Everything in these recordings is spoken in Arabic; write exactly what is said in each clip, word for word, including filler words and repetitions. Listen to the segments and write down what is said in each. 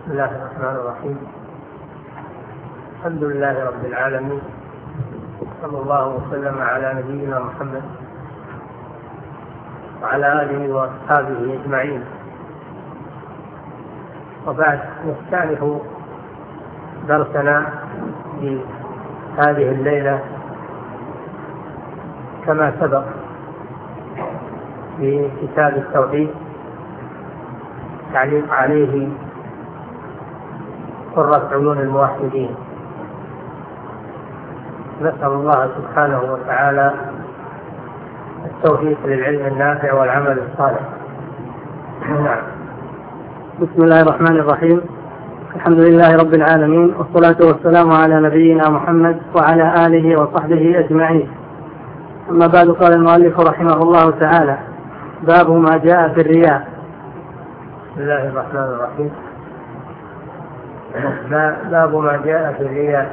بسم الله الرحمن الرحيم. الحمد لله رب العالمين، صلى الله وسلم على نبينا محمد وعلى آله وأصحابه أجمعين. وبعد، نستأنف درسنا في هذه الليلة كما سبق في كتاب التوحيد، تعليق عليه قرة عيون الموحدين. نسأل الله سبحانه وتعالى التوفيق للعلم النافع والعمل الصالح. نعم. بسم الله الرحمن الرحيم. الحمد لله رب العالمين، والصلاة والسلام على نبينا محمد وعلى آله وصحبه أجمعين. أما بعد، قال المؤلف رحمه الله تعالى: باب ما جاء في الرياء. بسم الله الرحمن الرحيم. باب ما جاء في الرياء.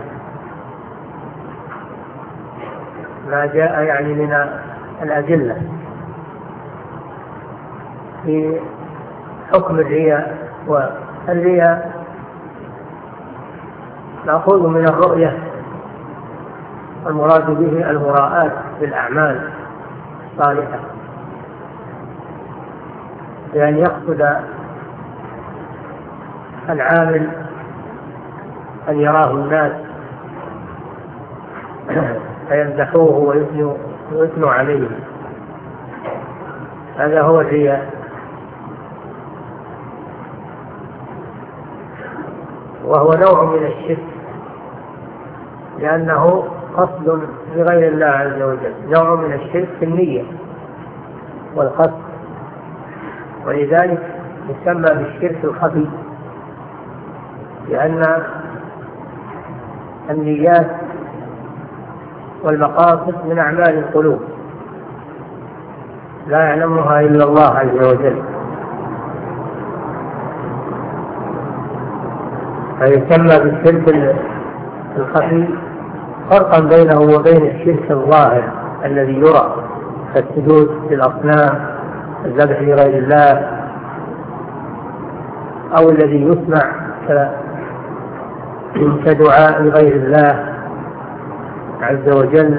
ما جاء يعني من الأدلة في حكم الرياء. والرياء مأخوذ من الرؤية، والمراد به المراءة بالأعمال الصالحة، بأن يقصد العامل أن يراه الناس فيمدحوه ويثنوا, ويثنوا عليه. هذا هو الرياء. وهو نوع من الشرك، لأنه قصد لغير الله عز وجل، نوع من الشرك في النية والقصد، ولذلك يسمى بالشرك الخفي، لأن النيات والمقاصد من أعمال القلوب لا يعلمها إلا الله عز وجل، فيسمى بالشرك الخفي، فرقا بينه وبين الشرك الظاهر الذي يرى كالسجود للأصنام، الذبح لغير الله، أو الذي يسمع كدعاء غير الله عز وجل.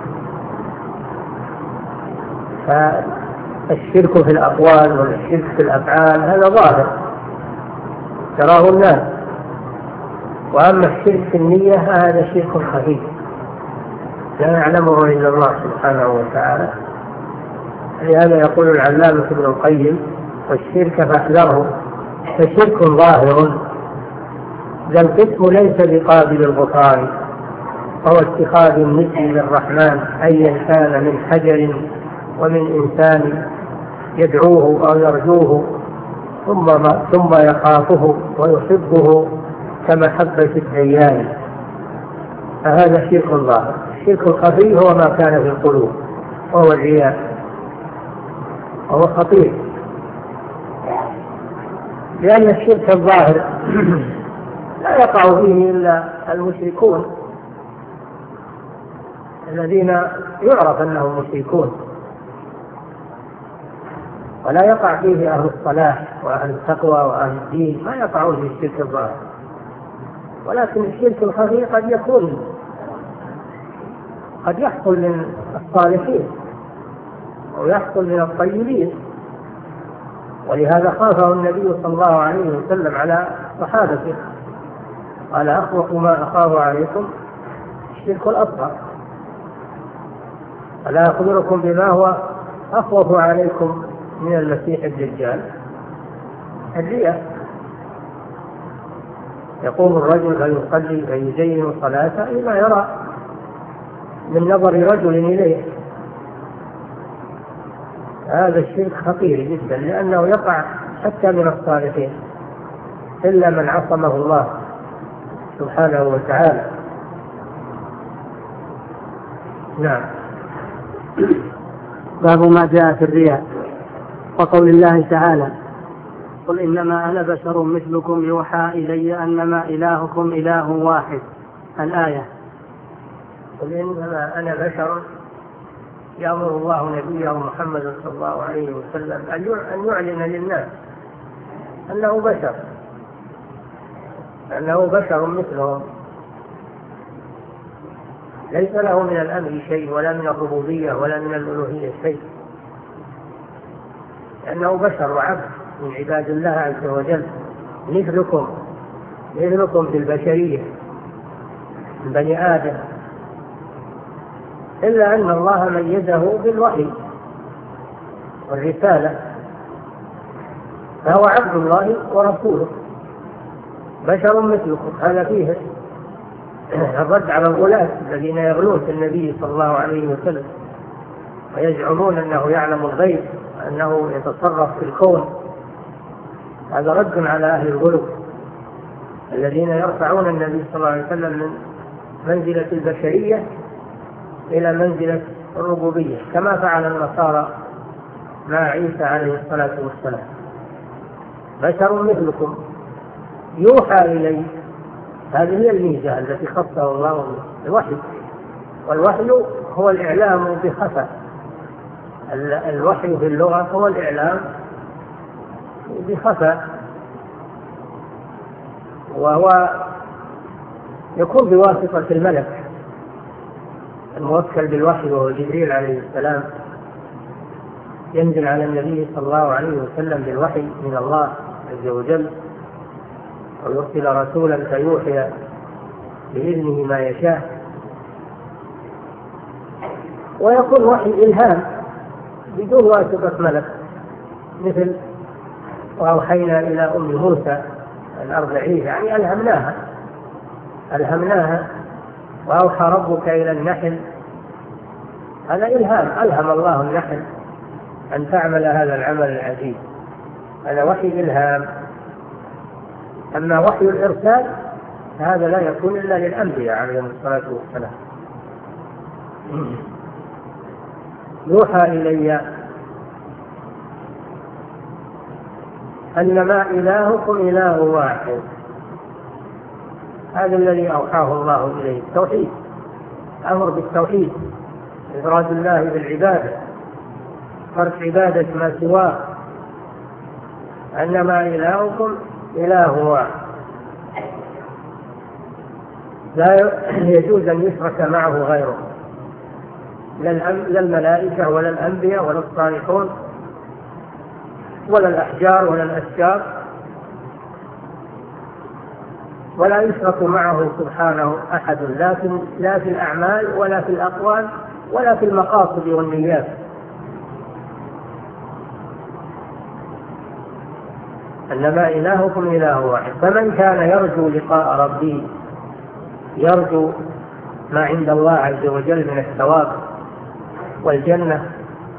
فالشرك في الأقوال والشرك في الأفعال هذا ظاهر تراه الناس، وأما الشرك في النية هذا شرك خفي لا يعلمه إلا الله سبحانه وتعالى. لهذا يقول العلامة ابن القيم: والشرك فاحذره، فشرك ظاهر ذا القسم ليس بقابل الغفران، وهو اتخاذ النسل للرحمن أيا كان من حجر ومن إنسان يدعوه أو يرجوه ثم, ثم يخافه ويحبه كمحبة الديان، فهذا شرك ظاهر. الشرك الخفي هو ما كان في القلوب، وهو الرياء، وهو خطير، لأن الشرك الظاهر لا يقع فيه إلا المشركون الذين يعرف أنهم مشركون، ولا يقع فيه أهل الصلاح وأهل التقوى وأهل الدين، ما يقعون في الشرك الظاهر. ولكن الشرك الخفي قد يكون قد يحصل من الصالحين ويحصل من الطيبين، ولهذا خافه النبي صلى الله عليه وسلم على صحابته، قال: أخوف ما أخاف عليكم الشرك الأصغر. ألا أخبركم بما هو أخوف عليكم من المسيح الدجال؟ الرياء. يقوم الرجل فيصلي فيزين صلاته لما يرى من نظر رجل إليه. هذا الشرك خطير جدا، لأنه يقع حتى من الصالحين إلا من عصمه الله سبحانه وتعالى. نعم. باب ما جاء في الرياء، وقول الله تعالى: قل إنما أنا بشر مثلكم يوحى إلي أنما إلهكم إله واحد. الآية. قل إنما أنا بشر، يأمر الله نبيه محمد صلى الله عليه وسلم أن يعلن للناس أنه بشر، أنه بشر مثلهم، ليس له من الأمر شيء ولا من الربوبية ولا من الألوهية شيء، لأنه بشر وعبد من عباد الله عز وجل مثلكم مثلكم في البشرية من بني آدم، إلا أن الله ميزه بالوحي والرسالة، فهو عبد الله ورسوله بشر مثلكم. هذا فيه الرد على الغلاة الذين يغلون في النبي صلى الله عليه وسلم ويزعمون أنه يعلم الغيب، أنه يتصرف في الكون. هذا رد على أهل الغلو الذين يرفعون النبي صلى الله عليه وسلم من منزلة البشرية إلى منزلة الربوبية، كما فعل النصارى مع عيسى عليه الصلاة والسلام. بشر مثلكم يوحى إليه، هذه هي الميزة التي خصه الله بالوحي، والوحي هو الإعلام بخفاء. الوحي في اللغة هو الإعلام بخفاء، وهو يكون بواسطة الملك الموكل بالوحي وهو جبريل عليه السلام، ينزل على النبي صلى الله عليه وسلم بالوحي من الله عز وجل، ويرسل رسولا فيوحي بإذنه ما يشاء، ويكون وحي إلهام بدون واسطة ملك، مثل وأوحينا إلى أم موسى أن أرضعيه، يعني ألهمناها ألهمناها وأوحى ربك إلى النحل، هذا إلهام، ألهم الله النحل أن تعمل هذا العمل العجيب، هذا وحي إلهام. أما وحي الإرسال هذا لا يكون إلا للأنبياء عليهم الصلاة والسلام. يوحى إلي أنما إلهكم إله واحد، هذا الذي أوحاه الله إليه، التوحيد، أمر بالتوحيد، إفراد الله بالعبادة، ترك عبادة ما سواه، أنما إلهكم إله واحد، لا يجوز أن يشرك معه غيره، لا الملائكة ولا الأنبياء ولا الصالحون ولا الأحجار ولا الأشجار، ولا يشرك معه سبحانه أحد، لا في الأعمال ولا في الأقوال ولا في المقاصد والنيات. إنما إلهكم إله واحد. فمن كان يرجو لقاء ربه، يرجو ما عند الله عز وجل من الثواب والجنة،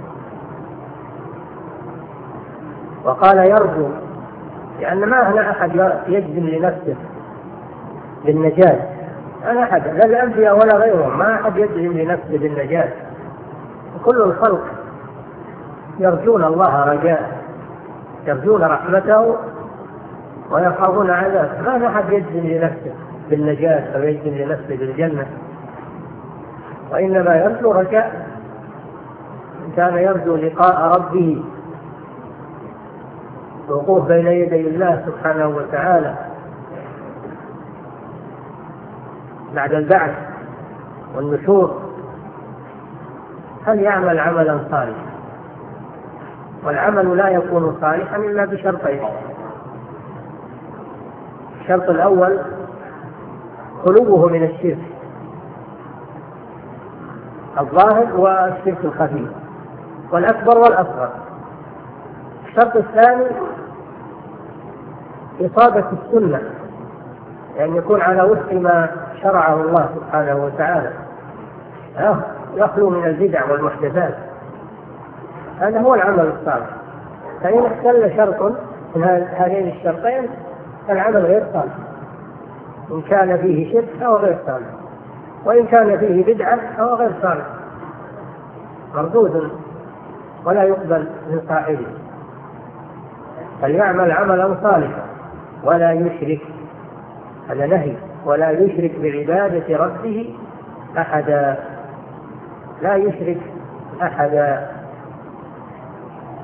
وقال يرجو لأن ما هنا أحد يجزم لنفسه بالنجاة، أنا أحد لا الأنبياء ولا غيرهم، ما أحد يجزم لنفسه بالنجاة، كل الخلق يرجون الله رجاء، يرجون رحمته ويخافون عذابه، ما أحد يجزم لنفسه بالنجاة أو يجزم لنفسه بالجنة، وإنما يرجو رجاء. كان يرجو لقاء ربه، الوقوف بين يدي الله سبحانه وتعالى بعد البعث والنشور، هل يعمل عملا صالحا، والعمل لا يكون صالحا إلا بشرطين. الشرط الأول خلوه من الشرك الظاهر والشرك الخفي والأكبر والأصغر. الشرط الثاني إصابة السنة، يعني يكون على وفق ما شرعه الله سبحانه وتعالى، يخلو من البدع والمحدثات، هذا هو العمل الصالح. فإن اختل شرط من هذين الشرطين العمل غير صالح، إن كان فيه شرك أو غير صالح، وإن كان فيه بدعة أو غير صالح، مردود ولا يقبل من صاحبه. فليعمل عملا صالحا ولا يشرك، هذا نهي، ولا يشرك بعبادة ربه أحدا، لا يشرك أحدا.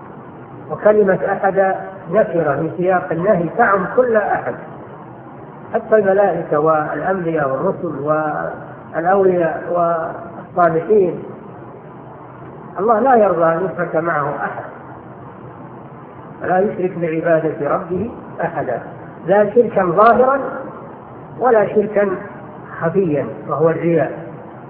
وكلمة أحدا نكرة في سياق النهي تعم كل أحد، حتى الملائكة والأنبياء والرسل والأولياء والصالحين الله لا يرضى أن يشرك معه أحد، فلا يشرك بعبادة ربه أحدا، لا شركا ظاهرا ولا شركا خفيا وهو الرياء.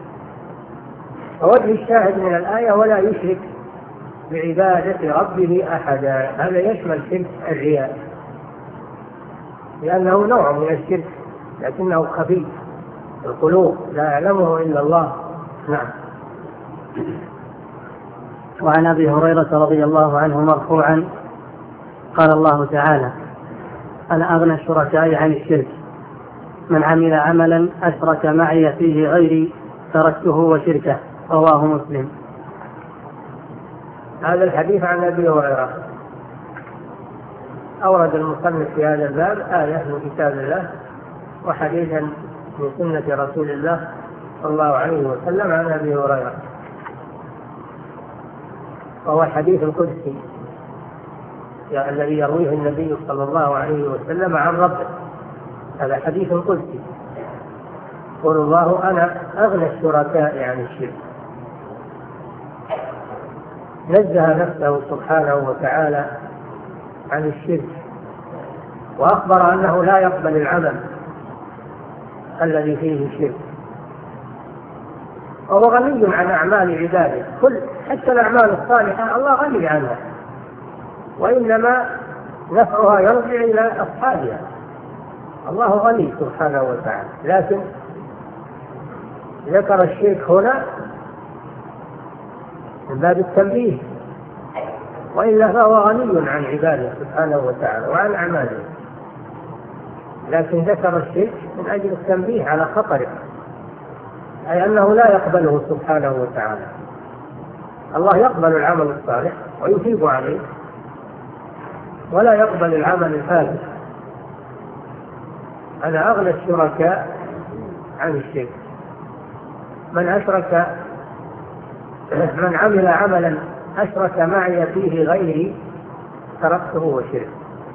فوجه الشاهد من الآية ولا يشرك بعبادة ربه أحدا، هذا يشمل شرك الرياء لأنه نوع من الشرك لكنه خفي القلوب لا يعلمه إلا الله. نعم. وعن أبي هريرة رضي الله عنه مرفوعا قال الله تعالى: أنا أغنى الشركاء عن الشرك، من عمل عملا أشرك معي فيه غيري تركته وشركه، رواه مسلم. هذا الحديث عن أبي هريرة أورد المصنف في هذا الباب آية من كتاب الله وحديثا من سنة رسول الله صلى الله عليه وسلم عن أبي هريرة، وهو الحديث القدسي يعني الذي يرويه النبي صلى الله عليه وسلم عن ربه. هذا حديث قدسي يقول الله: أنا أغنى الشركاء عن الشرك. نزه نفسه سبحانه وتعالى عن الشرك، وأخبر أنه لا يقبل العمل الذي فيه الشرك، وهو غني عن أعمال عباده، كل حتى الأعمال الصالحة الله غني عنها، وإنما نفعها يرجع إلى أصحابها. الله غني سبحانه وتعالى، لكن ذكر الشرك هنا من باب التنبيه، وإلا فهو غني عن عباده سبحانه وتعالى وعن أعماله، لكن ذكر الشرك من أجل التنبيه على خطره، أي أنه لا يقبله سبحانه وتعالى. الله يقبل العمل الصالح ويثيب عليه، ولا يقبل العمل الفاسد. أنا أغنى الشركاء عن الشرك، من أشرك من عمل عملا أشرك معي فيه غيري تركته وشركه.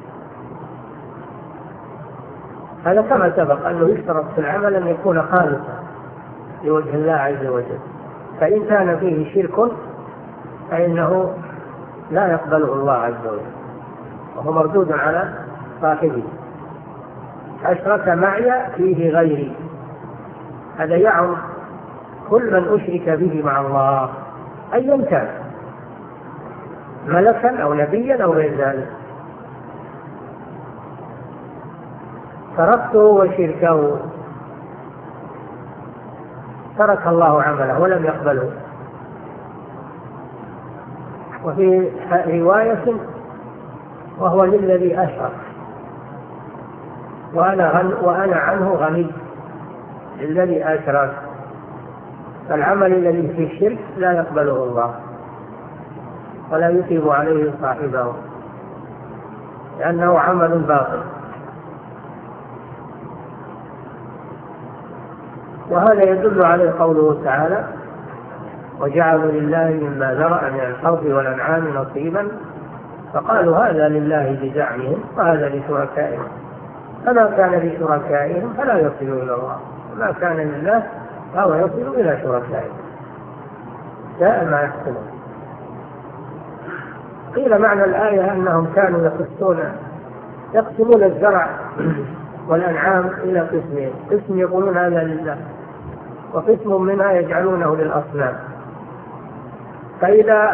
هذا كما سبق أنه يشترط في العمل أن يكون خالصا لوجه الله عز وجل، فإن كان فيه شرك فإنه لا يقبله الله عز وجل وهو مردود على صاحبه. أشرك معي فيه غيري، هذا يعم كل من أشرك به مع الله أيا كان، ملكا أو نبيا أو غير ذلك. تركته وشركه، ترك الله عمله ولم يقبله. وفي رواية: وهو للذي أشرك وأنا, غن وأنا عنه غني. للذي أشرك، فالعمل الذي فيه الشرك لا يقبله الله ولا يثيب عليه صاحبه لأنه عمل باطل. وهذا يدل عليه قوله تعالى: وجعلوا لله مما ذرأ من الحرث والأنعام نصيبا فقالوا هذا لله بزعمهم وهذا لشركائهم، فما كان لشركائهم فلا يصل إلى الله، وما كان لله فهو يصل إلى شركائهم، ساء ما يحكمون. قيل معنى الآية أنهم كانوا يقسمون يقسمون الزرع والأنعام إلى قسمين، قسم يقولون هذا لله، وقسم منها يجعلونه للأصنام. فإذا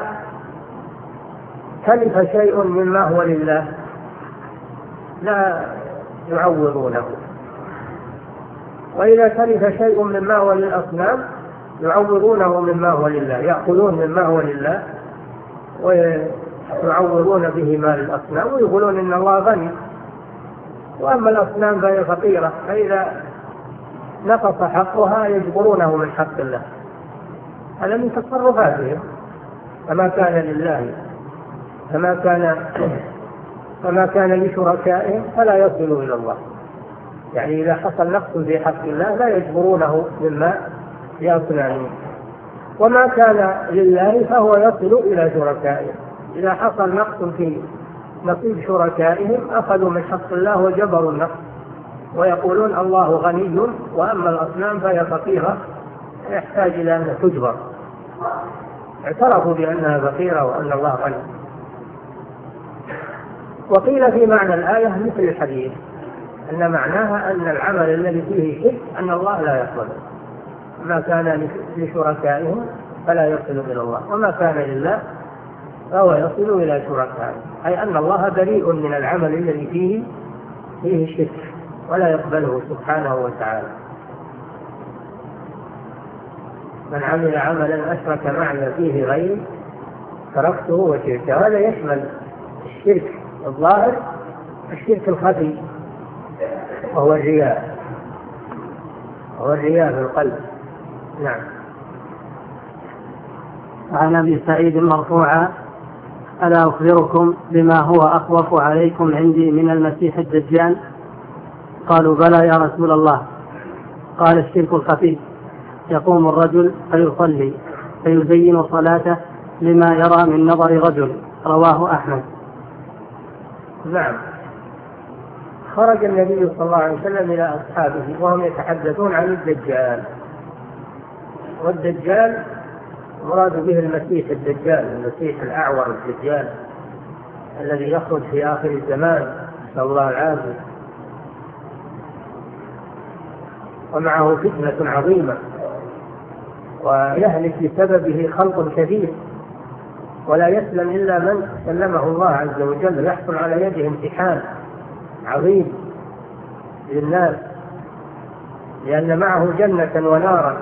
تلف شيء مما هو لله لا يعوضونه، وإذا تلف شيء مما هو للأصنام يعوضونه مما هو لله، يأخذون مما هو لله ويعوضون به ما للأصنام ويقولون إن الله غني، وأما الأصنام فهي فقيرة، فإذا نقص حقها يجبرونه من حق الله. هذا من تصرفاتهم، فما كان لله فما كان فما كان لشركائهم فلا يصل إلى الله. يعني إذا حصل نقص في حق الله لا يجبرونه مما يصنعون، وما كان لله فهو يصل إلى شركائهم. إذا حصل نقص في نصيب شركائهم أخذوا من حق الله وجبروا النقص ويقولون الله غني وأما الأصنام فهي فقيرة يحتاج إلى أن تجبر. اعترفوا بأنها فقيرة وأن الله غني. وقيل في معنى الآية مثل الحديث، أن معناها أن العمل الذي فيه شرك أن الله لا يقبله، ما كان لشركائهم فلا يصل إلى الله، وما كان لله فهو يصل إلى شركائهم، أي أن الله بريء من العمل الذي فيه فيه شرك ولا يقبله سبحانه وتعالى. من عمل عملا أشرك معي فيه غيري تركته وشركه. هذا يشمل الشرك الظاهر والشرك الخفي، وهو الرياء، وهو الرياء في القلب. نعم. عن أبي سعيد مرفوعا: ألا أخبركم بما هو أخوف عليكم عندي من المسيح الدجال؟ قالوا: بلى يا رسول الله. قال: الشرك الخفي، يقوم الرجل فيصلي فيزين صلاته لما يرى من نظر رجل. رواه أحمد. نعم. خرج النبي صلى الله عليه وسلم إلى أصحابه وهم يتحدثون عن الدجال، والدجال مراد به المسيح الدجال، المسيح الأعور الدجال الذي يخرج في آخر الزمان، نسأل الله العافية. ومعه فتنة عظيمة ويهلك بسببه خلق كثير، ولا يسلم إلا من سلمه الله عز وجل، يحصل على يده امتحان عظيم للناس، لأن معه جنة ونارا،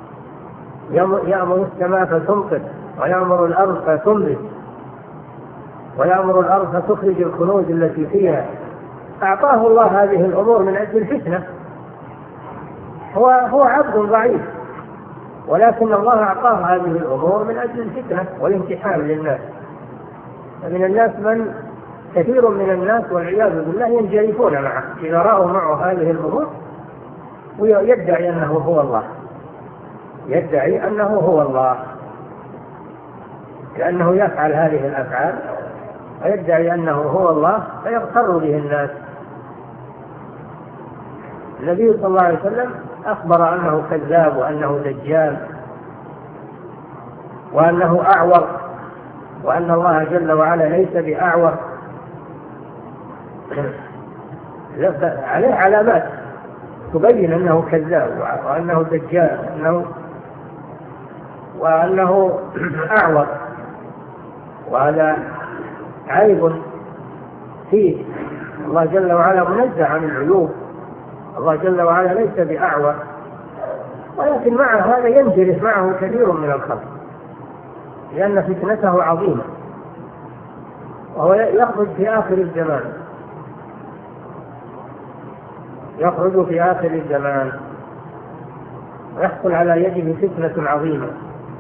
يأمر السماء فتمطر، ويأمر الأرض فتنبت، ويأمر الأرض فتخرج الكنوز التي فيها. أعطاه الله هذه الأمور من أجل الفتنة. هو هو عبد ضعيف، ولكن الله أعطاه هذه الأمور من أجل الفتنة والامتحان للناس. فمن الناس من كثير من الناس والعياذ بالله ينجرفون معه إذا رأوا معه هذه الأمور، ويدعي أنه هو الله، يدعي أنه هو الله لأنه يفعل هذه الأفعال، ويدعي أنه هو الله فيغتر به الناس. النبي صلى الله عليه وسلم أخبر أنه كذاب، وأنه دجال، وأنه أعور، وأن الله جل وعلا ليس بأعور، عليه علامات تبين أنه كذاب وأنه دجال وأنه, وأنه أعور، وهذا عيب فيه. الله جل وعلا منزه عن العيوب، الله جل وعلا ليس بأعور، ولكن مع هذا ينجرف معه كثير من الخلق لأن فتنته عظيمة، وهو يخرج في آخر الزمان، يخرج في آخر الزمان ويحصل على يده فتنة عظيمة.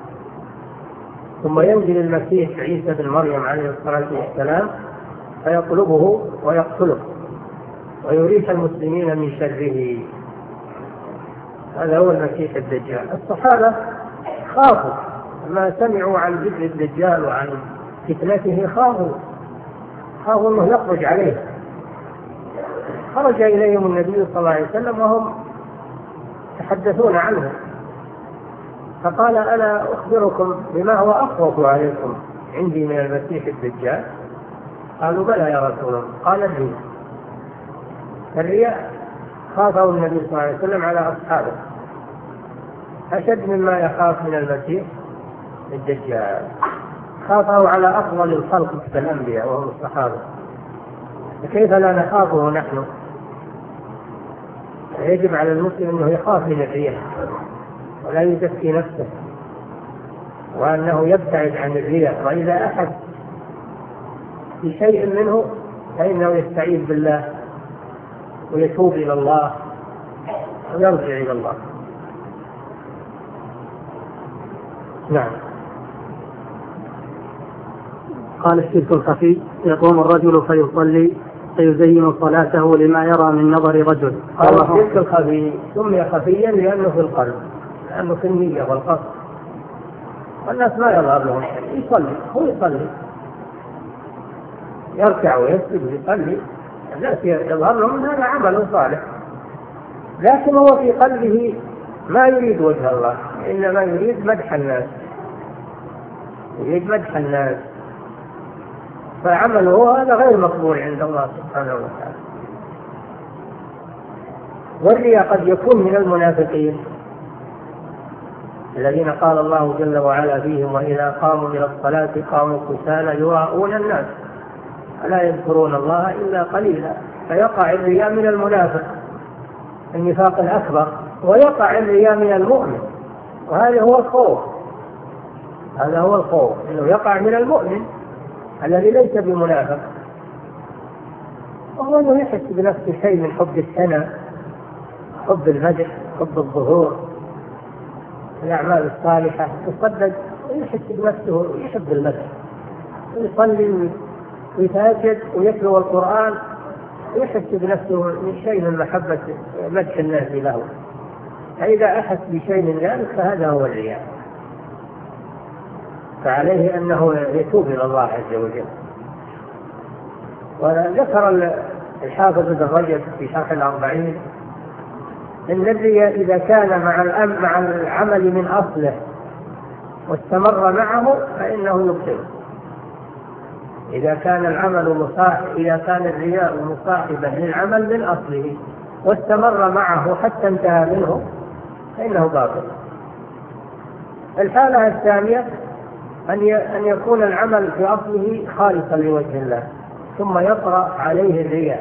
ثم ينزل المسيح عيسى بن مريم عليه الصلاة والسلام فيطلبه ويقتله ويريح المسلمين من شره. هذا هو المسيح الدجال. الصحابة خافوا لما سمعوا عن ذكر الدجال وعن فتنته، خافوا خافوا أنه يخرج عليه. خرج إليهم النبي صلى الله عليه وسلم وهم يتحدثون عنه، فقال: ألا أخبركم بما هو أخوف عليكم عندي من المسيح الدجال؟ قالوا: بلى يا رسول الله. قال: الرياء. الرياء خافه النبي صلى الله عليه وسلم على أصحابه أشد مما يخاف من المسيح الدجال. خافه على أفضل الخلق في الأنبياء وهم الصحابة، فكيف لا نخافه نحن؟ يجب على المسلم أنه يخاف من الرياء ولا يزكي نفسه، وأنه يبتعد عن الرياء، وإذا أحد في شيء منه فإنه يستعيذ بالله ويتوب إلى الله ويرجع إلى الله. نعم. قال: الشرك الخفي، يقوم الرجل فيصلي فيزين صلاته لما يرى من نظر رجل. قال: الشرك الخفي سمي خفيا لأنه في القلب، لأنه في النية والقصد، والناس ما يظهر لهم شيء، يصلي هو يصلي يركع ويسجد ويصلي، الناس يظهر لهم هذا عمل صالح، لكن هو في قلبه ما يريد وجه الله، إنما يريد مدح الناس، يريد مدح الناس، فعمله هذا غير مقبول عند الله سبحانه وتعالى. والرياء قد يكون من المنافقين الذين قال الله جل وعلا فيهم: وإذا قاموا إلى الصلاة قاموا كسالى يراءون الناس ولا يذكرون الله إلا قليلا. فيقع الرياء من المنافق النفاق الأكبر، ويقع الرياء من المؤمن، وهذا هو الخوف، هذا هو الخوف إنه يقع من المؤمن الذي ليس بمنافق، وهو أنه يحس بنفسه شيء من حب الثناء، حب المدح، حب الظهور، الأعمال الصالحة، يصدق ويحس بنفسه يحب المدح، ويصلي ويتهجد ويتلو القرآن ويحس بنفسه من شيء من محبة مدح الناس له. فإذا أحس بشيء من ذلك فهذا هو الرياء، فعليه أنه يتوب إلى الله عز وجل. وذكر الحافظ ابن رجب في شرح الأربعين إن الرياء إذا كان مع مع العمل من أصله واستمر معه فإنه يبطله. إذا كان العمل مصاحب إذا كان الرياء مصاحبا للعمل من أصله واستمر معه حتى انتهى منه فإنه باطل. الحالة الثانية أن يكون العمل في أصله خالصا لوجه الله، ثم يطرأ عليه الرياء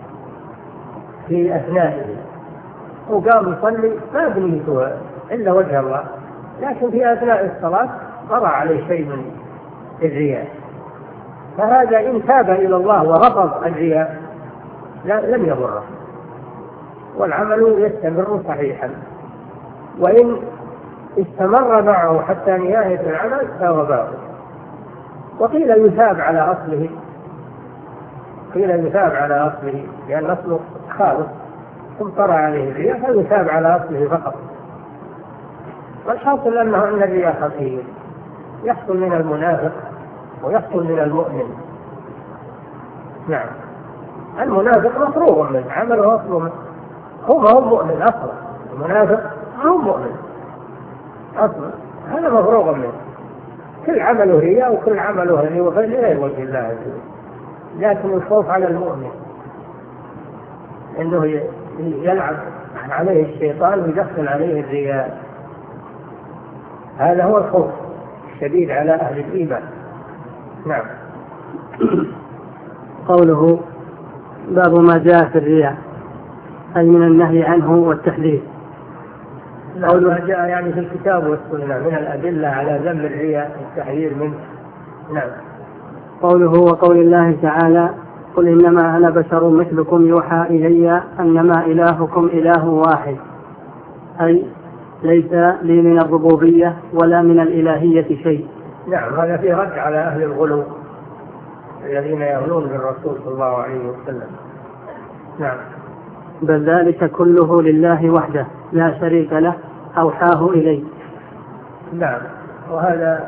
في أثنائه، وقام يصلي ما بنيته إلا وجه الله، لكن في أثناء الصلاة طرأ عليه شيء من الرياء، فهذا إن تاب إلى الله ورفض الرياء لم يضره، والعمل يستمر صحيحا. وإن استمر معه حتى نهاية العمل فهو باطل. وقيل يثاب على أصله، قيل يثاب على أصله لأن أصله خالص ثم طرأ عليه الرياء فيثاب على أصله فقط. والحاصل أنه أن الرياء خطير، يحصل من المنافق ويحصل من المؤمن. نعم، المنافق مفروغ منه، عمله أصله هو ما هو مؤمن أصلا، المنافق هو مؤمن أصلا، هذا مفروغ منه، كل عمله رياء وكل عمله غير وجه الله عز وجل. لكن الخوف على المؤمن إنه يلعب عليه الشيطان ويدخل عليه الرياء، هذا هو الخوف الشديد على أهل الإيمان. نعم. قوله باب ما جاء في الرياء أي من النهي عنه والتحذير. قول ما جاء يعني في الكتاب والسنة من الأدلة على ذم الرياء والتحذير منه. نعم. قوله وقول الله تعالى قل إنما أنا بشر مثلكم يوحى إلي أنما إلهكم إله واحد، أي ليس لي من الربوبية ولا من الإلهية شيء. نعم، هذا فيه رد على أهل الغلو الذين يغلون بالرسول صلى الله عليه وسلم. نعم. بل ذلك كله لله وحده لا شريك له أوحاه إليه. نعم، وهذا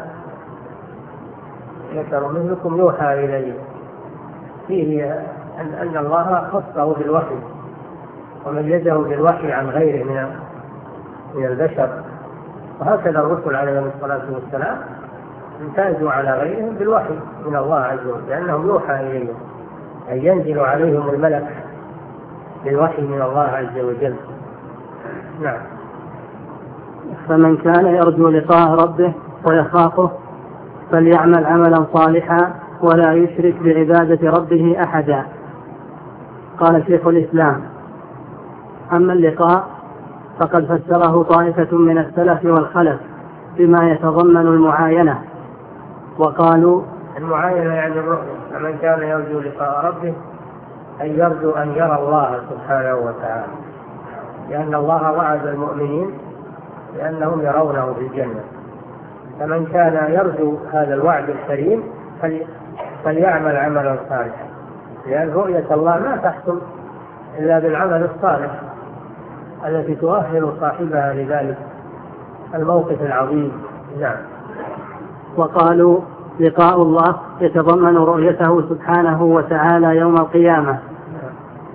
ذكر مثلكم يوحى إليه فيه أن, أن الله خصه بالوحي وميزه بالوحي عن غيره من من البشر، وهكذا الرسل عليهم الصلاة والسلام امتازوا على غيرهم بالوحي من الله عز وجل، لأنهم يوحى إليهم أي ينزل عليهم الملك بالوحي من الله عز وجل. نعم. فمن كان يرجو لقاء ربه ويخافه فليعمل عملا صالحا ولا يشرك بعبادة ربه أحدا. قال شيخ الإسلام: أما اللقاء فقد فسره طائفة من السلف والخلف بما يتضمن المعاينة، وقالوا المعاينة يعني الرؤية، فمن كان يرجو لقاء ربه أي يرجو أن يرى الله سبحانه وتعالى، لأن الله وعد المؤمنين لأنهم يرونه في الجنة. فمن كان يرجو هذا الوعد الكريم فليعمل عملا صالحا، لأن رؤية الله ما تحصل إلا بالعمل الصالح التي تؤهل صاحبها لذلك الموقف العظيم. نعم. وقالوا لقاء الله يتضمن رؤيته سبحانه وتعالى يوم القيامة،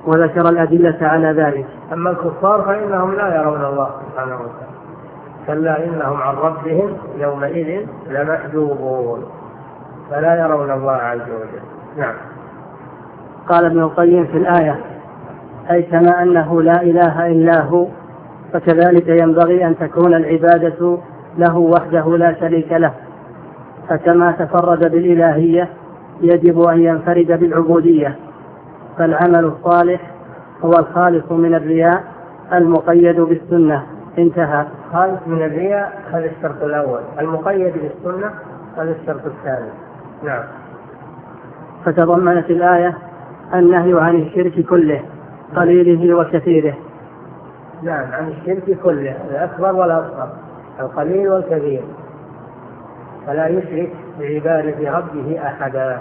وذكر الأدلة على ذلك. أما الكفار فإنهم لا يرون الله سبحانه وتعالى، كلا إنهم عن ربهم يومئذ لمحجوبون، فلا يرون الله عز وجل. نعم. قال ابن القيم في الآية: أي كما أنه لا إله إلا هو فكذلك ينبغي أن تكون العبادة له وحده لا شريك له، فكما تفرد بالإلهية يجب أن ينفرد بالعبودية، فالعمل الصالح هو الخالص من الرياء المقيد بالسنة. انتهى. خالص من الرياء هذا الشرط الأول، المقيد بالسنة هذا الشرط الثاني. نعم. فتضمنت الآية النهي عن الشرك كله قليله وكثيره. نعم، عن الشرك كله، الأكبر والأصغر، القليل والكثير، فلا يشرك بعبادة ربه أحدا.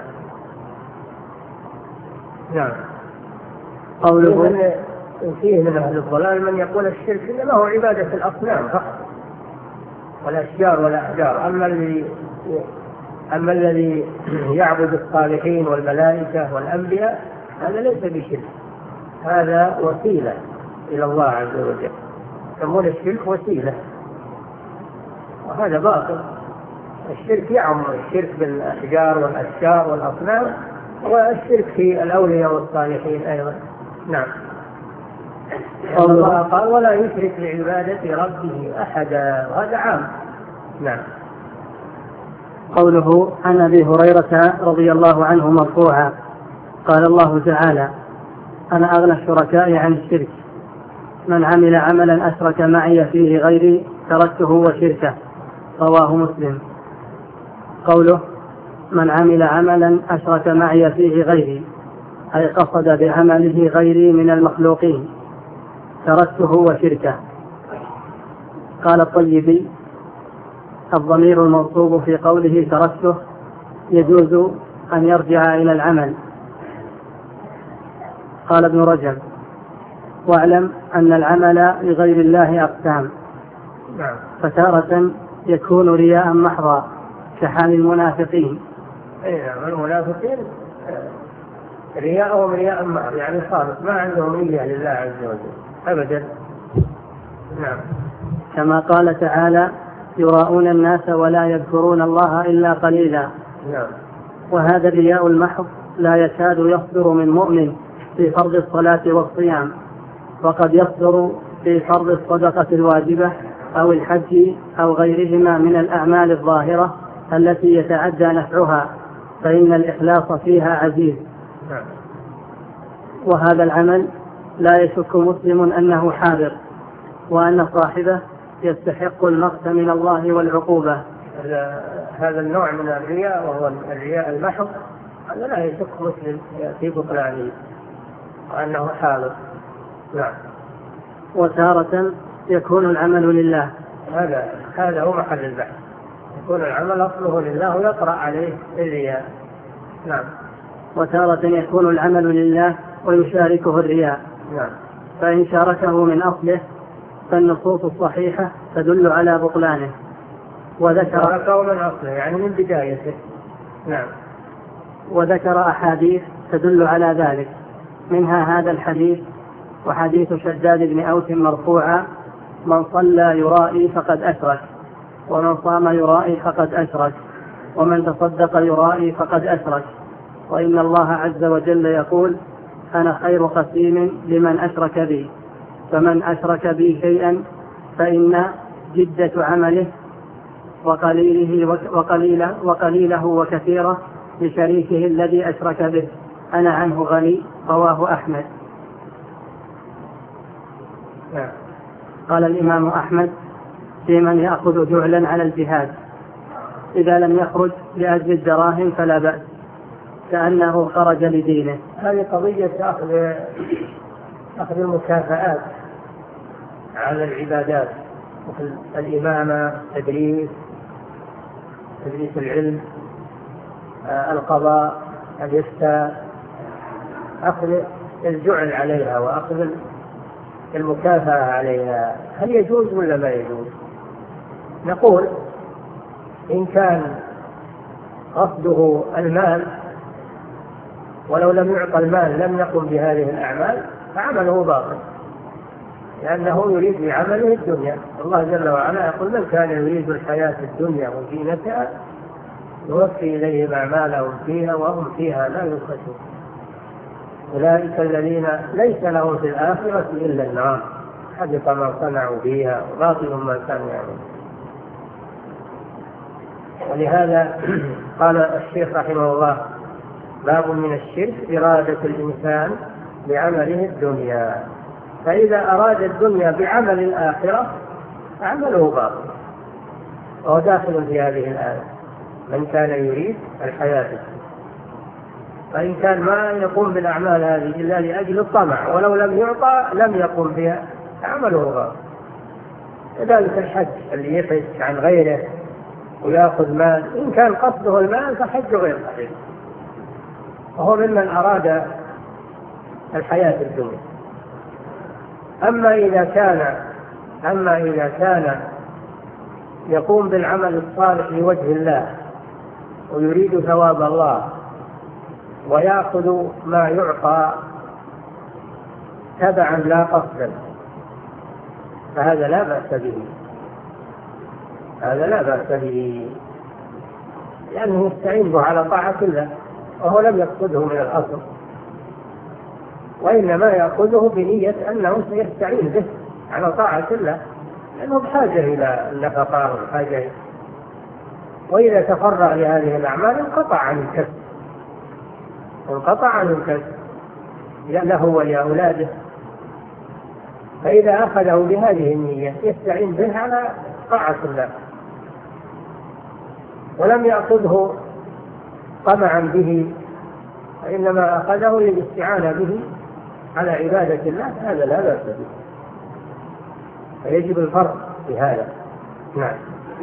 نعم. قوله: فيه من أهل الضلال من يقول الشرك إنما هو عبادة الأصنام فقط والأشجار والأحجار، أما الذي أما الذي يعبد الصالحين والملائكة والأنبياء هذا ليس بشرك، هذا وسيلة إلى الله عز وجل، يسمون الشرك وسيلة، وهذا باطل. الشرك يعم الشرك بالأحجار والأشجار والأصنام، والشرك في الأولياء والصالحين أيضا. نعم. الله قال: ولا يشرك بعبادة ربه أحدا، هذا عام. نعم. قوله: عن أبي هريرة رضي الله عنه مرفوعا قال الله تعالى: أنا أغنى الشركاء عن الشرك، من عمل عملا أشرك معي فيه غيري تركته وشركه، رواه مسلم. قوله: من عمل عملا أشرك معي فيه غيري، أي قصد بعمله غيري من المخلوقين، تركته وشركه. قال الطيبي: الضمير المنصوب في قوله تركته يجوز أن يرجع إلى العمل. قال ابن رجب: واعلم أن العمل لغير الله أقسام، فتارة يكون رياء محضا كحال المنافقين. المنافقين رياءهم رياء محض، يعني خالص ما عندهم نية لله عز وجل أبدا. نعم. كما قال تعالى: يراءون الناس ولا يذكرون الله إلا قليلا. نعم. وهذا الرياء المحض لا يكاد يصدر من مؤمن في فرض الصلاة والصيام، وقد يصدر في فرض الصدقة الواجبة أو الحج أو غيرهما من الأعمال الظاهرة التي يتعدى نفعها، فإن الإخلاص فيها عزيز. نعم. وهذا العمل لا يشك مسلم أنه حاضر، وأن صاحبه يستحق المقت من الله والعقوبة. هذا النوع من الرياء وهو الرياء المحض هذا لا يشك مسلم في بطلانه وأنه حاضر. نعم. وتارة يكون العمل لله، هذا هذا هو محل البحث، يكون العمل أصله لله ويطرأ عليه الرياء. نعم. وتارة يكون العمل لله ويشاركه الرياء. نعم. فإن شاركه من أصله فالنصوص الصحيحة تدل على بطلانه. وذكر شاركه من أصله يعني من بدايته. نعم. وذكر أحاديث تدل على ذلك، منها هذا الحديث وحديث شداد بن أوس مرفوعا: من صلى يرائي فقد أشرك، ومن صام يرائي فقد أشرك، ومن تصدق يرائي فقد أشرك، وإن الله عز وجل يقول: أنا خير قسيم لمن أشرك بي، فمن أشرك بي شيئا فإن جدة عمله وقليله وقليله, وقليله وكثيره لشريكه الذي أشرك به أنا عنه غني، رواه أحمد. قال الإمام أحمد: في من يأخذ جعلا على الجهاد إذا لم يخرج لأجل الدراهم فلا بأس، كأنه خرج لدينه. هذه قضية أخذ أخذ المكافآت على العبادات، مثل الإمامة، تدريس تدريس العلم، القضاء، الإفتاء، أخذ الجعل عليها وأخذ المكافأة عليها، هل يجوز ولا ما يجوز؟ نقول إن كان قصده المال ولو لم يعطى المال لم يقم بهذه الأعمال فعمله باطل، لأنه يريد بعمله الدنيا. الله جل وعلا يقول: من كان يريد الحياة الدنيا وزينتها نوفي إليهم أعمالهم فيها وهم فيها لا يبخسون، أولئك الذين ليس لهم في الآخرة إلا النار حبط ما صنعوا فيها وباطل ما كانوا يعملون. ولهذا قال الشيخ رحمه الله: باب من الشرك إرادة الإنسان بعمله الدنيا، فإذا أراد الدنيا بعمل الآخرة فعمله باطل، وهو داخل في هذه الآية: من كان يريد الحياة. فإن كان ما يقوم بالأعمال هذه إلا لأجل الطمع ولو لم يعطى لم يقوم بها عمله باطل. كذلك الحج اللي يحج عن غيره ويأخذ مال، إن كان قصده المال فحج غير صحيح، وهو ممن أراد الحياة الدنيا. أما إذا كان أما إذا كان يقوم بالعمل الصالح لوجه الله ويريد ثواب الله ويأخذ ما يعطى تبعا لا قصدا، فهذا لا بأس به، هذا لا بأس به، لأنه يستعين به على طاعة الله وهو لم يقصده من الأصل، وإنما يأخذه بنية أنه سيستعين به على طاعة الله، لأنه بحاجة إلى النفقة والحاجة. وإذا تفرغ لهذه الأعمال انقطع عن الكسب، انقطع عن الكسب له ولأولاده. فإذا أخذه بهذه النية يستعين به على طاعة الله، ولم يأخذه طمعا به، وإنما أخذه للاستعانة به على عبادة الله، هذا لا بأس به، فيجب الفرق في هذا. نعم.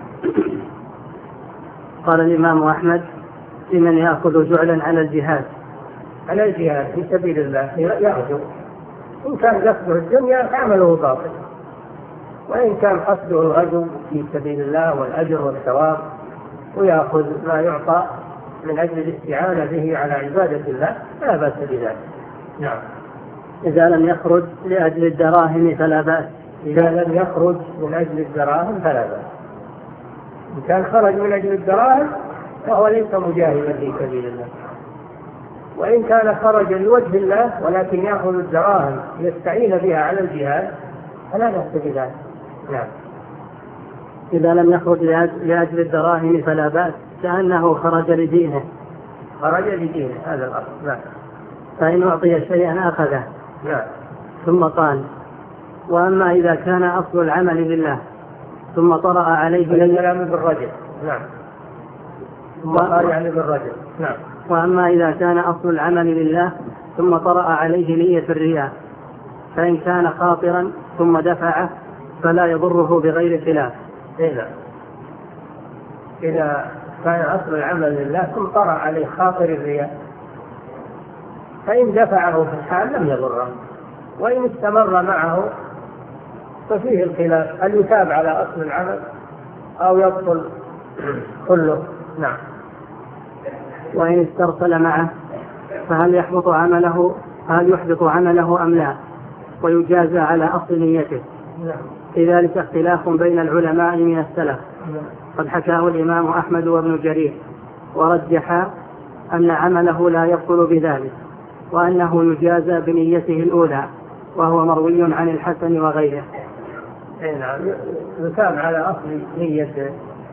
قال الإمام أحمد: لمن يأخذ جعلا على الجهاد. على الجهاد في سبيل الله يأخذ، إن كان قصده الدنيا فعمله باطل، وإن كان قصده الغزو في سبيل الله والأجر والثواب ويأخذ ما يعطى من أجل الاستعانة به على عبادة الله فلا بأس بذلك. نعم. إذا لم يخرج لأجل الدراهم فلا بأس. إذا لم يخرج من أجل الدراهم فلا بأس. إن كان خرج من أجل الدراهم فهو ليس مجاهدا في سبيل الله، وإن كان خرج لوجه الله ولكن يأخذ الدراهم يستعين بها على الجهاد فلا بأس بذلك. نعم. إذا لم يخرج لأجل الدراهم فلا بأس، كأنه خرج لدينه. خرج لدينه، هذا الأصل. نعم. فإن أعطي شيئا أخذه. نعم. ثم قال: وأما إذا كان أصل العمل لله ثم طرأ عليه الكلام بالرجل. نعم. ثم قال يعني بالرجل. نعم. وأما إذا كان أصل العمل لله ثم طرأ عليه نية الرياء، فإن كان خاطرا ثم دفعه فلا يضره بغير خلاف. إذا إذا كان أصل العمل لله ثم طرأ عليه خاطر الرياء فإن دفعه في الحال لم يضره، وإن استمر معه ففيه الخلاف، هل يتاب على أصل العمل أو يبطل كله. نعم. وإن استرسل معه فهل يحبط عمله هل يحبط عمله أم لا، ويجازى على أصل نيته. نعم. في ذلك اختلاف بين العلماء من السلف، قد حكاه الإمام أحمد وابن جرير، ورجح أن عمله لا يبطل بذلك، وأنه يجازى بنيته الأولى، وهو مروي عن الحسن وغيره. نعم. يتاب على أصل نيته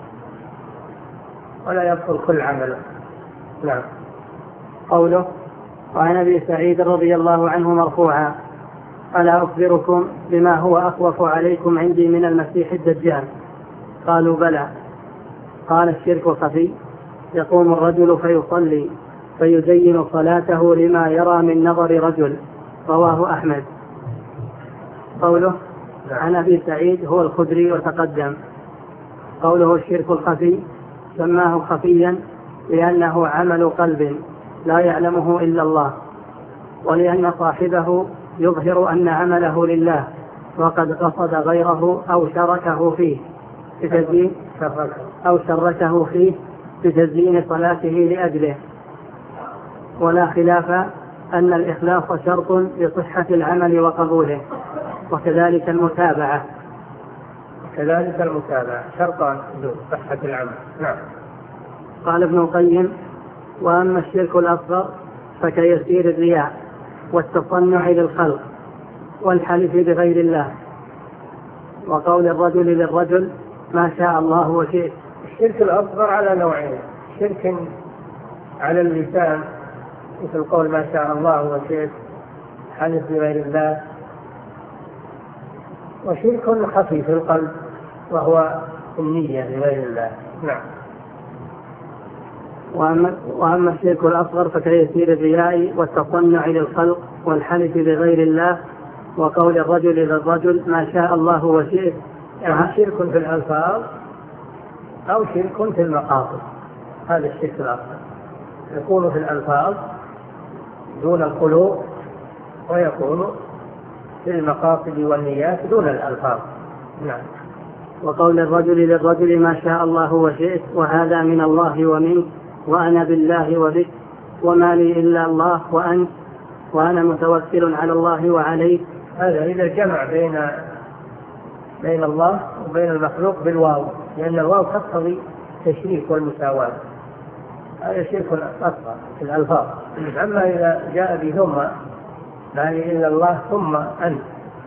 ولا يبطل كل عمله. نعم. قوله: وعن أبي سعيد رضي الله عنه مرفوعا: ألا أخبركم بما هو أخوف عليكم عندي من المسيح الدجال؟ قالوا: بلى. قال: الشرك خفي، يقوم الرجل فيصلي فيزين صلاته لما يرى من نظر رجل. رواه أحمد. قوله عن أبي سعيد هو الخدري وتقدم. قوله الشرك الخفي سماه خفيا لأنه عمل قلب لا يعلمه إلا الله، ولأن صاحبه يظهر أن عمله لله وقد قصد غيره أو شركه فيه بتزيين أو شركه فيه بتزيين صلاته لأجله. ولا خلاف أن الإخلاص شرط لصحة العمل وقبوله، وكذلك المتابعة كذلك المتابعة شرطان لصحة العمل. نعم. قال ابن القيم: وأما الشرك الأصغر فكيسير الرياء والتصنع للخلق والحلف بغير الله وقول الرجل للرجل ما شاء الله وشئت. الشرك الأصغر على نوعين: شرك على اللسان مثل قول ما شاء الله وشئت، حلف بغير الله، وشرك خفي في القلب وهو النية بغير الله. نعم. وأما, وأما الشرك الأصغر فكيسير الرياء والتصنع للخلق والحلف بغير الله وقول الرجل للرجل ما شاء الله وشئت. يعني شرك في الألفاظ أو شرك في المقاصد. هذا الشرك الأصغر يكون في الألفاظ دون القلوب، ويكون في المقاصد والنيات دون الألفاظ. نعم. وقول الرجل للرجل ما شاء الله وشئت، وهذا من الله ومنك، وأنا بالله وبك، وما لي إلا الله وأنت، وأنا متوكل على الله وعليك. هذا إذا جمع بين بين الله وبين المخلوق بالواو، لأن الواو تقتضي التشريك والمساواة. هذا شرك أصغر في الألفاظ. أما إذا جاء بثم، لا لي إلا الله ثم أنت،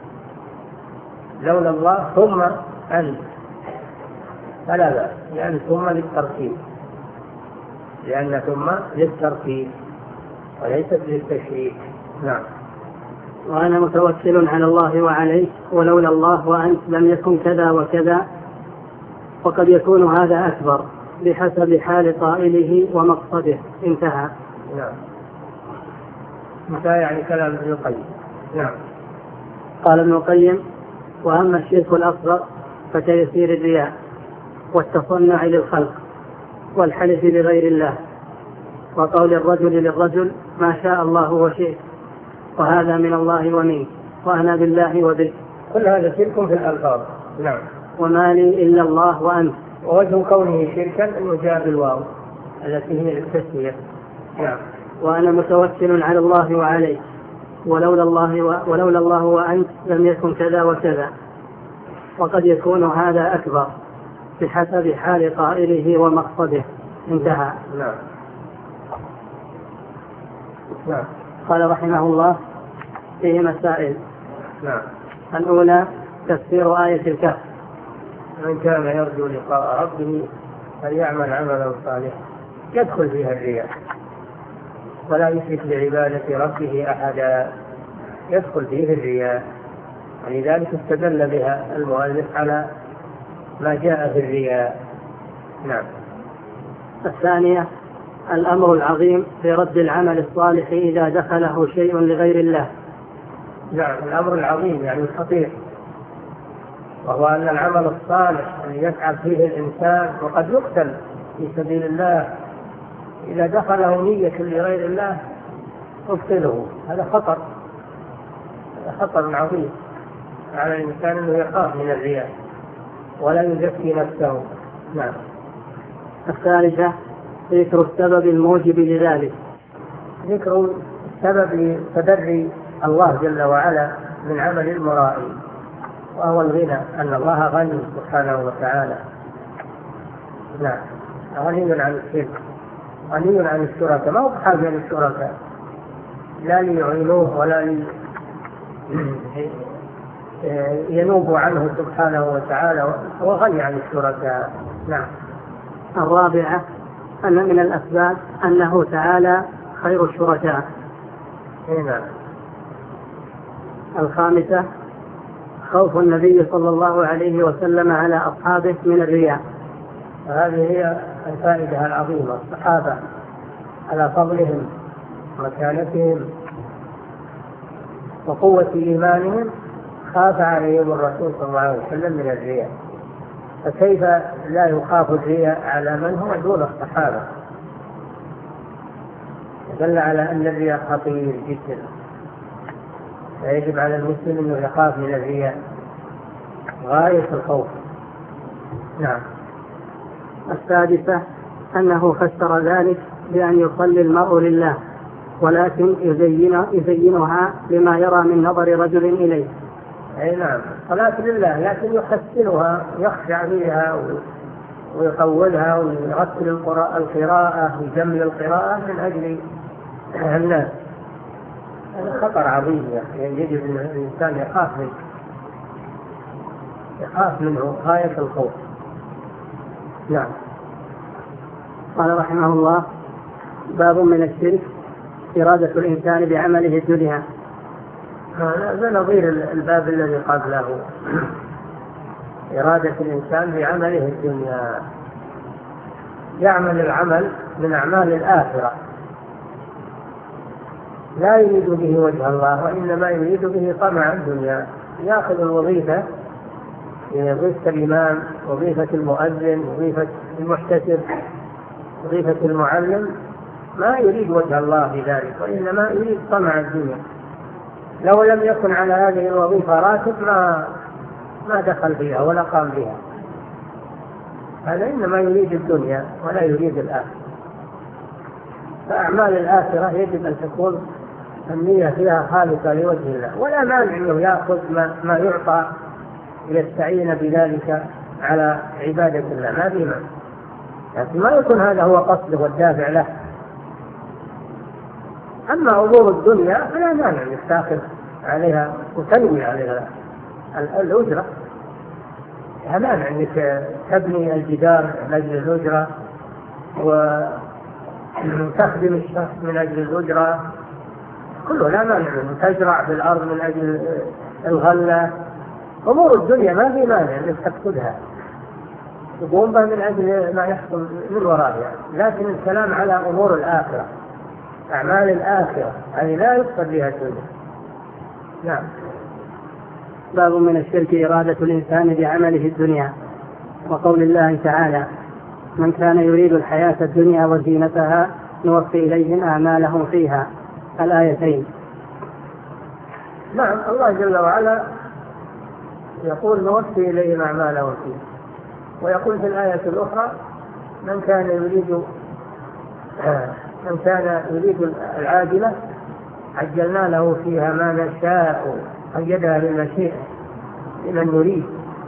لولا الله ثم أنت، فلا بأس، لأن ثم للترتيب، لأن ثم للترتيب وليست للتشريك. نعم. وأنا متوكل على الله وعليك، ولولا الله وأنت لم يكن كذا وكذا. وقد يكون هذا أكبر بحسب حال قائله ومقصده. انتهى. نعم. انتهى يعني كلام ابن القيم. نعم. قال ابن القيم: وأما الشرك الأصغر فكيسير الرياء والتصنع للخلق والحلف بغير الله وقول الرجل للرجل ما شاء الله وشئت، وهذا من الله ومنك، وأنا بالله وبك. كل هذا شرك في الألفاظ. نعم. وما لي إلا الله وأنت. ووجه كونه شركا أنه جاء بالواو التي هي التسمية. نعم. وأنا متوكل على الله وعليك، ولولا الله و... ولولا الله وأنت لم يكن كذا وكذا. وقد يكون هذا أكبر بحسب حال قائله ومقصده. انتهى. نعم. نعم. قال رحمه الله: فيه مسائل. نعم. الأولى تفسير آية الكهف: من كان يرجو لقاء ربه فليعمل عملا صالحا يدخل فيها الرياء، ولا يشرك بعبادة ربه أحدا، يدخل فيه الرياء، ولذلك استدل بها المؤلف على ما جاء في الرياء. نعم. الثانية الأمر العظيم في رد العمل الصالح إذا دخله شيء لغير الله. نعم. الأمر العظيم يعني الخطير، وهو أن العمل الصالح الذي يسعى فيه الإنسان وقد يقتل في سبيل الله إذا دخله نية لغير الله تبطله. هذا خطر، هذا خطر عظيم على الإنسان أنه يخاف من الرياء ولا يزكي نفسه. نعم. الثالثة ذكر السبب الموجب لذلك، ذكر سبب تبري الله جل وعلا من عمل المرائي، وهو الغنى، أن الله غني سبحانه وتعالى. نعم. غني عن الشرك، غني عن الشركاء، ما هو بحاجة للشركاء، لا ليعينوه ولا لي ينوب عنه سبحانه وتعالى، هو غني عن الشركاء. نعم. الرابعة أن من الأسباب أنه تعالى خير الشركاء. نعم. الخامسة خوف النبي صلى الله عليه وسلم على أصحابه من الرياء. هذه هي الفائدة العظيمة. الصحابة على فضلهم ومكانتهم وقوة إيمانهم خاف عليهم الرسول صلى الله عليه وسلم من الرياء، فكيف لا يخاف الرياء على من هو دون الصحابة؟ دل على أن الرياء خطير جدا، فيجب على المسلم أنه يخاف من الرياء غاية الخوف. نعم. السادسة أنه فسر ذلك بأن يصلي المرء لله ولكن يزين يزينها لما يرى من نظر رجل إليه. أي نعم، صلاة لله، لكن يحسنها، يخشع فيها ويطولها ويرتل القراءة ويجمل القراءة من أجل الناس. هذا خطر عظيم، يعني يجب أن الإنسان يخاف منه، يخاف منه غاية الخوف. نعم. قال رحمه الله: باب من الشرك إرادة الإنسان بعمله الدنيا. هذا نظير الباب الذي قبله، إرادة الإنسان بعمله الدنيا، يعمل العمل من أعمال الآخرة، لا يريد به وجه الله، وإنما يريد به طمع الدنيا. يأخذ الوظيفة، وظيفة الإمام، وظيفة المؤذن، وظيفة المحتسب، وظيفة المعلم، ما يريد وجه الله بذلك، وإنما يريد طمع الدنيا. لو لم يكن على هذه الوظيفة راتب ما ما دخل فيها ولا قام بها. هذا إنما يريد الدنيا ولا يريد الآخرة. فأعمال الآخرة يجب أن تكون النية فيها خالصة لوجه الله، ولا مانع أنه يأخذ ما, ما يعطى ليستعين بذلك على عبادة الله، ما في مانع، لكن ما يكون هذا هو قصده والدافع له. أما أمور الدنيا فلا مانع أن تأخذ عليها وتنوي عليها الأجرة، لا مانع أنك تبني الجدار من أجل الأجرة وتخدم الشخص من أجل الأجرة، كله لا مانع، أن تزرع في الأرض من أجل الغلة. أمور الدنيا ما في مانع أنك تأخذها تقوم بها من أجل ما يحصل من وراءها، لكن الكلام على أمور الآخرة، أعمال الآخرة هذه لا يقصد بها الدنيا. نعم. باب من الشرك إرادة الإنسان بعمله الدنيا، وقول الله تعالى: من كان يريد الحياة الدنيا وزينتها نوفي إليهم أعمالهم فيها، الآيتين. نعم، الله جل وعلا يقول نوفي إليهم أعمالهم فيها، ويقول في الآية الأخرى: من كان يريد من كان يريد العاجلة عجلنا له فيها ما نشاء، قيدها للمشيئة لمن نريد.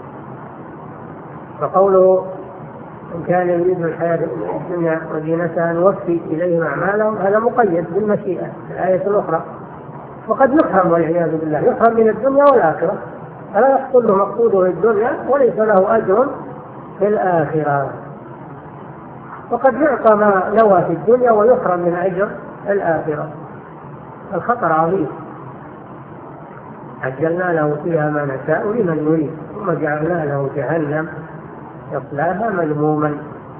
فقوله من كان يريد الحياة الدنيا وزينتها نوفي إليهم أعمالهم، هذا مقيد بالمشيئة في الآية الأخرى. وقد يفهم والعياذ بالله، يفهم من الدنيا والآخرة، فلا يحصل له مقصوده في الدنيا وليس له أجر في الآخرة. وقد يعطى ما نوى في الدنيا ويحرم من أجر الآخرة. الخطر عظيم. عجلنا له فيها ما نشاء لمن نريد ثم جعلنا له جهنم يصلاها مذموما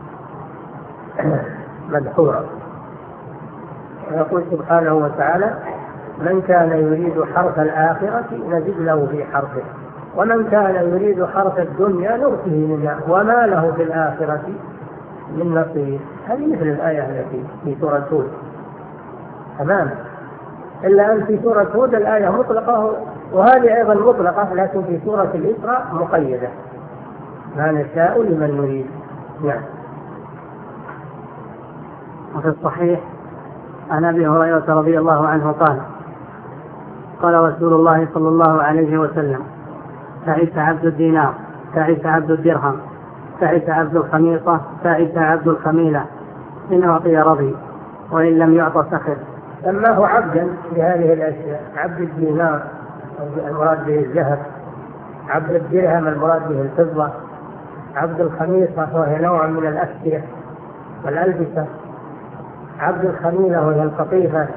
مدحورا. ويقول سبحانه وتعالى: من كان يريد حرث الآخرة نزد له في حرثه ومن كان يريد حرث الدنيا نؤته منها وما له في الآخرة من نصيب. هذه مثل الآية التي في سورة هود تمام، إلا أن في سورة هود الآية مطلقة وهذه أيضا مطلقة، لكن في سورة الإسراء مقيدة: ما نشاء لمن نريد. نعم. وفي الصحيح عن أبي هريرة رضي الله عنه قال: قال رسول الله صلى الله عليه وسلم: تعس عبد الدينار، تعس عبد الدرهم، تعس عبد الخميصة، تعس عبد الخميلة، إن أعطي رضي وإن لم يعط سخر. سماه عبدا لهذه الأشياء: عبد الدينار المراد به الذهب، عبد الدرهم المراد به الفضة، عبد الخميصة وهي نوع من الأكسية والألبسة، عبد الخميلة وهي القطيفة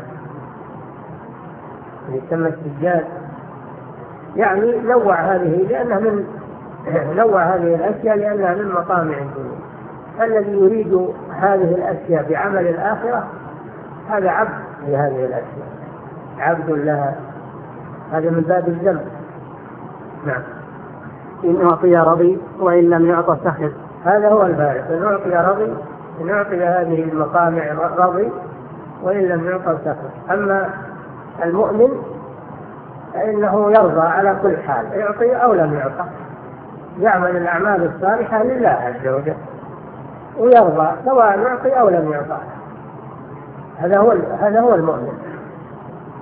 يسمى السجاد. يعني نوع هذه لأنها من نوع هذه الأشياء لأنها من مطامع الدنيا. الذي يريد هذه الأشياء بعمل الآخرة هذا عبد لهذه الأشياء، عبد لها، هذا من باب الذنب. نعم. إن أعطي رضي وإن لم يعط سخر. هذا هو الفارق، إن أعطي رضي، إن أعطي هذه المطامع رضي وإن لم يعط سخر. أما المؤمن فإنه يرضى على كل حال، يعطي أو لم يعطى، يعمل الأعمال الصالحة لله عز وجل ويرضى سواء يعطي أو لم يعطى. هذا هو هذا هو المؤمن.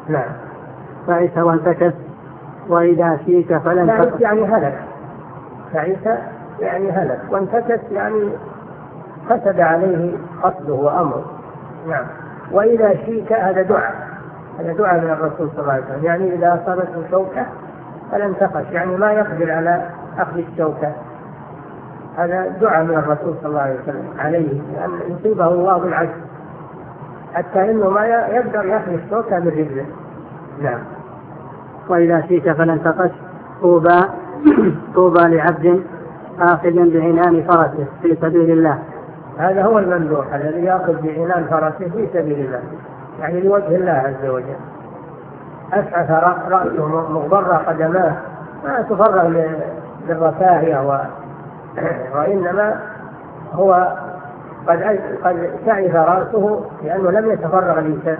نعم. تعس وانتكس وإذا شيك فلن تعس يعني هلك، تعس يعني هلك، وانتكس يعني فسد عليه قصده وأمره. نعم. وإذا شيك هذا دعاء، هذا دعاء من الرسول صلى الله عليه وسلم، يعني إذا أصابته شوكة فلن تقش، يعني ما يقدر على أخذ الشوكة، هذا دعاء من الرسول صلى الله عليه وسلم عليه أن يصيبه الله بالعجز حتى إنه ما يقدر يأخذ الشوكة من رجله. نعم. وإذا شيك فلن تقش طوبى طوبى لعبد آخذ بعنان فرسه في سبيل الله. هذا هو الممدوح الذي يأخذ بعنان فرسه في سبيل الله، يعني لوجه الله عز وجل. أسعف رأسه مغبرة قدماه، ما تفرغ للرفاهية و... وإنما هو قد قد تعب رأسه لأنه لم يتفرغ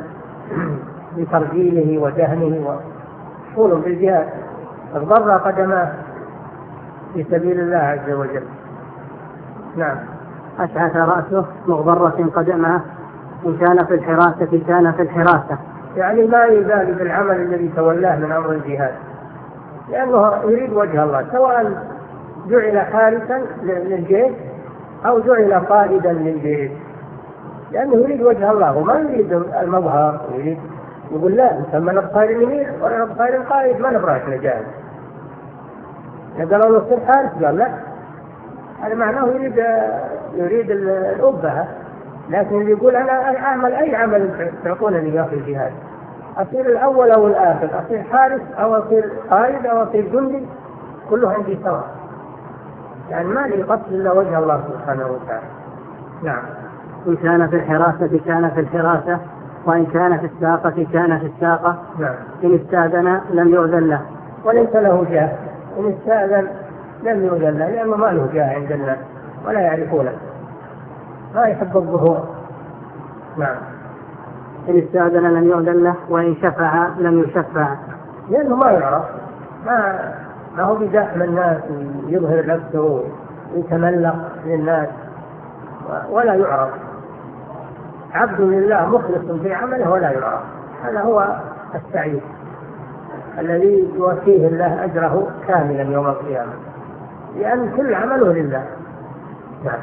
لترجيله ودهنه وشغل بالجهاد، اغبر قدماه في سبيل الله عز وجل. نعم. أشعث رأسه مغبرة قدماه، إن كان في الحراسة كان في الحراسة، يعني لا يبالي بالعمل الذي تولاه من أمر الجهاد، لأنه يريد وجه الله، سواء جعل حارسا للجيش أو جعل قائدا للجيش، لأنه يريد وجه الله وما يريد المظهر. يريد يقول لا نسمى نبقى اليمين ولا نبقى القائد، ما نبراش نجاهد. قالوا له صير حارس، قال لا، هذا معناه يريد يريد الأبهة، لكن اللي يقول أنا أعمل أي عمل تعطونني إياه في الجهاد، أصير الأول أو الآخر، أصير حارس أو أصير قائد أو أصير جندي، كله عندي سواء، يعني ما لي قصد إلا وجه الله سبحانه وتعالى. نعم. إن كان في الحراسة كان في الحراسة، وإن كان في الساقة كان في الساقة. نعم. إن استأذن لم يؤذن له، وليس له جاه. إن استأذن لم يؤذن له، لأنه ما له جاه عند الناس ولا يعرفونه، ما يحب الظهور. نعم. إن استأذن لم يؤذن له، وإن شفع لم يشفع، لأنه ما يعرف، ما ما هو بزحم الناس يظهر نفسه ويتملق للناس ولا يعرف. عبد لله مخلص في عمله ولا يعرف، هذا هو السعيد الذي يوفيه الله أجره كاملا يوم القيامة، لأن كل عمله لله. نعم.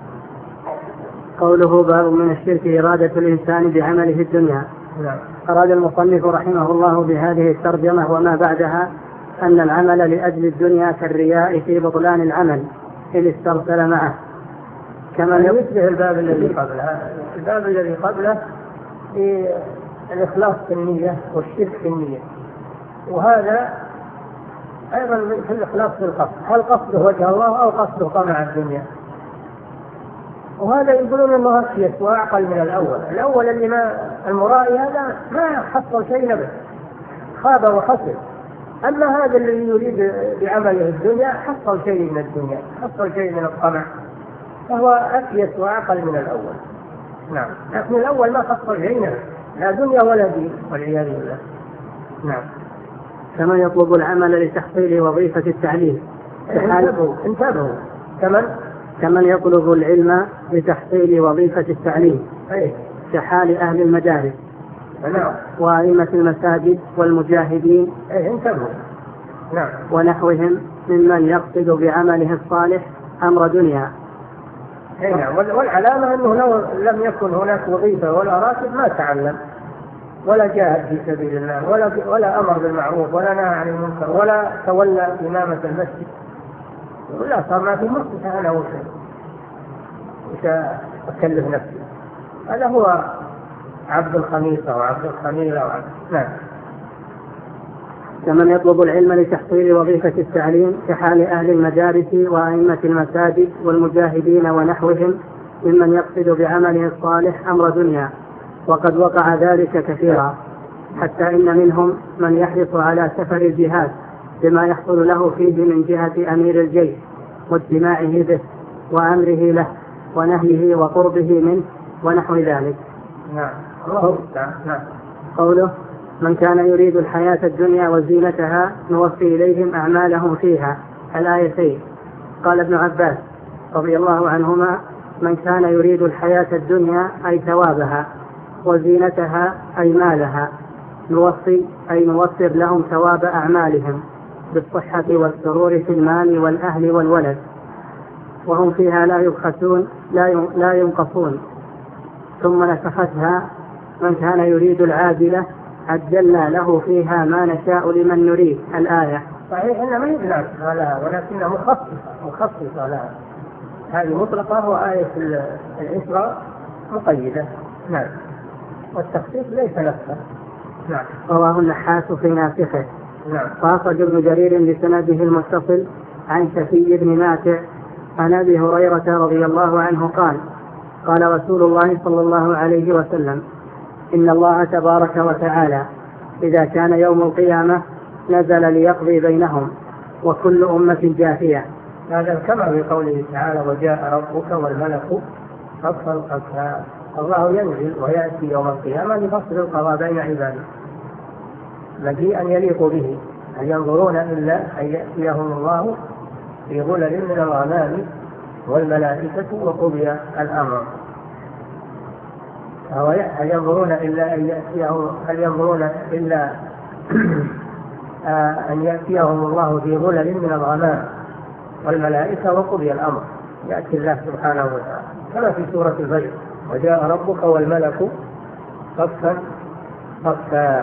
قوله باب من الشرك إرادة الإنسان بعمله الدنيا. نعم. أراد المصنف رحمه الله بهذه الترجمة وما بعدها أن العمل لأجل الدنيا كالرياء في بطلان العمل إن استرسل معه، كما يشبه الباب الذي قبله. الباب الذي قبله في الإخلاص في النية والشرك في النية، وهذا أيضا في الإخلاص في القصد، هل قصده وجه الله أو قصده طمع الدنيا، وهذا يقولون أنه أسيس وأعقل من الأول. الأول اللي ما المرائي هذا ما حصل شيء نبت، خاب وخسر. أما هذا الذي يريد بعمله الدنيا حصل شيء من الدنيا، حصل شيء من الطمع، فهو أسيس وأعقل من الأول. نعم. لكن الأول ما حصل شيء نبت، لا دنيا ولا دين والعياذ بالله. نعم. كما يطلب العمل لتحصيل وظيفة التعليم. انتبهوا انتبهوا كمن كمن يطلب العلم لتحصيل وظيفة التعليم. أيه. كحال أهل المدارس. نعم. وأئمة المساجد والمجاهدين. أيه انتبهوا. نعم. ونحوهم ممن يقصد بعمله الصالح أمر دنيا. أيه نعم. والعلامة أنه لو لم يكن هناك وظيفة ولا راتب ما تعلم ولا جاهد في سبيل الله ولا ولا أمر بالمعروف ولا نهى عن المنكر ولا تولى إمامة المسجد، ولا صار ما في مصلحة أنا وش وش أكلف نفسي. هذا هو عبد الخميسة وعبد الخميلة وعبد. نعم. كمن يطلب العلم لتحصيل وظيفة التعليم كحال أهل المدارس وأئمة المساجد والمجاهدين ونحوهم ممن يقصد بعمله الصالح أمر دنيا، وقد وقع ذلك كثيرا، حتى إن منهم من يحرص على سفر الجهاد بما يحصل له فيه من جهة أمير الجيش واجتماعه به وأمره له ونهيه وقربه منه ونحو ذلك. نعم. الله نعم. قوله من كان يريد الحياة الدنيا وزينتها نوفي إليهم أعمالهم فيها، الآيتين. قال ابن عباس رضي الله عنهما من كان يريد الحياة الدنيا أي ثوابها، وزينتها أي مالها، نوصي أي نوفر لهم ثواب أعمالهم بالصحة والسرور في المال والأهل والولد، وهم فيها لا يبخسون لا ينقصون. ثم نسختها من كان يريد العاجلة عجلنا له فيها ما نشاء لمن نريد. الآية. صحيح إنها ما هي بناسخة لها ولكنها مخصصة مخصصة لها. هذه مطلقة وآية الإسراء مقيدة. نعم. والتخصيص ليس نفسه. نعم. رواه النحاس في ناسخه. نعم. وأخرج ابن جرير بسنده المتصل عن شفي بن ماتع عن أبي هريرة رضي الله عنه قال قال رسول الله صلى الله عليه وسلم إن الله تبارك وتعالى إذا كان يوم القيامة نزل ليقضي بينهم وكل أمة جاثية. هذا كما في قوله تعالى وجاء ربك والملك صفا صفا. الله ينزل ويأتي يوم القيامة لفصل القضاء بين عباده مجيئا يليق به. هل ينظرون إلا أن يأتيهم الله في ظلل من الغمام والملائكة وقضي الأمر. هل ينظرون إلا أن يأتيهم هل ينظرون إلا أن يأتيهم الله في ظلل من الغمام والملائكة وقضي الأمر. يأتي الله سبحانه وتعالى كما في سورة الفجر وجاء ربك والملك صفا صفا.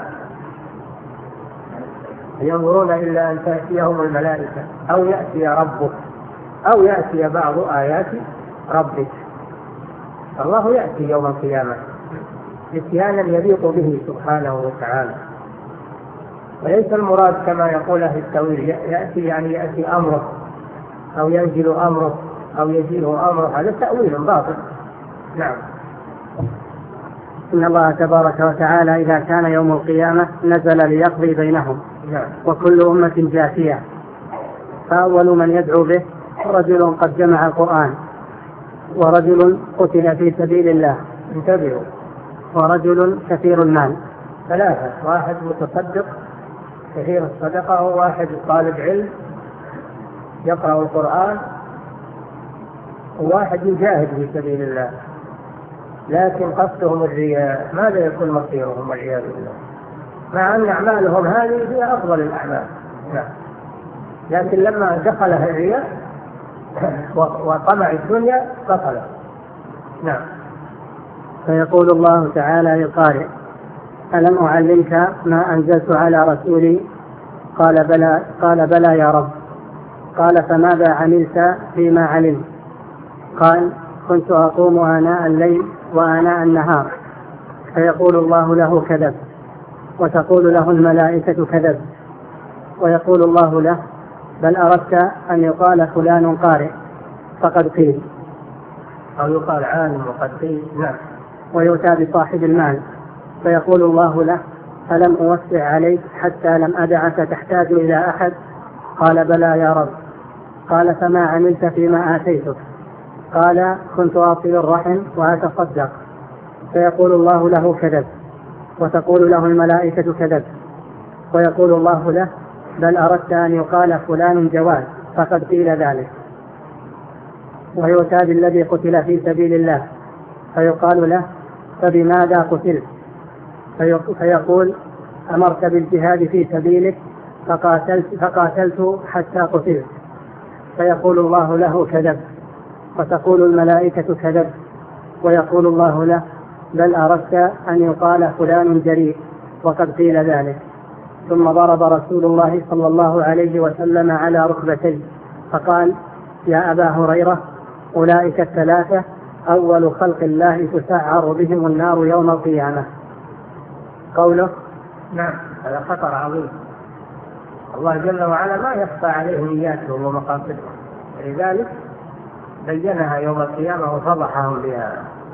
ينظرون إلا أن تأتيهم الملائكة أو يأتي ربك أو يأتي بعض آيات ربك. الله يأتي يوم القيامة اتيانا يليق به سبحانه وتعالى، وليس المراد كما يقول أهل التأويل يأتي يعني يأتي أمره أو ينزل أمره أو يجيء أمره. هذا تأويل باطل. نعم. إن الله تبارك وتعالى إذا كان يوم القيامة نزل ليقضي بينهم. نعم. وكل أمة جاثية. فأول من يدعو به رجل قد جمع القرآن، ورجل قتل في سبيل الله. انتبهوا. ورجل كثير المال. ثلاثة: واحد متصدق كثير الصدقة، وواحد طالب علم يقرأ القرآن، وواحد يجاهد في سبيل الله لكن قصدهم الرياء. ماذا يكون مصيرهم والعياذ بالله؟ مع أن أعمالهم هذه هي أفضل الأعمال، لكن لما دخلها الرياء وطمع الدنيا بطل. نعم. فيقول الله تعالى للقارئ: ألم أعلمك ما أنزلت على رسولي؟ قال بلى قال بلى يا رب. قال فماذا عملت فيما علمت؟ قال كنت أقوم آناء الليل وآناء النهار. فيقول الله له كذب، وتقول له الملائكة كذب، ويقول الله له بل أردت أن يقال فلان قارئ فقد قيل، أو يقال عالم وقد قيل. نعم. ويؤتى بصاحب المال فيقول الله له ألم أوسع عليك حتى لم أدعك تحتاج إلى أحد؟ قال بلى يا رب. قال فما عملت فيما آتيتك؟ قال كنت أصل الرحم وأتصدق. فيقول الله له كذب، وتقول له الملائكة كذب، ويقول الله له بل أردت أن يقال فلان جواد فقد قيل ذلك. ويؤتى بالذي قتل في سبيل الله فيقال له فبماذا قتلت؟ فيقول أمرت بالجهاد في سبيلك فقاتلت, فقاتلت حتى قتلت. فيقول الله له كذب، وتقول الملائكة كذب، ويقول الله له بل أردت أن يقال فلان جريء وقد قيل ذلك. ثم ضرب رسول الله صلى الله عليه وسلم على ركبتيه فقال يا أبا هريرة أولئك الثلاثة أول خلق الله تسعر بهم النار يوم القيامة. قوله نعم هذا خطر عظيم. الله جل وعلا ما يخفى عليه نياتهم ومقاصدهم، لذلك بينها يوم القيامة وفضحهم بها.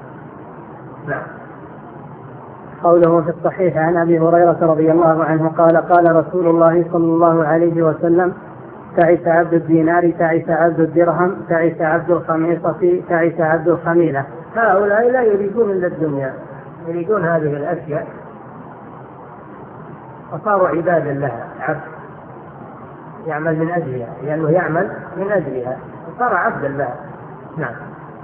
نعم. قوله في الصحيح عن أبي هريرة رضي الله عنه قال قال رسول الله صلى الله عليه وسلم تعس عبد الدينار تعس عبد الدرهم تعس عبد الخميصة تعس عبد الخميلة. هؤلاء لا يريدون إلا الدنيا، يريدون هذه الأشياء وصاروا عبادا لها، عبد يعمل من أجلها، لأنه يعمل من أجلها وصار عبدا لها. نعم.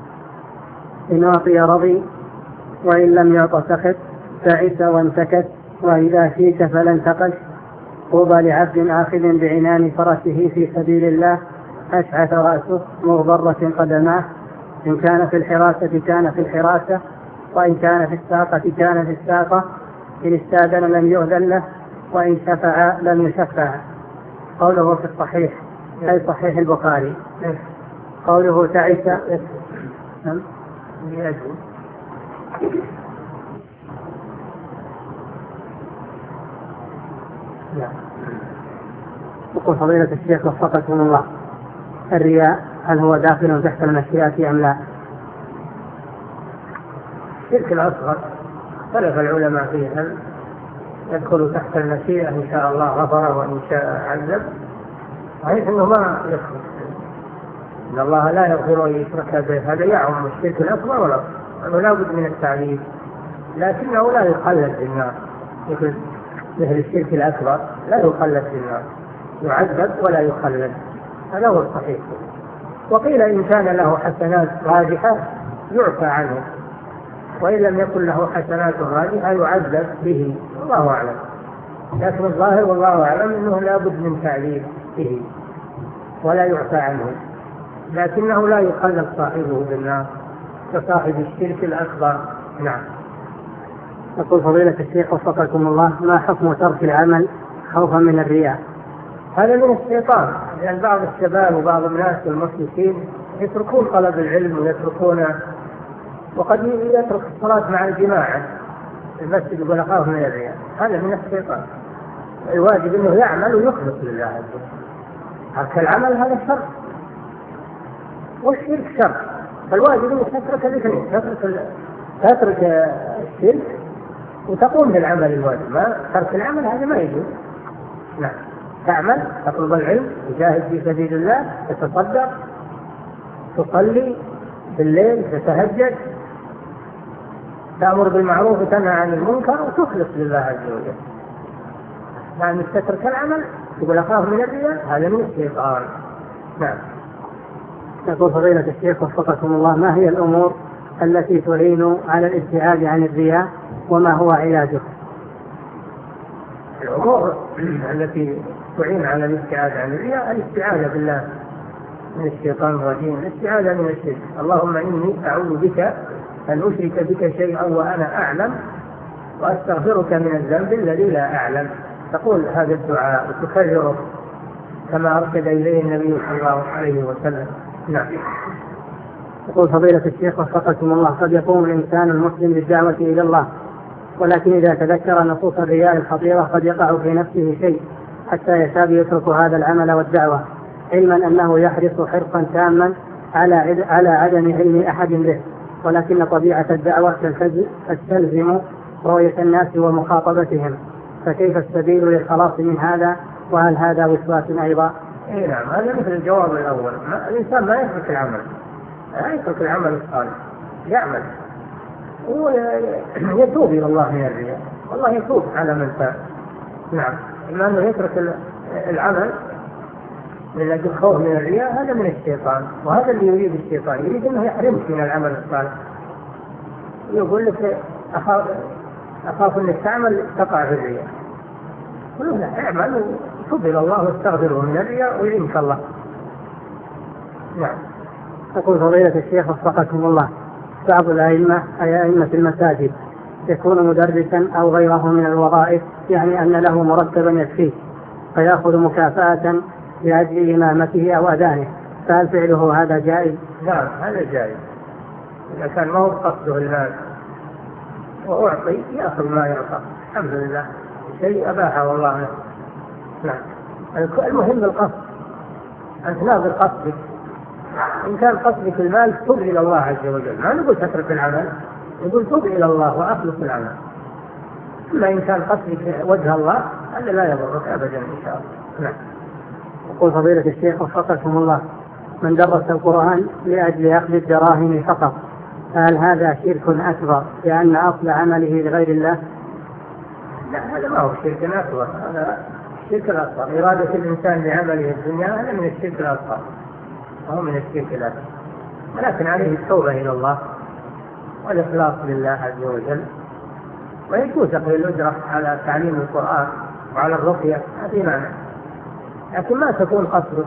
إن أعطي رضي وإن لم يعط سخط تعس وانتكت وإذا شئت فلن تقش. طوبى لعبد آخذ بعنان فرسه في سبيل الله أشعث رأسه مغبرة قدماه. إن كان في الحراسة كان في الحراسة، وإن كان في الساقة كان في الساقة. إن استأذن لم يؤذن له، وإن شفع لم يشفع. قوله في الصحيح أي صحيح البخاري. قوله تعس يقول فضيلة الشيخ وفقكم الله، الرياء هل هو داخل تحت المشيئة أم لا؟ الشرك الأصغر اختلف العلماء فيه، هل يدخل تحت المشيئة إن شاء الله غفر وإن شاء عذب، صحيح أنه ما يدخل، إن الله لا يغفر أن يشرك به، هذا يعم الشرك الأصغر والأصغر، أنه لا بد من التعليم، لكنه لا يخلد في النار مثل مثل الشرك الأكبر، لا يخلد في النار، يعذب ولا يخلد، هذا هو الصحيح. وقيل إن كان له حسنات راجحة يعفى عنه، وإن لم يكن له حسنات راجحة يعذب به، والله أعلم. لكن الظاهر والله أعلم أنه لا بد من تعذيب به ولا يعفى عنه، لكنه لا يخلد صاحبه بالنار كصاحب الشرك الأكبر. نعم. يقول فضيلة الشيخ وفقكم الله، ما حكم ترك العمل خوفا من الرياء؟ هذا من الشيطان، لأن بعض الشباب وبعض الناس المسلمين يتركون طلب العلم ويتركون، وقد يترك الصلاة مع الجماعة المسجد يقول أخاف من الرياء، هذا من الشيطان. الواجب أنه يعمل ويخلص لله عز وجل. ترك العمل هذا شر والشرك شر، فالواجب أنه تترك الاثنين، تترك تترك الشرك وتقوم بالعمل الواجب. ما ترك العمل هذا ما يجوز. نعم، تعمل، تطلب العلم، تجاهد في سبيل الله، تتصدق، تصلي بالليل، تتهجد، تأمر بالمعروف وتنهى عن المنكر وتخلص لله عز وجل. يعني تترك العمل تقول أخاف من الرياء، هذا من الشيطان. نعم. يقول فضيلة الشيخ وفقكم الله، ما هي الأمور التي تعين على الابتعاد عن الرياء وما هو علاجه؟ الأمور التي تعين على الابتعاد عن الرياء الاستعاذة بالله من الشيطان الرجيم، الاستعاذة من الشرك. اللهم إني أعوذ بك أن أشرك بك شيئا وأنا أعلم، وأستغفرك من الذنب الذي لا أعلم. تقول هذا الدعاء وتكرره كما أرشد إليه النبي صلى الله عليه وسلم. نعم. يقول فضيلة الشيخ وفقكم الله، قد يقوم الإنسان المسلم بالدعوة إلى الله، ولكن إذا تذكر نصوص الرياء الخطيرة قد يقع في نفسه شيء حتى يكاد يترك هذا العمل والدعوة، علما أنه يحرص حرصا تاما على على عدم علم أحد به، ولكن طبيعة الدعوة تستلزم رؤية الناس ومخاطبتهم، فكيف السبيل للخلاص من هذا؟ وهل هذا وسواس أيضا؟ إيه نعم، هذا مثل الجواب الأول. ما الإنسان ما يترك العمل، لا يترك العمل الصالح، يعمل ويتوب إلى الله من الرياء، والله يتوب على من تاب. نعم، إما أنه يترك العمل من أجل خوف من الرياء، هذا من الشيطان، وهذا اللي يريد الشيطان، يريد أنه يحرمك من العمل الصالح، يقول لك أخاف أخاف أنك تعمل تقع في الرياء، قل له اعمل وتوب إلى الله واستغفره من الرياء ويعينك الله. نعم. يقول فضيلة الشيخ وفقكم الله، بعض الأئمة أي أئمة المساجد يكون مدرسا أو غيره من الوظائف، يعني أن له مرتبا يكفيه فيأخذ مكافأة لأجل إمامته أو أذانه، فهل فعله هذا جائز؟ نعم، هذا جائز إذا كان ما هو قصده المال وأعطي يأخذ ما يعطى، الحمد لله، شيء أباحه والله. نعم، المهم القصد، أنت ناظر قصدك، إن كان قصدك المال توب إلى الله عز وجل، ما نقول تترك العمل، نقول توب إلى الله وأخلص العمل. أما إن كان قصدك وجه الله هذا لا يضرك أبدا إن شاء الله. نعم. يقول فضيلة الشيخ وفقكم الله، من درس القرآن لأجل أخذ الدراهم فقط، هل هذا شرك أكبر لأن أصل عمله لغير الله؟ لا، هذا ما هو شرك أكبر، هذا الشرك الأصغر. إرادة الإنسان لعمله الدنيا هذا من الشرك الأصغر، وهو من الشرك الأكبر، ولكن عليه التوبة إلى الله والإخلاص لله عز وجل ويجوز أخذ الأجرة على تعليم القرآن وعلى الرقية، ما في معنى، لكن ما تكون قصده،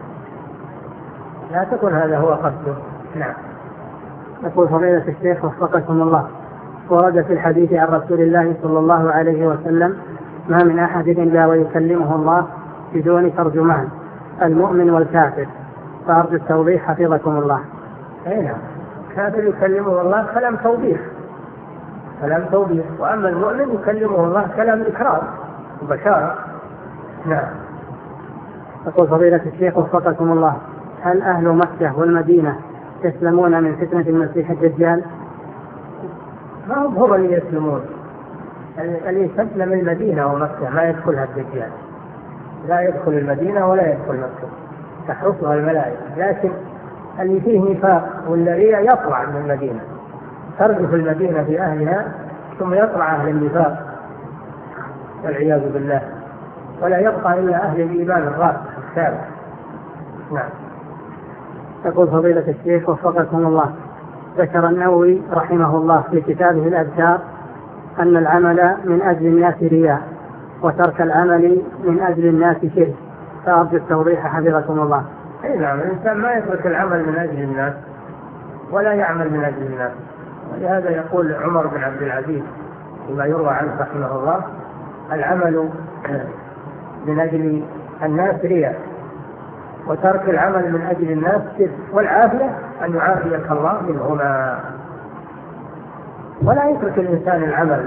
لا تكون هذا هو قصده. نعم. يقول فضيلة الشيخ وفقكم الله، ورد في الحديث عن رسول الله صلى الله عليه وسلم: ما من أحد إلا ويكلمه الله بدون ترجمان، المؤمن والكافر. فأرجو التوضيح حفظكم الله. أي نعم، كافر يكلمه الله كلام توضيح، كلام توضيح، وأما المؤمن يكلمه الله كلام إكرام وبشارة. نعم. يقول فضيلة الشيخ وفقكم الله: هل أهل مكة والمدينة يسلمون من فتنة المسيح الدجال؟ ما هم هم اللي يسلمون، اللي يسلم المدينة ومكة ما يدخلها الدجال، لا يدخل المدينة ولا يدخل مكة، تحرسها الملائكة، لكن اللي فيه نفاق والذريع يطلع من المدينة، ترجف المدينة بأهلها ثم يطلع أهل النفاق والعياذ بالله، ولا يبقى إلا أهل الإيمان الراسخ الثابت. نعم. يقول فضيلة الشيخ وفقكم الله: ذكر النووي رحمه الله في كتابه الأذكار أن العمل من أجل الناس رياء، وترك العمل من أجل الناس شرك، فأرجو التوضيح حفظكم الله. أي نعم، الإنسان ما يترك العمل من أجل الناس ولا يعمل من أجل الناس، ولهذا يقول عمر بن عبد العزيز فيما يروى عنه رحمه الله: العمل من أجل الناس رياء، وترك العمل من أجل الناس شرك، والعافية أن يعافيك الله منهما. ولا يترك الإنسان العمل،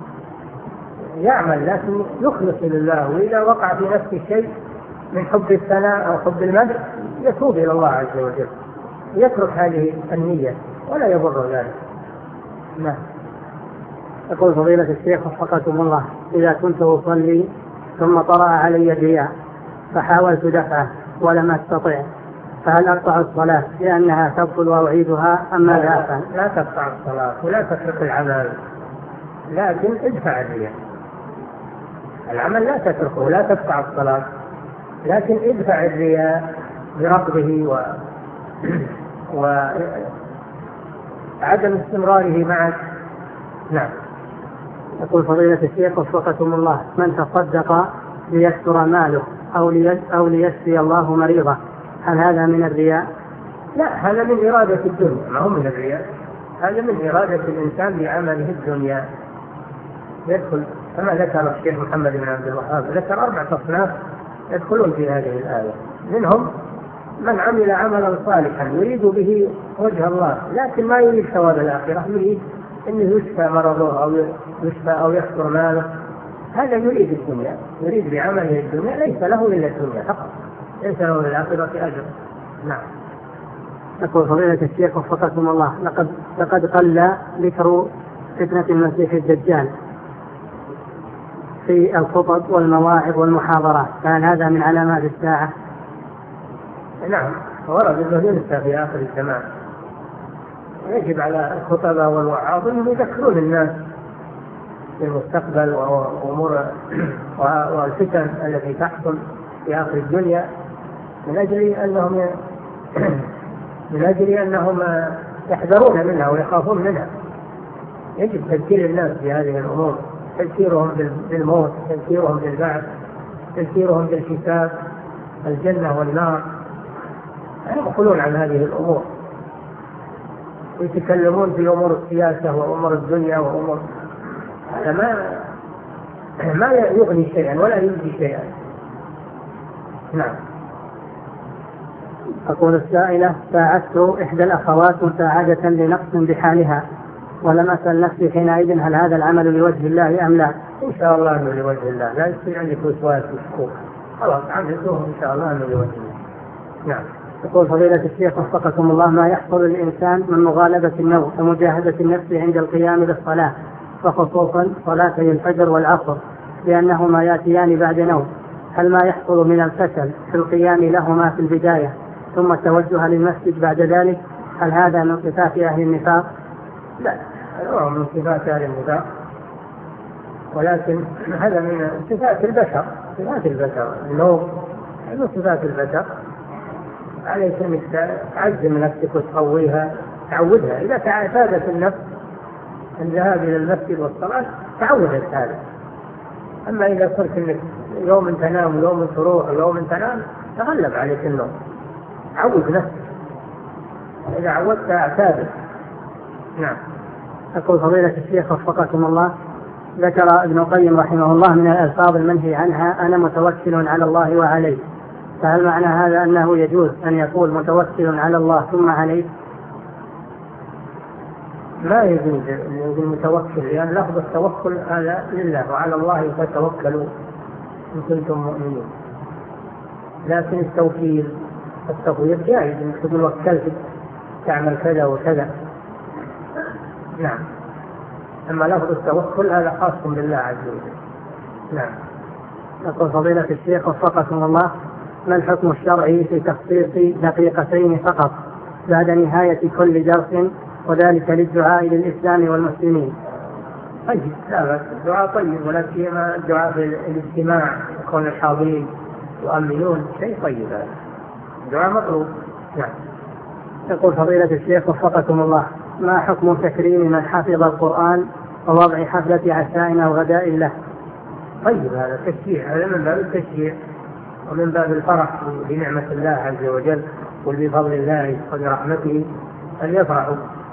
يعمل لكن يخلص لله، وإذا وقع في نفسه شيء من حب الثناء أو حب المدح يتوب إلى الله عز وجل، يترك هذه النية ولا يضر ذلك. نعم. يقول فضيلة الشيخ وفقكم الله: إذا كنت أصلي ثم طرأ علي الرياء فحاولت دفعه ولم أستطع، فهل أقطع الصلاة لأنها تبطل وأعيدها أم ماذا أفعل؟ لا تقطع الصلاة ولا تترك العمل، لكن ادفع الرياء. العمل لا تتركه، لا تقطع الصلاة، لكن ادفع الرياء برفضه و... وعدم استمراره معك. نعم. يقول فضيلة الشيخ وفقكم الله: من تصدق ليكثر ماله أو, لي... أو ليشفي الله مريضه، هل هذا من الرياء؟ لا، هذا من إرادة الدنيا، ما هو من الرياء، هذا من إرادة الإنسان بعمله الدنيا. يدخل كما ذكر الشيخ محمد بن عبد الوهاب، ذكر أربعة أصناف يدخلون في هذه الآية، منهم من عمل عملا صالحا يريد به وجه الله لكن ما يريد ثواب الآخرة، يريد أنه يشفى مرضه أو يشفى أو يكثر ماله، هذا يريد الدنيا، يريد بعمله الدنيا، ليس له إلا الدنيا فقط، ليس له الآخرة أجر. نعم. يقول فضيلة الشيخ وفقكم الله: لقد لقد قل ذكر فتنة المسيح الدجال في الخطب والمواعظ والمحاضرات، فهل هذا من علامات الساعة؟ نعم، ورد أنه ينسى في آخر الزمان، يجب على الخطباء والوعاظ أنهم يذكرون الناس بالمستقبل وأمور والفتن التي تحصل في آخر الدنيا، من أجل أنهم من أجل أنهم يحذرون منها ويخافون منها. يجب تذكير الناس بهذه الأمور، تذكيرهم بالموت، تذكيرهم بالبعث، تذكيرهم بالحساب، الجنة والنار، يقولون عن هذه الأمور، يتكلمون في أمور السياسة وأمور الدنيا وأمور، هذا ما ما يغني شيئا ولا يجزي شيئا. نعم. أقول السائلة: ساعدت إحدى الأخوات مساعدة لنقص بحالها، ولم أسأل نفسي حينئذ هل هذا العمل لوجه الله أم لا؟ إن شاء الله أنه لوجه الله، لا يصير عندك وسواس وشكوك، خلاص عملته إن شاء الله أنه لوجه الله. نعم. يقول فضيلة الشيخ وفقكم الله: ما يحصل للإنسان من مغالبة النوم ومجاهدة النفس عند القيام للصلاة، وخصوصا صلاتي الفجر والعصر لأنهما يأتيان بعد نوم، هل ما يحصل من الفشل في القيام لهما في البداية ثم التوجه للمسجد بعد ذلك، هل هذا من صفات أهل النفاق؟ لا، هذا من صفات أهل النفاق، ولكن هذا من صفات البشر، صفات البشر النوم من صفات البشر، عليك أنك تعزم نفسك وتقويها، تعودها، إذا تعافادت النفس الذهاب إلى المسجد والصلاة تعودت هذا. أما إذا كنت إنك يوم تنام ويوم تروح ويوم تنام تغلب عليك النوم. عود نفسك، إذا عودت اعتاد. نعم. يقول فضيلة الشيخ وفقكم الله، ذكر ابن القيم رحمه الله من الألفاظ المنهي عنها أنا متوكل على الله وعليه، فهل معنى هذا أنه يجوز أن يقول متوكل على الله ثم عليه؟ لا يجوز المتوكل، لأن يعني لفظ التوكل هذا لله وعلى الله فتوكلوا إن كنتم مؤمنين. لكن التوكيل التفويض جائز، إنك تقول وكلت تعمل كذا وكذا. نعم. أما لفظ التوكل هذا خاص بالله عز وجل. نعم. يقول فضيلة الشيخ وفقكم الله، ما الحكم الشرعي في تخصيص دقيقتين فقط بعد نهاية كل درس وذلك للدعاء للإسلام والمسلمين؟ طيب، لا بس الدعاء طيب، ولا سيما الدعاء في الاجتماع يكون الحاضرين يؤمنون، شيء طيب هذا، الدعاء مطلوب. نعم. يقول فضيلة الشيخ وفقكم الله، ما حكم تكريم من حفظ القرآن ووضع حفلة عشاء أو غداء له؟ طيب، هذا تشجيع، هذا من باب التشجيع ومن باب الفرح بنعمة الله عز وجل وبفضل الله وبرحمته أن يفرحوا،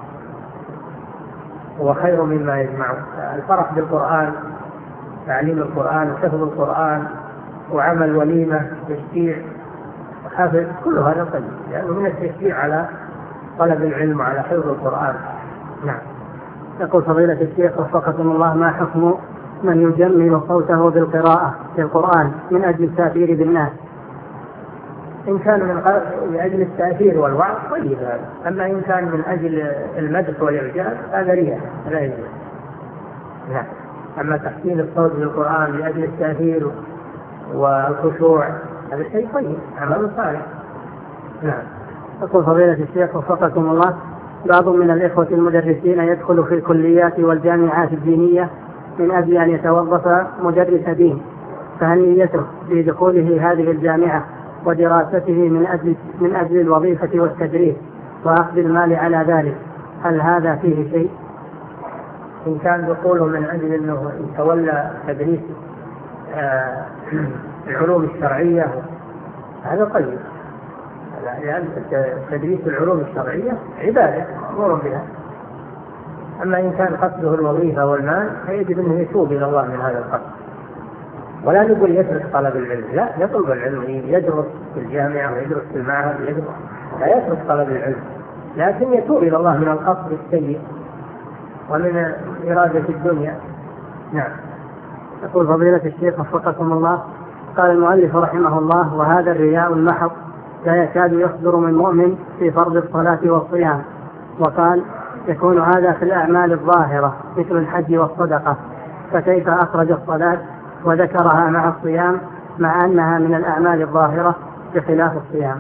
وخير مما يجمعوا. الفرح بالقرآن، تعليم القرآن وحفظ القرآن وعمل وليمة تشجيع وحفظ، كل هذا طيب، لأنه من التشجيع على طلب العلم وعلى حفظ القرآن. نعم. يقول فضيلة الشيخ وفقكم الله، ما حكم من يجمل صوته بالقراءة في القرآن من أجل التأثير بالناس؟ إن كان من أجل التأثير والوعظ طيب هذا، أما إن كان من أجل المدح والإعجاب هذا رياء لا يجوز. نعم. أما تحسين الصوت بالقرآن لأجل التأثير والخشوع هذا شيء طيب، عمل صالح. نعم. يقول فضيلة الشيخ وفقكم الله، بعض من الإخوة المدرسين يدخل في الكليات والجامعات الدينية من أجل أن يتوظف مدرس دين، فهل نيته في دخوله هذه الجامعة ودراسته من أجل, من أجل الوظيفة والتدريس وأخذ المال على ذلك، هل هذا فيه شيء؟ إن كان دخوله من أجل أنه يتولى تدريس آه العلوم الشرعية هذا طيب، لأن تدريس العلوم الشرعية عبادة مأمور بها. أما إن كان قصده الوظيفة والمال فيجب أنه يتوب إلى الله من هذا القصد، ولا نقول يترك طلب العلم، لا، يطلب العلم، يدرس في الجامعة ويدرس في المعهد ويدرس، لا يترك طلب العلم، لكن يتوب إلى الله من القصد السيء ومن إرادة الدنيا. نعم. يقول فضيلة الشيخ وفقكم الله، قال المؤلف رحمه الله، وهذا الرياء المحض لا يكاد يصدر من مؤمن في فرض الصلاة والصيام، وقال يكون هذا في الأعمال الظاهرة مثل الحج والصدقة، فكيف أخرج الصلاة وذكرها مع الصيام مع أنها من الأعمال الظاهرة بخلاف الصيام؟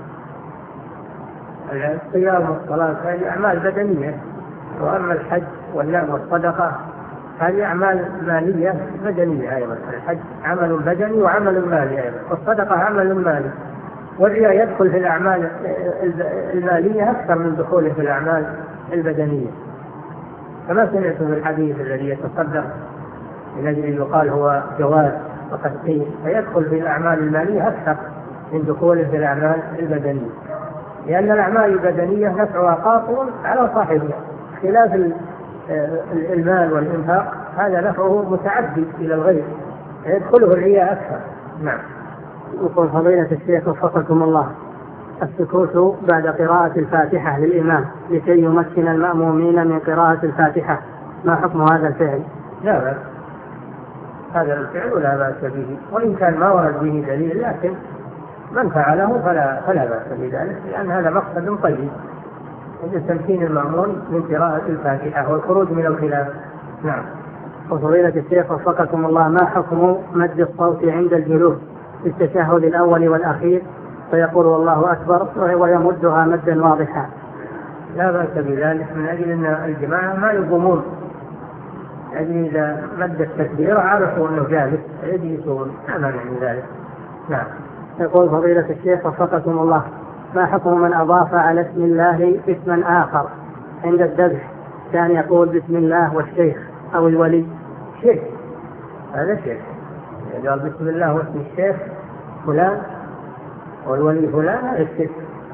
الصيام والصلاة هذه أعمال بدنية، وأما الحج والصدقة هذه أعمال مالية بدنية أيضا. الحج عمل بدني وعمل مالي أيضا، والصدقة عمل مالي، والرياء يدخل في الأعمال المالية أكثر من دخوله في الأعمال البدنية. كما سمعت في الحديث الذي يتصدق من أجل يقال هو جواز فقد قيل، فيدخل في الأعمال المالية أكثر من دخوله في الأعمال البدنية، لأن الأعمال البدنية نفعها قاصر على صاحبها، خلاف المال والإنفاق هذا نفعه متعدي إلى الغير، يدخله الرياء أكثر. نعم. يقول فضيلة الشيخ وفقكم الله، السكوت بعد قراءة الفاتحة للإمام لكي يمكن المأمومين من قراءة الفاتحة، ما حكم هذا الفعل؟ لا بأس، هذا الفعل لا بأس به، وإن كان ما ورد به دليل، لكن من فعله فلا, فلا بأس بذلك، لأن هذا مقصد طيب، تمكين المأمون من قراءة الفاتحة والخروج من الخلاف. نعم. وفضيلة الشيخ وفقكم الله، ما حكم مد الصوت عند الجلوس في التشهد الأول والأخير فيقول الله أكبر ويمدها مدا واضحا؟ لا بأس بذلك، من أجل أن الجماعة ما يقومون، يعني إذا مد التكبير عرفوا أنه جالس يجلسون، لا مانع من ذلك. نعم. يقول فضيلة الشيخ وفقكم الله، ما حكم من أضاف على اسم الله اسما آخر عند الذبح كان يقول بسم الله والشيخ أو الولي؟ شرك، هذا شرك. قال بسم الله واسم الشيخ فلان والولي فلان، هذا الشرك،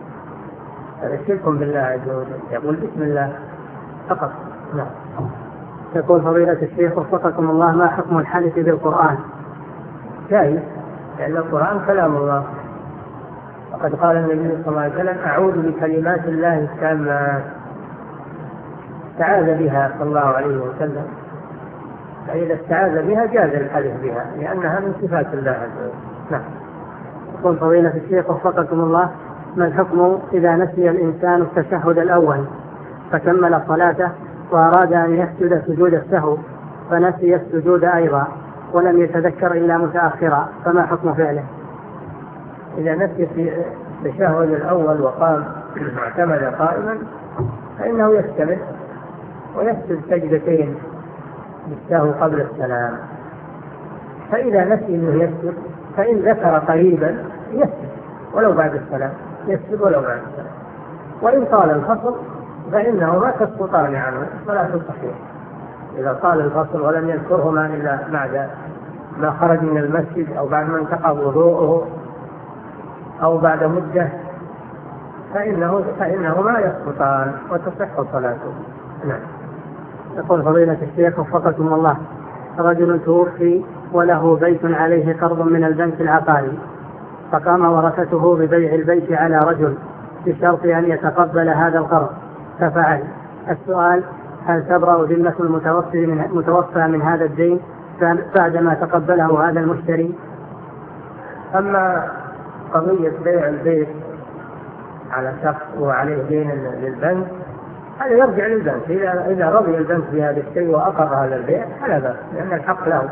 هذا شرك بالله عز وجل. يقول بسم الله فقط. نعم. يقول فضيلة الشيخ وفقكم الله، ما حكم الحلف بالقرآن؟ جائز، لأن القرآن كلام الله، وقد قال النبي صلى الله عليه وسلم أعوذ بكلمات الله التامات، استعاذ بها صلى الله عليه وسلم، فإذا استعاذ بها جاز الحلف بها لأنها من صفات الله عز وجل. نعم. يقول فضيلة الشيخ وفقكم الله، ما الحكم إذا نسي الإنسان التشهد الأول فكمل صلاته وأراد أن يسجد سجود السهو فنسي السجود أيضا ولم يتذكر إلا متأخرا، فما حكم فعله؟ إذا نسي في التشهد الأول وقام واعتمد قائما فإنه يستمر ويسجد سجدتين بالسهو قبل السلام. فإذا نسي أنه يسجد فإن ذكر قريبا يسجد ولو بعد السلام، يسجد ولو بعد السلام. وإن طال الفصل فإنه ما تسقطان عنه فلا تصحيح. إذا طال الفصل ولم يذكرهما إلا بعد ما خرج من المسجد أو بعد ما انتقض وضوءه أو بعد مدة فإنه, فإنه ما يسقطان وتصح صلاته. نعم. يقول فضيلة الشيخ وفقكم الله، رجل توفي وله بيت عليه قرض من البنك العقاري، فقام ورثته ببيع البيت على رجل بشرط أن يتقبل هذا القرض ففعل. السؤال: هل تبرأ ذمة المتوفى من, متوفى من هذا الدين بعدما تقبله هذا المشتري؟ أما قضية بيع البيت على شخص وعليه دين للبنك هذا يرجع للبنك، إذا رضي البنك بهذا الشيء وأقر هذا البيع فلا بأس لأن الحق له.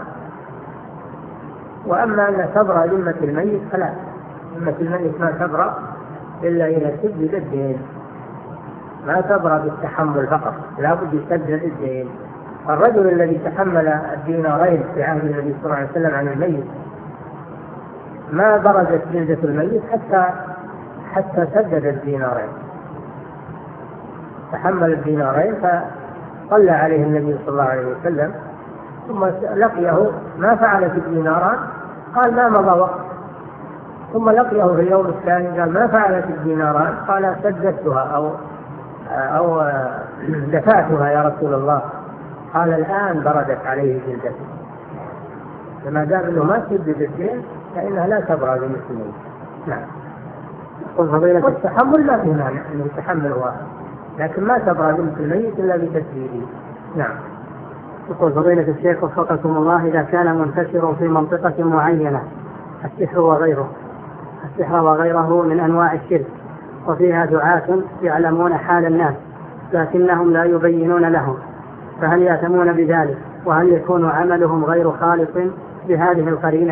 وأما أن تبرأ ذمة الميت فلا، ذمة الميت ما تبرأ إلا إذا سدد الدين، ما تبرأ بالتحمل فقط، لا بد يسدد الدين. الرجل الذي تحمل الدينارين في عهد النبي صلى الله عليه وسلم عن الميت ما برزت جلدة الميت حتى حتى سدد الدينارين، تحمل الدينارين فصلى عليه النبي صلى الله عليه وسلم ثم لقيه ما فعل في الديناران، قال ما مضى وقت، ثم لقيه في اليوم الثاني قال ما فعل في الديناران، قال سددتها أو أو دفعتها يا رسول الله، قال الآن بردت عليه جلدته. فما دام أنه ما سدد الدين فإنها لا تبرأ للمسلمين. نعم. والتحمل لا في مانع أنه يتحمل واحد، لكن ما تبرأ للمسلمين إلا بتسديده. نعم. يقول فضيلة الشيخ وفقكم الله، إذا كان منتشر في منطقة معينة السحر وغيره السحر وغيره من أنواع الشرك وفيها دعاة يعلمون حال الناس لكنهم لا يبينون لهم، فهل يأثمون بذلك؟ وهل يكون عملهم غير خالص بهذه القرينة؟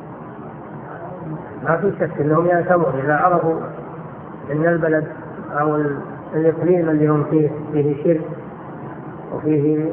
ما في شك أنهم يأثمون إذا عرفوا أن البلد أو الإقليم اللي هم فيه فيه شرك وفيه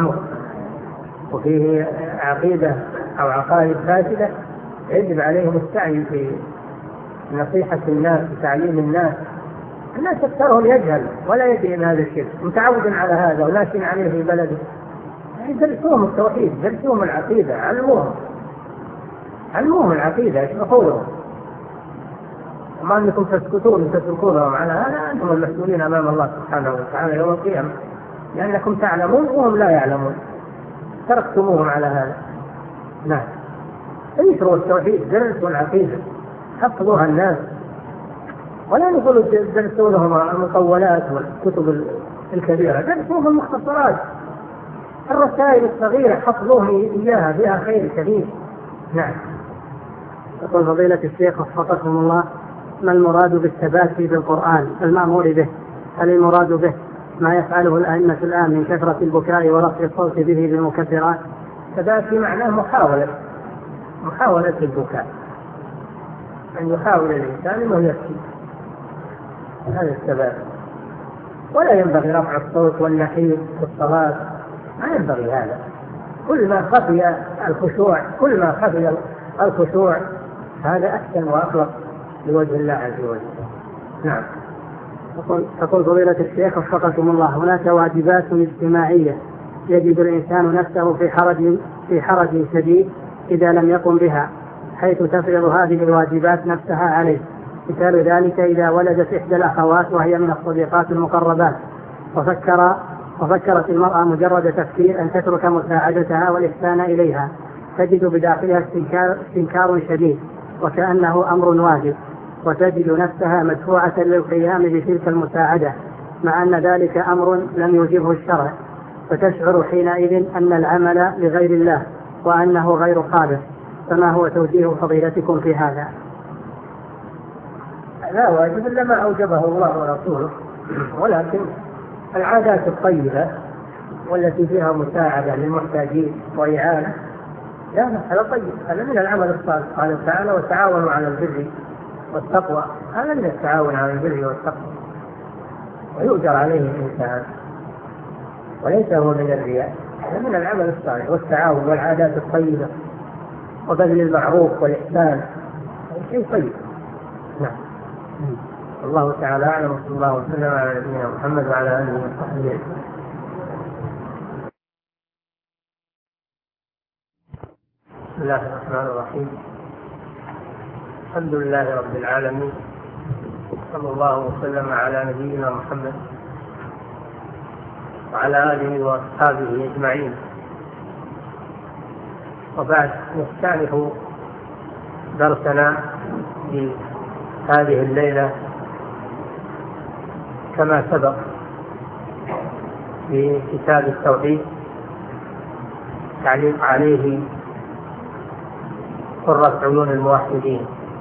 وفيه عقيدة أو عقائد فاسدة، يجب عليهم السعي في نصيحة الناس وتعليم الناس. الناس أكثرهم يجهل ولا يدري من هذا الشرك، متعود على هذا ولكن عليه في بلده، درسوهم التوحيد، درسوهم العقيدة، علموهم علموهم العقيدة، اشرحوا لهم. وما أنكم تسكتون وتتركونهم على هذا، أنتم المسؤولين أمام الله سبحانه وتعالى يوم القيامة، لأنكم تعلمون وهم لا يعلمون، تركتموهم على هذا. نعم. انشروا التوحيد، درسوا العقيدة، حفظوها الناس، ولا نقول درسوا لهم المطولات والكتب الكبيرة، درسوهم المختصرات، الرسائل الصغيرة حفظوهم إياها، فيها خير كثير. نعم. يقول فضيلة الشيخ وفقكم الله، ما المراد بالتباسي بالقرآن المأمور به؟ هل المراد به ما يفعله الأئمة الآن من كثرة البكاء ورفع الصوت به بالمكبرات؟ التباسي معناه محاولة محاولة البكاء، أن يحاول الإنسان أنه يبكي، هذا التباسي. ولا ينبغي رفع الصوت والنحيب في الصلاة، ما ينبغي هذا. كل ما خفي الخشوع كل ما خفي الخشوع هذا أحسن وأخلص لوجه الله عز وجل. نعم. تقول فضيلة الشيخ وفقكم الله: هناك واجبات اجتماعية يجد الإنسان نفسه في حرج في حرج شديد إذا لم يقم بها، حيث تفرض هذه الواجبات نفسها عليه. مثال ذلك إذا ولدت إحدى الأخوات وهي من الصديقات المقربات، وفكر وفكرت المرأة مجرد تفكير أن تترك مساعدتها والإحسان إليها، تجد بداخلها استنكار, استنكار شديد وكأنه أمر واجب، وتجد نفسها مدفوعة للقيام بتلك المساعدة مع أن ذلك أمر لم يوجبه الشرع، فتشعر حينئذ أن العمل لغير الله وأنه غير خالص. فما هو توجيه فضيلتكم في هذا؟ لا واجب إلا ما أوجبه الله ورسوله، ولكن العادات الطيبة والتي فيها مساعدة للمحتاجين وإعانة لا هذا طيب، هذا من العمل الصالح. قال تعالى: وتعاونوا على البر والتقوى، هذا من التعاون على البر والتقوى ويؤجر عليه الإنسان، وليس هو من الرياء، هذا من العمل الصالح والتعاون والعادات الطيبة وبذل المعروف والإحسان، هذا شيء طيب. نعم. الله تعالى أعلم، وصلى الله وسلم على نبينا محمد وعلى آله وصحبه أجمعين. بسم الله الرحمن الرحيم. الحمد لله رب العالمين، صلى الله وسلم على نبينا محمد وعلى آله وأصحابه أجمعين. وبعد، نستأنف درسنا في هذه الليلة كما سبق في كتاب التوحيد، تعليق عليه قرة عيون الموحدين.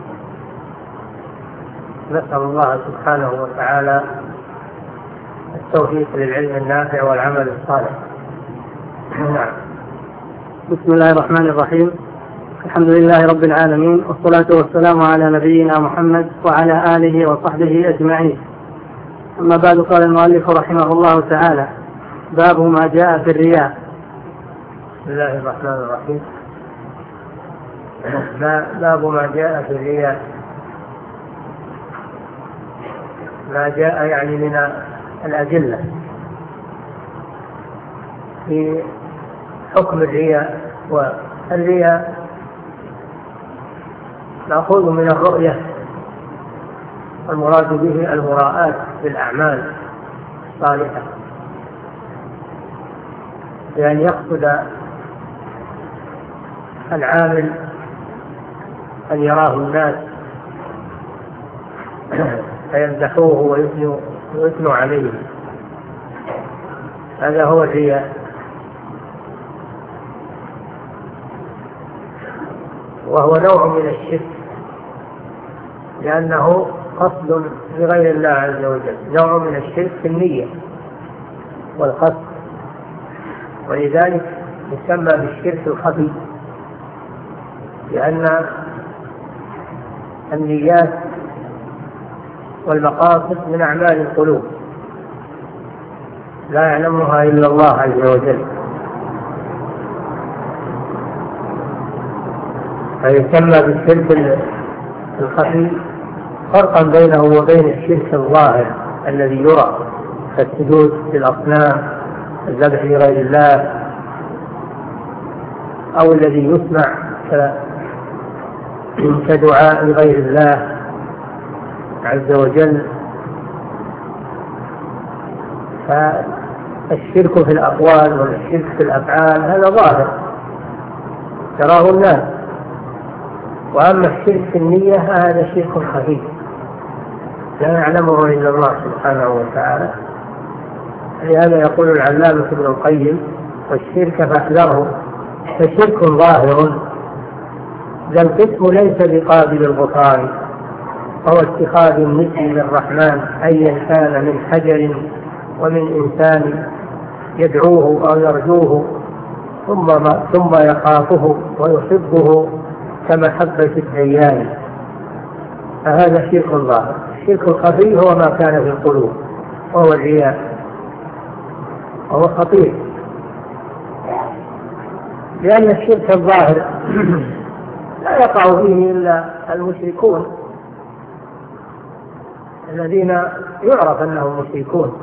نسأل الله سبحانه وتعالى التوفيق للعلم النافع والعمل الصالح. نعم. بسم الله الرحمن الرحيم. الحمد لله رب العالمين، والصلاة والسلام على نبينا محمد وعلى آله وصحبه أجمعين. أما بعد، قال المؤلف رحمه الله تعالى: باب ما جاء في الرياء. بسم الله الرحمن الرحيم. باب ما جاء في الرياء. ما جاء يعني من الأدلة في حكم الرياء. والرياء نأخذ من الرؤية، المراد به المراءة بالأعمال الصالحة، بأن يقصد العامل أن يراه الناس فيمدحوه ويثنوا, ويثنوا عليه، هذا هو الرياء. وهو نوع من الشرك، لأنه قصد لغير الله عز وجل، نوع من الشرك في النية والقصد، ولذلك يسمى بالشرك الخفي، لأن النيات والمقاصد من أعمال القلوب لا يعلمها إلا الله عز وجل، فيسمى بالشرك الخفي، فرقا بينه وبين الشرك الظاهر الذي يرى كالسجود للأصنام، الذبح لغير الله، أو الذي يسمع كدعاء لغير الله عز وجل. فالشرك في الأقوال والشرك في الأفعال هذا ظاهر تراه الناس، وأما الشرك في النية هذا شرك خفي لا يعلمه إلا الله سبحانه وتعالى. لهذا يقول العلامة ابن القيم: والشرك فاحذره، فشرك ظاهر ذا القسم ليس بقابل الغفران، فهو اتخاذ النسل للرحمن أيا كان من حجر ومن إنسان يدعوه أو يرجوه ثم, ثم يخافه ويحبه كمحبة الديان، فهذا شرك ظاهر. الشرك الخفي هو ما كان في القلوب، وهو الرياء، وهو خطير، لأن الشرك الظاهر لا يقع فيه إلا المشركون، الذين يعرف أنهم مشركون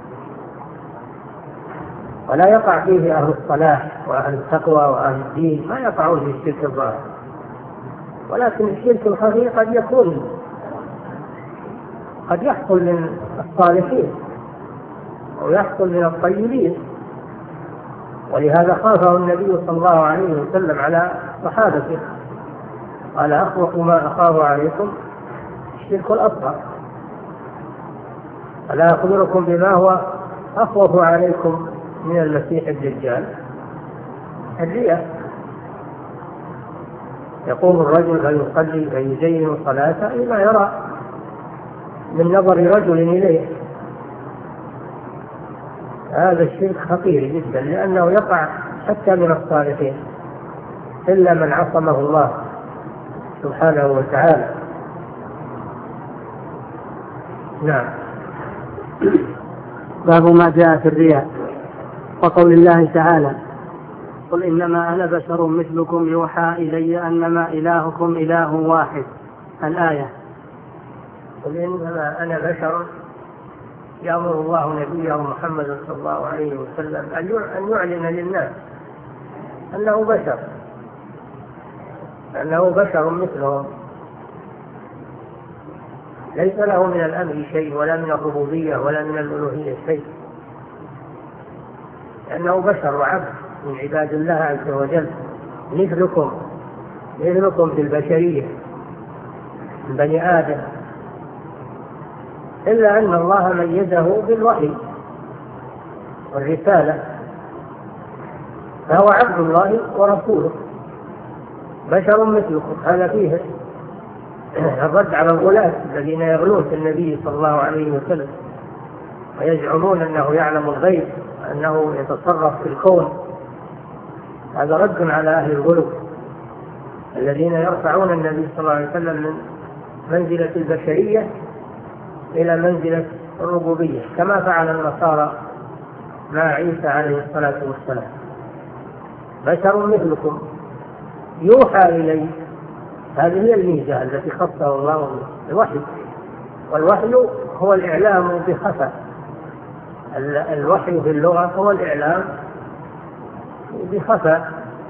ولا يقع فيه أهل الصلاح وأهل التقوى وأهل الدين، ما يقعون في الشرك الظاهر. ولكن الشرك الخفي قد يكون قد يحصل من الصالحين ويحصل من الطيبين، ولهذا خافه النبي صلى الله عليه وسلم على صحابته، قال أخوف ما أخاف عليكم الشرك الأصغر، ألا أخبركم بما هو أخوف عليكم من المسيح الدجال؟ الرياء. يقوم الرجل فيصلي فيزين صلاته لما يرى من نظر رجل إليه، هذا الشرك خطير جدا، لأنه يقع حتى من الصالحين إلا من عصمه الله سبحانه وتعالى. نعم. باب ما جاء في الرياء وقول الله تعالى: قل إنما أنا بشر مثلكم يوحى إلي أنما إلهكم إله واحد، الآية. قل إنما أنا بشر، يأمر الله نبيه محمد صلى الله عليه وسلم أن يعلن للناس أنه بشر، أنه بشر مثلهم، ليس له من الأمر شيء ولا من الربوبية ولا من الألوهية شيء، لأنه بشر وعبد من عباد الله عز وجل، مثلكم مثلكم في البشرية من بني آدم، إلا أن الله ميزه بالوحي والرسالة، فهو عبد الله ورسوله، بشر مثلكم. هذا فيه الرد على الغلاة الذين يغلون في النبي صلى الله عليه وسلم ويزعمون أنه يعلم الغيب، أنه يتصرف في الكون. هذا رد على أهل الغلو الذين يرفعون النبي صلى الله عليه وسلم من منزلة البشرية إلى منزلة الربوبية، كما فعل النصارى مع عيسى عليه الصلاة والسلام. بشر مثلكم يوحى إليه، هذه هي الميزة التي خصه الله بالوحي، والوحي هو الإعلام بخفاء. الوحي في اللغة هو الإعلام بخفاء،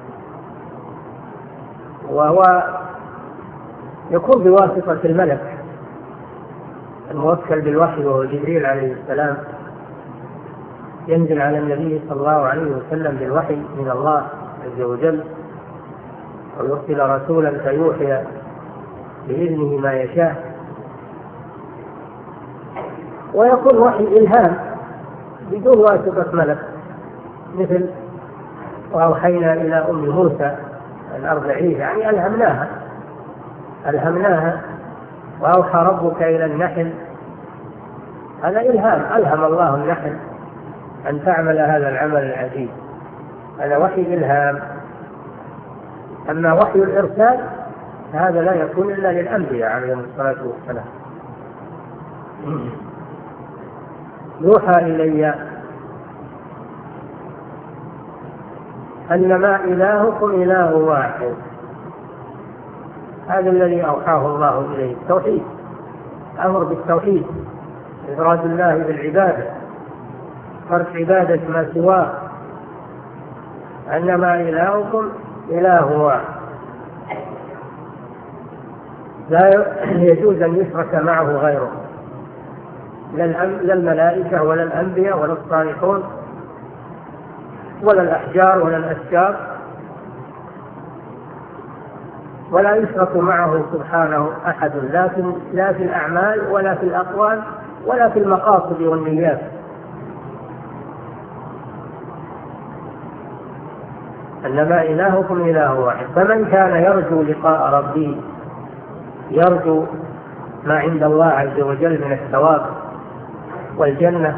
وهو يكون بواسطة الملك الموكل بالوحي وهو جبريل عليه السلام، ينزل على النبي صلى الله عليه وسلم بالوحي من الله عز وجل، ويرسل رسولا فيوحي بإذنه ما يشاء، ويكون وحي إلهام بدون واسطة ملك، مثل وأوحينا إلى أم موسى أن أرضعيه، يعني ألهمناها ألهمناها وأوحى ربك إلى النحل، هذا إلهام، ألهم الله النحل أن تعمل هذا العمل العجيب، هذا وحي إلهام. أما وحي الإرسال هذا لا يكون إلا للأنبياء عليهم الصلاة والسلام. يوحى إلي أنما إلهكم إله واحد، هذا الذي أوحاه الله إليه، التوحيد، أمر بالتوحيد، إفراد الله بالعبادة، ترك عبادة ما سواه، أنما إلهكم إله واحد، لا يجوز أن يشرك معه غيره، لا الملائكة ولا الأنبياء ولا الصالحون ولا الأحجار ولا الأشجار، ولا يشرك معه سبحانه أحد، لا في الأعمال ولا في الأقوال ولا في المقاصد والنيات. إنما إلهكم إله واحد. فمن كان يرجو لقاء ربه، يرجو ما عند الله عز وجل من الثواب والجنة،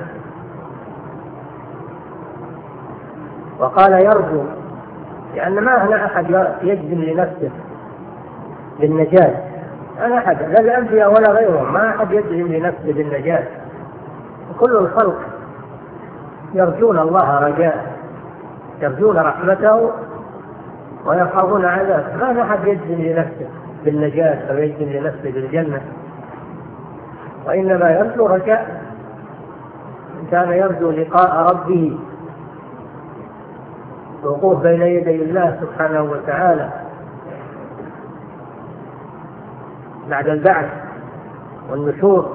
وقال يرجو لأن ما هنا أحد يجزم لنفسه بالنجاة، أنا أحد لا الأنبياء ولا غيرهم، ما أحد يجزم لنفسه بالنجاة، كل الخلق يرجون الله رجاء، يرجون رحمته ويخافون عذابه، ما أحد يجزم لنفسه بالنجاة أو يجزم لنفسه بالجنة. وإنما يرجو رجاء، كان يرجو لقاء ربه، الوقوف بين يدي الله سبحانه وتعالى بعد البعث والنشور،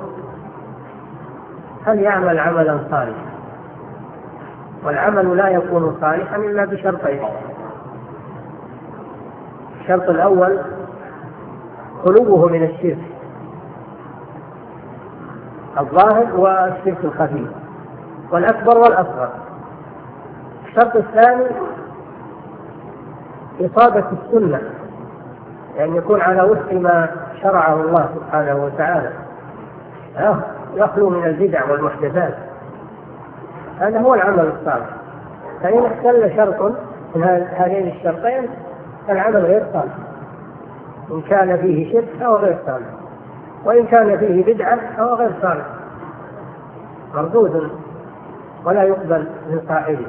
هل يعمل عملا صالحا. والعمل لا يكون صالحا إلا بشرطين: الشرط الأول خلوه من الشرك الظاهر والشرك الخفي والأكبر والأصغر. الشرط الثاني إصابة السنة، يعني يكون على وفق ما شرعه الله سبحانه وتعالى، يخلو من البدع والمحدثات. هذا هو العمل الصالح. فإن اختل شرط من هذين الشرطين فالعمل غير صالح، إن كان فيه شرك أو غير صالح، وإن كان فيه بدعة أو غير صالح مردود ولا يقبل من صاحبه.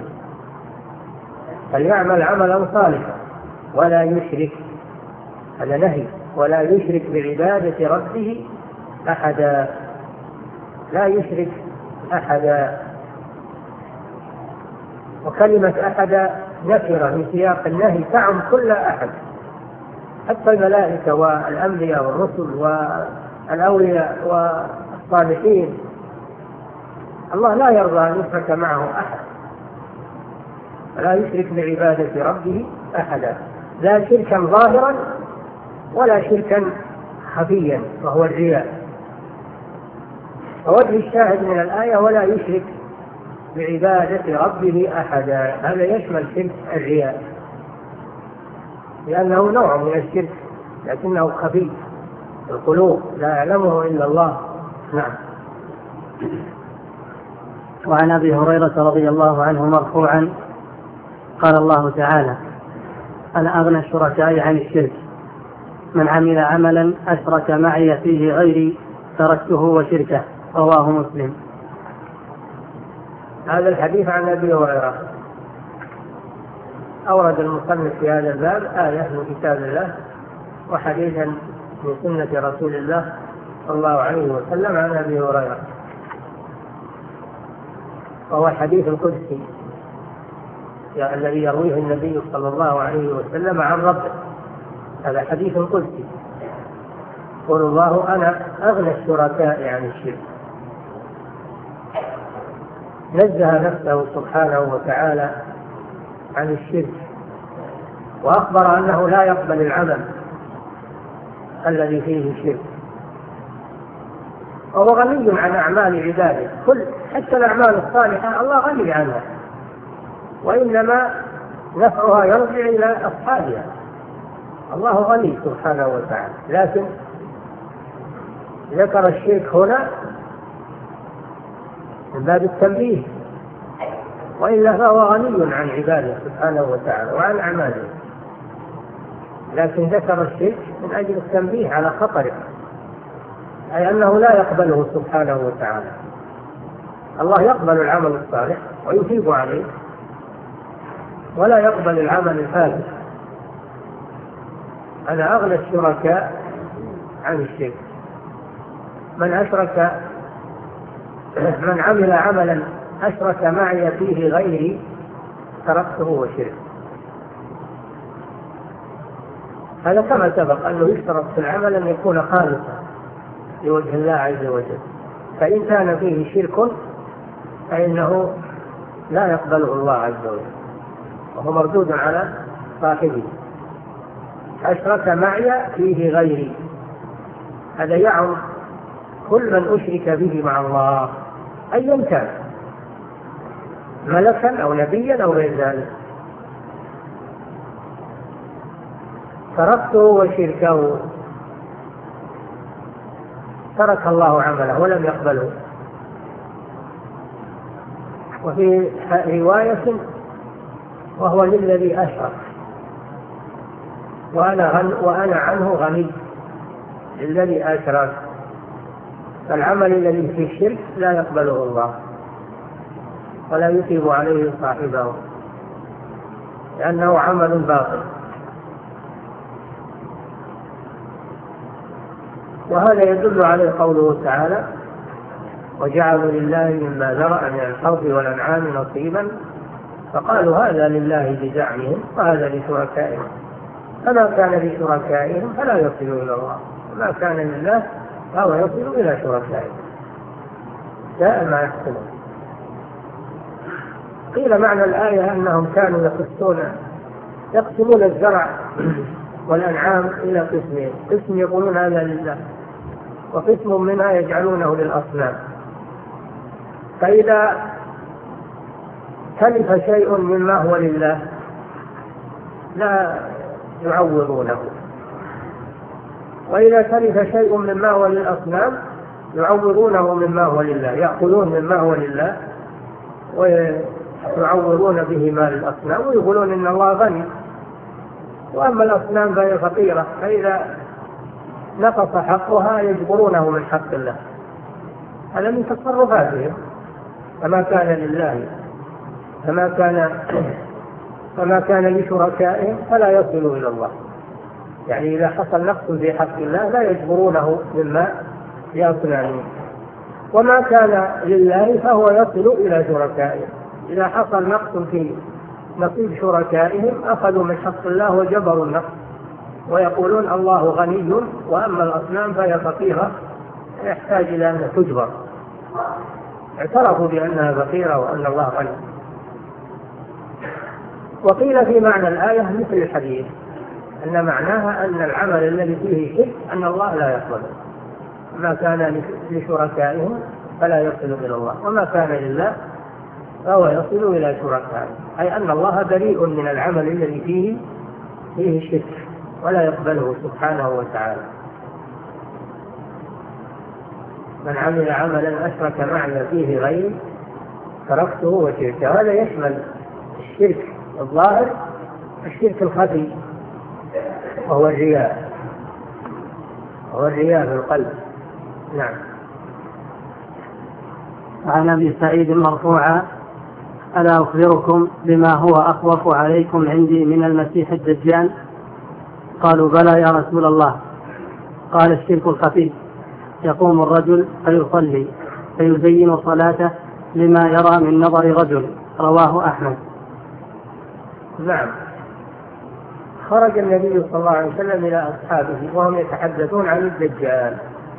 فليعمل عملا صالحا ولا يشرك، هذا نهي، ولا يشرك بعبادة ربه أحدا، لا يشرك أحدا. وكلمة أحدا نكرة في سياق النهي تعم كل أحد، حتى الملائكة والأنبياء والرسل والأولياء والصالحين. الله لا يرضى أن يشرك معه أحد، لا يشرك بعبادة ربه أحدا، لا شركا ظاهرا ولا شركا خفيا وهو الرياء. ووجه الشاهد من الآية ولا يشرك بعبادة ربه أحدا، هذا يشمل شرك الرياء، لأنه نوع من الشرك لكنه خفي القلوب لا يعلمه إلا الله. نعم. وعن أبي هريرة رضي الله عنه مرفوعا قال الله تعالى: أنا أغنى الشركاء عن الشرك، من عمل عملا أشرك معي فيه غيري تركته وشركه. رواه مسلم. هذا الحديث عن أبي هريرة. أورد المصنف في هذا الباب آية من كتاب الله وحديثا من سنة رسول الله صلى الله عليه وسلم عن أبي هريرة، وهو الحديث القدسي الذي يرويه النبي صلى الله عليه وسلم عن ربه. هذا حديث قدسي، يقول الله: أنا أغنى الشركاء عن الشرك. نزه نفسه سبحانه وتعالى عن الشرك، وأخبر أنه لا يقبل العمل الذي فيه شرك، وهو غني عن أعمال عباده، كل حتى الأعمال الصالحة الله غني عنها، وإنما نفعها يرجع إلى أصحابها. الله غني سبحانه وتعالى، لكن ذكر الشرك هنا من باب التنبيه، وإلا فهو غني عن عباده سبحانه وتعالى وعن أعماله، لكن ذكر الشرك من أجل التنبيه على خطره، أي أنه لا يقبله سبحانه وتعالى. الله يقبل العمل الصالح ويثيب عليه، ولا يقبل العمل الفاسد. أنا أغنى الشركاء عن الشرك، من أشرك من عمل عملا أشرك معي فيه غيري تركته وشرك. هذا كما سبق أنه يشترط في العمل أن يكون خالصا لوجه الله عز وجل، فإن كان فيه شرك فإنه لا يقبله الله عز وجل، وهو مردود على صاحبه. أشرك معي فيه غيري، هذا يعم كل من أشرك به مع الله أيا كان، ملكا أو نبيا أو غير ذلك. تركته وشركه، ترك الله عمله ولم يقبله. وفي رواية: وهو للذي أشرك وأنا, غن وأنا عنه غني. للذي أشرك، فالعمل الذي فيه الشرك لا يقبله الله ولا يثيب عليه صاحبه، لأنه عمل باطل. وهذا يدل عليه قوله تعالى: وجعلوا لله مما ذرأ من الحرث والأنعام نصيبا فقالوا هذا لله بزعمهم وهذا لشركائهم، فما كان لشركائهم فلا يصل إلى الله، وما كان لله فهو يصل إلى شركائهم، ساء ما يحكمون. قيل معنى الآية أنهم كانوا يقسمون يقسمون الزرع والأنعام إلى قسمين، قسم يقولون هذا لله وقسم منها يجعلونه للأصنام، فإذا تلف شيء مما هو لله لا يعوضونه، وإذا تلف شيء مما هو للأصنام يعوضونه مما هو لله، يأخذون مما هو لله ويعوضون به ما للأصنام ويقولون إن الله غني، وأما الأصنام فهي فقيرة، فإذا نقص حقها يجبرونه من حق الله، هذا من تصرفاتهم. فما كان لله فما كان فما كان لشركائهم فلا يصل إلى الله، يعني إذا حصل نقص في حق الله لا يجبرونه مما لأصنامهم، وما كان لله فهو يصل إلى شركائهم، إذا حصل نقص في نصيب شركائهم أخذوا من حق الله وجبروا النقص ويقولون الله غني وأما الأصنام فهي فقيرة يحتاج إلى أن تجبر، اعترفوا بأنها فقيرة وأن الله غني. وقيل في معنى الآية مثل الحديث أن معناها أن العمل الذي فيه شرك أن الله لا يقبله، ما كان لشركائهم فلا يصل إلى الله وما كان لله فهو يصل إلى شركائهم، أي أن الله بريء من العمل الذي فيه فيه شرك ولا يقبله سبحانه وتعالى. من عمل عملا أشرك معي فيه غيري تركته وشركه، هذا يشمل الشرك الظاهر الشرك الخفي وهو الرياء وهو الرياء في القلب. نعم. عن أبي سعيد مرفوعا ألا أخبركم بما هو أخوف عليكم عندي من المسيح الدجال؟ قالوا بلى يا رسول الله. قال الشرك الخفي، يقوم الرجل فيصلي فيزين صلاته لما يرى من نظر رجل، رواه أحمد. نعم. خرج النبي صلى الله عليه وسلم إلى أصحابه وهم يتحدثون عن الدجال،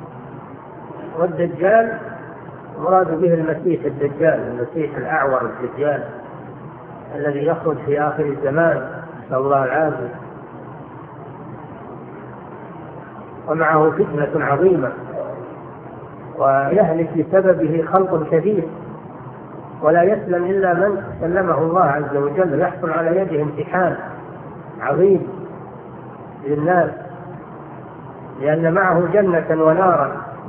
والدجال مراد به المسيح الدجال، المسيح الأعور الدجال الذي يخرج في آخر الزمان نسأل الله العافية، ومعه فتنة عظيمة ويهلك بسببه خلق كثير، ولا يسلم إلا من سلمه الله عز وجل، يحصل على يده امتحان عظيم للناس، لأن معه جنة ونارا،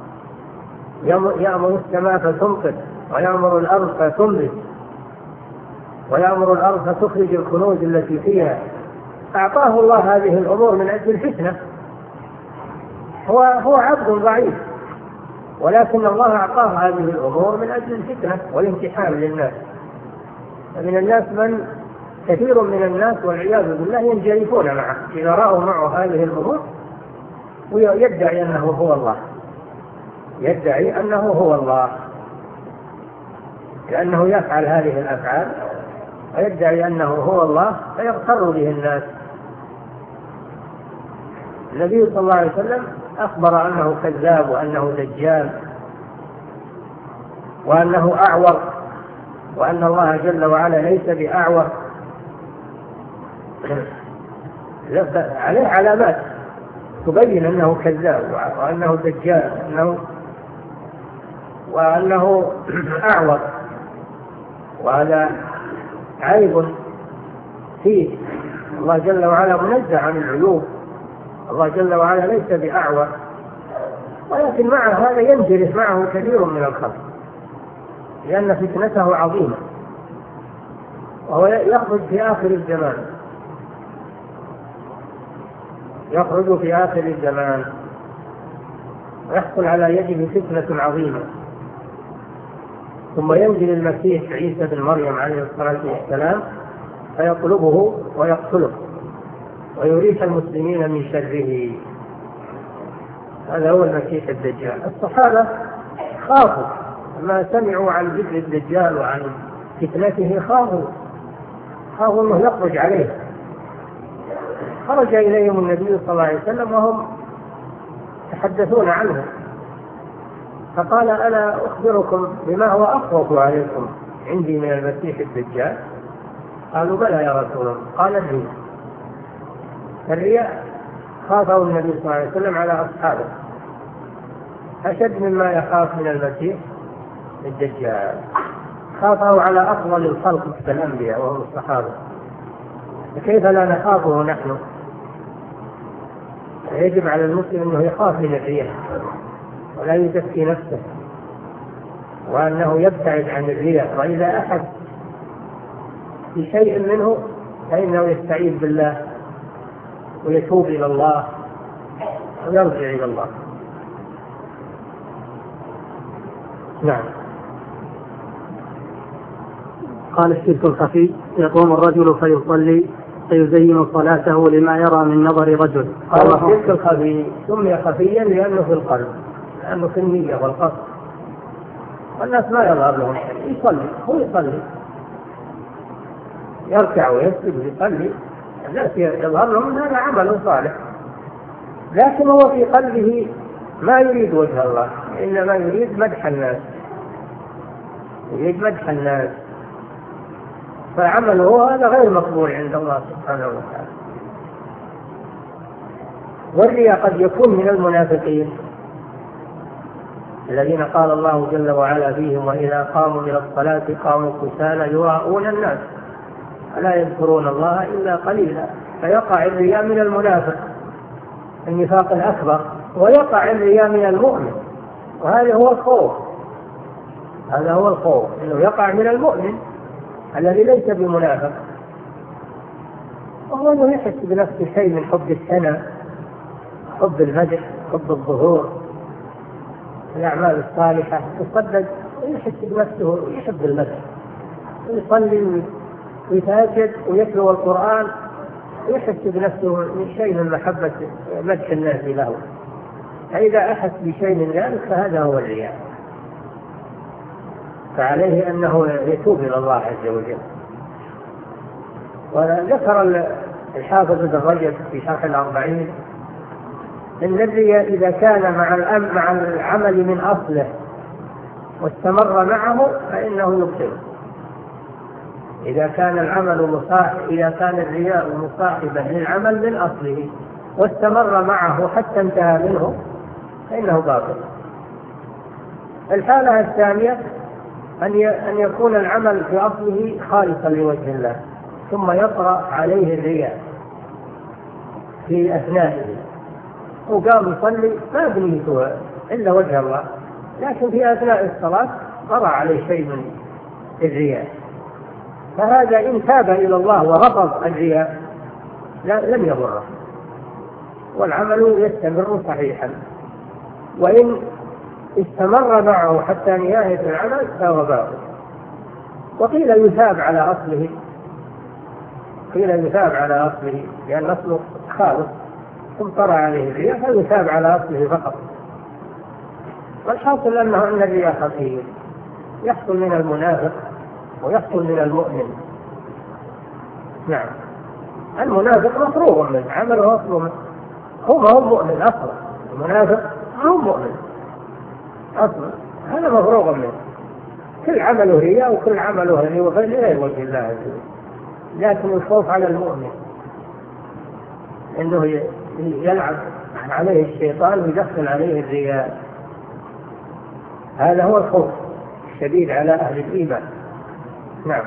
يأمر السماء فتمطر ويأمر الأرض فتنبت ويأمر الأرض فتخرج الكنوز التي فيها. أعطاه الله هذه الأمور من أجل الفتنة، هو هو عبد ضعيف، ولكن الله أعطاه هذه الأمور من أجل الفتنة والامتحان للناس. فمن الناس من كثير من الناس والعياذ بالله ينجرفون معه إذا رأوا معه هذه الأمور ويدعي أنه هو الله، يدعي أنه هو الله لأنه يفعل هذه الأفعال ويدعي أنه هو الله فيغتر به الناس. النبي صلى الله عليه وسلم أخبر أنه كذاب وأنه دجال وأنه أعور، وأن الله جل وعلا ليس بأعور، عليه علامات تبين أنه كذاب وأنه دجال وأنه, وأنه أعور، وهذا عيب فيه. الله جل وعلا منزه عن العيوب، الله جل وعلا ليس بأعور، ولكن مع هذا ينجرف معه كثير من الخلق لأن فتنته عظيمة، وهو يخرج في آخر الزمان، يخرج في آخر الزمان ويحصل على يده فتنة عظيمة، ثم ينزل المسيح عيسى بن مريم عليه الصلاة والسلام فيطلبه ويقتله ويريح المسلمين من شره. هذا هو المسيح الدجال. الصحابة خافوا ما سمعوا عن ذكر الدجال وعن فتنته خافوا خافوا أنه يخرج عليه. خرج إليهم النبي صلى الله عليه وسلم وهم يتحدثون عنه، فقال: ألا أخبركم بما هو أخوف عليكم عندي من المسيح الدجال؟ قالوا: بلى يا رسول الله. قال: الرياء. الرياء خافه النبي صلى الله عليه وسلم على أصحابه أشد مما يخاف من المسيح الدجال. خافه على أفضل الخلق مثل الأنبياء وهم الصحابة، فكيف لا نخافه نحن؟ يجب على المسلم أنه يخاف من الرياء ولا يزكي نفسه، وأنه يبتعد عن الرياء، وإذا أحد بشيء منه فإنه يستعيذ بالله ويتوب إلى الله ويرجع إلى الله. نعم. قال: الشرك الخفي: يقوم الرجل فيصلي فيزين صلاته لما يرى من نظر رجل. قال: الشرك الخفي سمي خفيا لأنه في القلب، لأنه في النية والقصد، والناس ما يظهر لهم شيء. يصلي هو يصلي يركع ويسجد ويصلي، الناس يظهر لهم هذا عمل صالح، لكن هو في قلبه ما يريد وجه الله، إنما يريد مدح الناس، يريد مدح الناس، فعمله هذا غير مقبول عند الله سبحانه وتعالى. والرياء قد يكون من المنافقين الذين قال الله جل وعلا فيهم: وإذا قاموا إلى الصلاة قاموا كسالى يراءون الناس ألا يذكرون الله إلا قليلا. فيقع الرياء من المنافق النفاق الأكبر، ويقع الرياء من المؤمن، وهذا هو الخوف. هذا هو الخوف، إنه يقع من المؤمن الذي ليس بمنافق، وهو أنه يحس بنفسه شيء من حب الثناء، حب المدح، حب الظهور، الأعمال الصالحة، يصدق ويحس بنفسه يحب المدح، ويصلي ويتهجد ويتلو القرآن ويحس بنفسه من شيء من محبة مدح الناس له. فإذا أحس بشيء من ذلك فهذا هو الرياء، فعليه أنه يتوب إلى الله عز وجل. وذكر الحافظ ابن رجب في شرح الأربعين إن الرياء إذا كان مع مع العمل من أصله واستمر معه فإنه يبطله. إذا كان العمل مصاحب إذا كان الرياء مصاحبا للعمل من أصله واستمر معه حتى انتهى منه فإنه باطل. الحالة الثانية أن يكون العمل في أصله خالصا لوجه الله، ثم يطرأ عليه الرياء في أثنائه، وقام يصلي ما بنيته إلا وجه الله، لكن في أثناء الصلاة طرأ عليه شيء من الرياء، فهذا إن تاب إلى الله ورفض الرياء لم يضره، والعمل يستمر صحيحا. وإن استمر معه حتى نهاية العمل فهو باطل. وقيل يثاب على أصله، قيل يثاب على أصله لأن أصله خالص ثم طرأ عليه الرياء فيثاب على أصله فقط. والحاصل أنه أن الرياء خطير، يحصل من المنافق ويحصل من المؤمن. نعم، المنافق مفروغ منه، عمله أصله منه، هو ما هو مؤمن أصلا، المنافق ما هو مؤمن أصلا، هذا مفروغ منه، كل عمله رياء وكل عمله غير وجه الله عز وجل. لكن الخوف على المؤمن إنه يلعب عليه الشيطان ويدخل عليه الرياء، هذا هو الخوف الشديد على أهل الإيمان. نعم.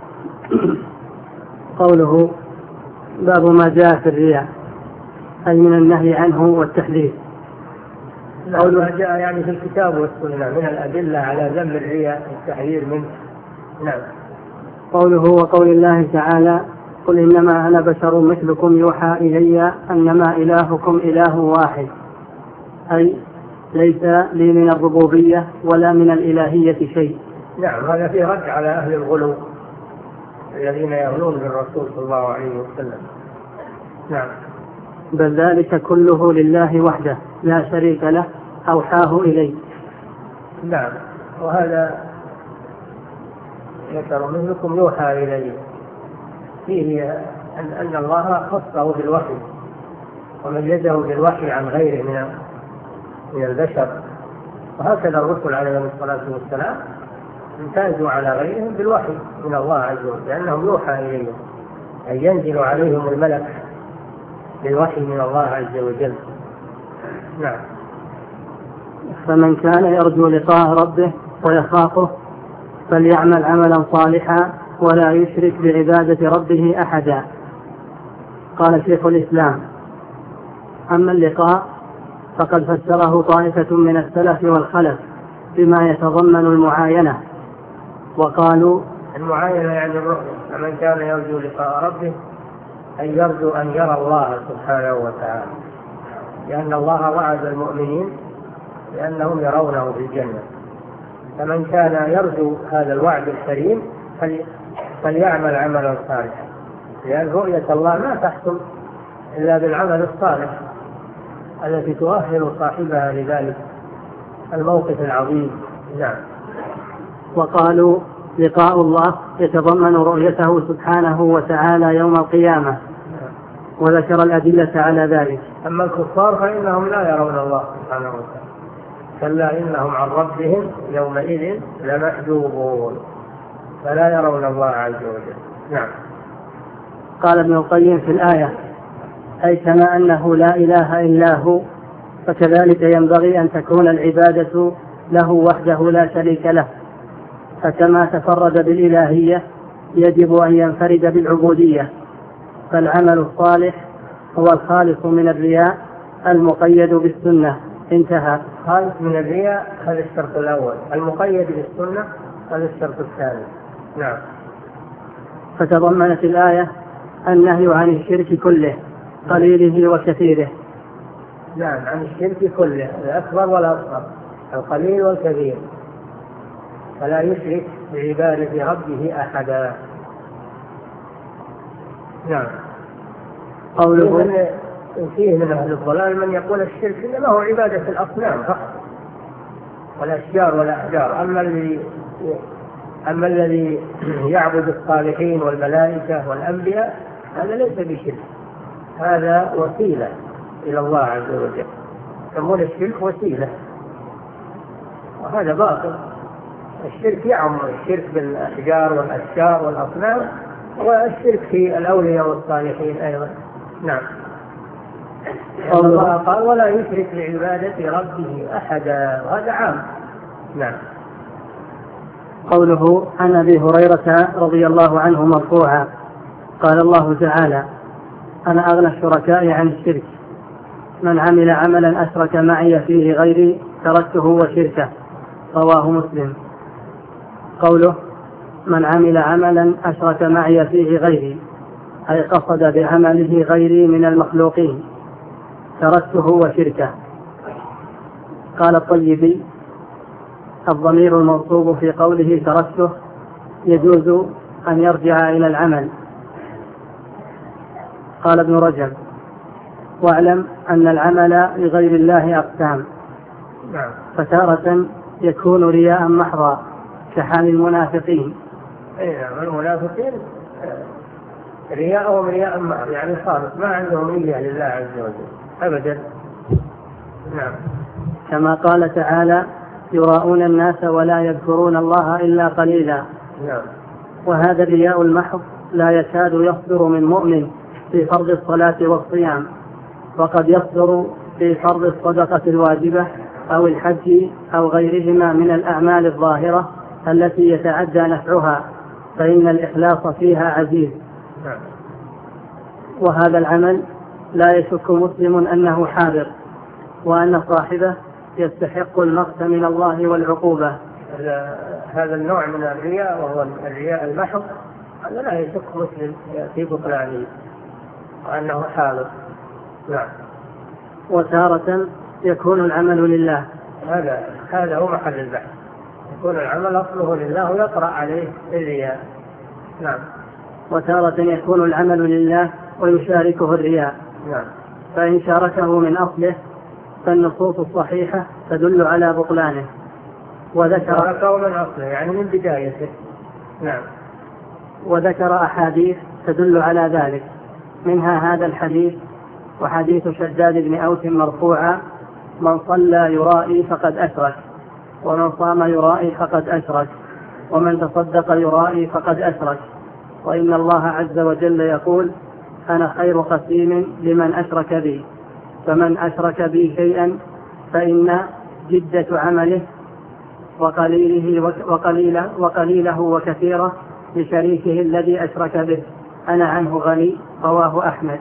قوله باب ما جاء في الرياء أي من النهي عنه والتحذير. قول ما جاء يعني في الكتاب والسنة من الأدلة على ذم الرياء والتحذير منه. نعم. قوله وقول الله تعالى قل إنما أنا بشر مثلكم يوحى إلي أنما إلهكم إله واحد، أي ليس لي من الربوبية ولا من الإلهية شيء. نعم، هذا فيه رد على أهل الغلو الذين يغلون بالرسول صلى الله عليه وسلم. نعم. بل ذلك كله لله وحده لا شريك له أوحاه إليه. نعم، وهذا ذكر مثلكم يوحى إليه فيه أن, أن الله خصه بالوحي وميزه بالوحي عن غيره من من البشر، وهكذا الرسل عليهم الصلاة والسلام امتازوا على غيرهم بالوحي من الله عز وجل، لأنهم يوحى إليهم أن ينزل عليهم الملك بالوحي من الله عز وجل. نعم. فمن كان يرجو لقاء ربه ويخافه فليعمل عملا صالحا ولا يشرك بعبادة ربه أحدا. قال شيخ الإسلام: أما اللقاء فقد فسره طائفة من السلف والخلف بما يتضمن المعاينة، وقالوا: المعاينة يعني الرؤية. فمن كان يرجو لقاء ربه أي يرجو أن يرى الله سبحانه وتعالى، لأن الله وعد المؤمنين لأنهم يرونه في الجنة. فمن كان يرجو هذا الوعد الكريم فليعمل عملا صالحا، لأن رؤية الله ما تحصل إلا بالعمل الصالح التي تؤهل صاحبها لذلك الموقف العظيم. نعم. وقالوا: لقاء الله يتضمن رؤيته سبحانه وتعالى يوم القيامة، وذكر الأدلة على ذلك. أما الكفار فإنهم لا يرون الله سبحانه وتعالى، كلا إنهم عن ربهم يومئذ لمحجوبون، فلا يرون الله عز وجل. نعم. قال ابن القيم في الآية: أي كما أنه لا إله إلا هو فكذلك ينبغي أن تكون العبادة له وحده لا شريك له، فكما تفرد بالإلهية يجب أن ينفرد بالعبودية، فالعمل الصالح هو الخالص من الرياء المقيد بالسنة. انتهى. خالص من الرياء هذا الشرط الأول، المقيد بالسنة هذا الشرط الثاني. نعم. فتضمنت الآية النهي عن الشرك كله قليله وكثيره. نعم، عن الشرك كله الأكبر والأصغر، القليل والكثير، فلا يشرك بعبادة ربه أحدا. نعم. قوله: فيه من أهل الضلال من يقول الشرك إنما هو عبادة الأصنام فقط والأشجار والأحجار، أما الذي أما الذي يعبد الصالحين والملائكة والأنبياء هذا ليس بشرك، هذا وسيلة إلى الله عز وجل، يسمون الشرك وسيلة، وهذا باطل. الشرك يعم الشرك بالأحجار والأشجار والأصنام، والشرك في الأولياء والصالحين أيضا. نعم. الله قال: ولا يشرك بعبادة ربه أحدا، وهذا عام. نعم. قوله: عن أبي هريرة رضي الله عنه مرفوعا قال الله تعالى: أنا أغنى الشركاء عن الشرك، من عمل عملا أشرك معي فيه غيري تركته وشركه. رواه مسلم. قوله: من عمل عملا أشرك معي فيه غيري، أي قصد بعمله غيري من المخلوقين، تركته وشركه. قال الطيبي: الضمير المنصوب في قوله تركته يجوز أن يرجع إلى العمل. قال ابن رجب: واعلم أن العمل لغير الله أقسام، فتارة يكون رياء محضا كحال المنافقين. المنافقين رياءهم رياء محض، يعني خالص ما عندهم نية لله عز وجل أبدا. نعم. كما قال تعالى: يراءون الناس ولا يذكرون الله إلا قليلا. نعم. وهذا الرياء المحض لا يكاد يصدر من مؤمن في فرض الصلاة والصيام، وقد يصدر في فرض الصدقة الواجبة أو الحج أو غيرهما من الأعمال الظاهرة التي يتعدى نفعها، فإن الإخلاص فيها عزيز. نعم. وهذا العمل لا يشك مسلم أنه حاضر، وأن صاحبه يستحق المقت من الله والعقوبة. هذا النوع من الرياء وهو الرياء المحض هذا لا يشك مسلم في بطلانه وأنه حاضر. نعم. وتارة يكون العمل لله، هذا هذا هو محل البحث، يكون العمل أصله لله ويطرأ عليه الرياء. نعم. وتارة يكون العمل لله ويشاركه الرياء. نعم. فإن شاركه من أصله فالنصوص الصحيحة تدل على بطلانه، وذكر تركه من أصله يعني من بدايته. نعم. وذكر أحاديث تدل على ذلك، منها هذا الحديث وحديث شداد بن أوس مرفوعا: من صلى يرائي فقد أشرك، ومن صام يرائي فقد أشرك، ومن تصدق يرائي فقد أشرك، وإن الله عز وجل يقول: أنا خير قسيم لمن أشرك بي، فمن أشرك بي شيئا فإن جدة عمله وقليله وقليله, وقليله وكثيره لشريكه الذي أشرك به، أنا عنه غني. رواه أحمد.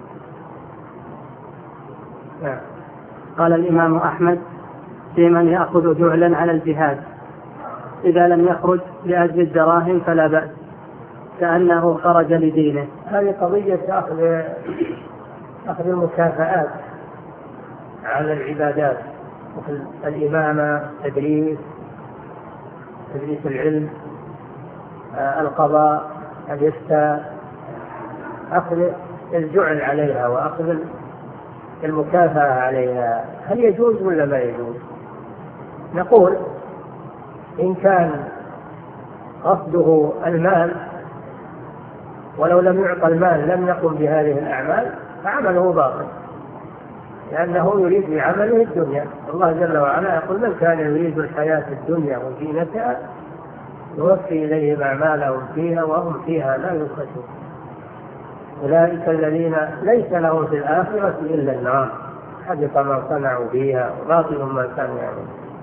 قال الإمام أحمد: في من يأخذ جعلا على الجهاد إذا لم يخرج لأجل الدراهم فلا بأس، كأنه خرج لدينه. هذه قضية أخذ أخذ المكافآت على العبادات، مثل الإمامة، تدريس تدريس العلم، القضاء، الإفتاء، أخذ الجعل عليها وأخذ المكافأة عليها، هل يجوز ولا ما يجوز؟ نقول إن كان قصده المال ولو لم يعطى المال لم يقم بهذه الأعمال فعمله باطل، لأنه يريد بعمله الدنيا. الله جل وعلا يقول: من كان يريد الحياة الدنيا وزينتها يوفي إليهم أعمالهم فيها وهم فيها لا يبخسون، أولئك الذين ليس لهم في الآخرة إلا النار، حدث ما صنعوا فيها وباطل ما كانوا يعملون.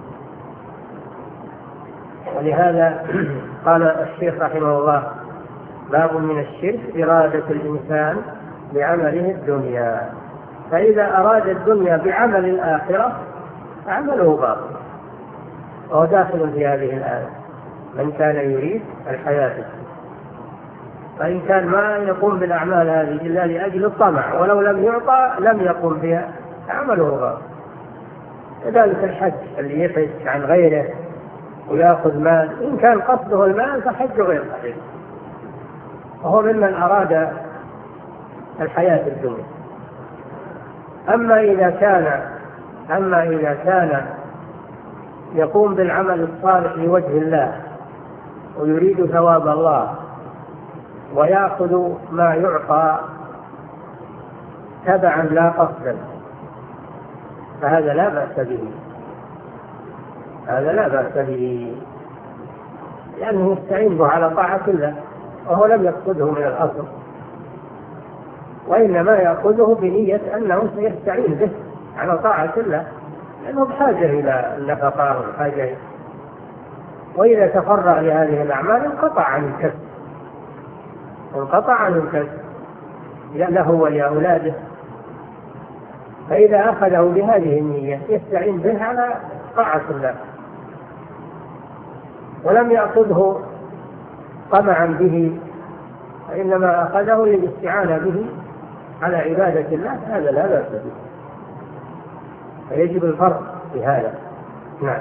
ولهذا قال الشيخ رحمه الله: باب من الشرك إرادة الإنسان بعمله الدنيا، فإذا أراد الدنيا بعمل الآخرة فعمله باطل، وهو داخل في هذه الآية: من كان يريد الحياة الدنيا. فإن كان ما يقوم بالأعمال هذه إلا لأجل الطمع ولو لم يعطى لم يقوم بها عمله باطل. كذلك الحج اللي يحج عن غيره ويأخذ مال، إن كان قصده المال فحج غير صحيح، وهو ممن أراد الحياة الدنيا. أما إذا كان أما إذا كان يقوم بالعمل الصالح لوجه الله ويريد ثواب الله ويأخذ ما يعطى تبعا لا قصدا فهذا لا بأس به، هذا لا بأس به، لأنه يستعين به على طاعة الله وهو لم يقصده من الأصل، وإنما يأخذه بنية أنه سيستعين به على طاعة الله، لأنه بحاجة إلى النفقة والحاجة. وإذا تفرغ لهذه الأعمال انقطع عن الكسب انقطع عن الكسب له ولأولاده. فإذا أخذه بهذه النية يستعين به على طاعة الله، ولم يأخذه طمعا به، وإنما أخذه للاستعانة به على عبادة الله، هذا لا بأس به، فيجب الفرق في هذا. نعم.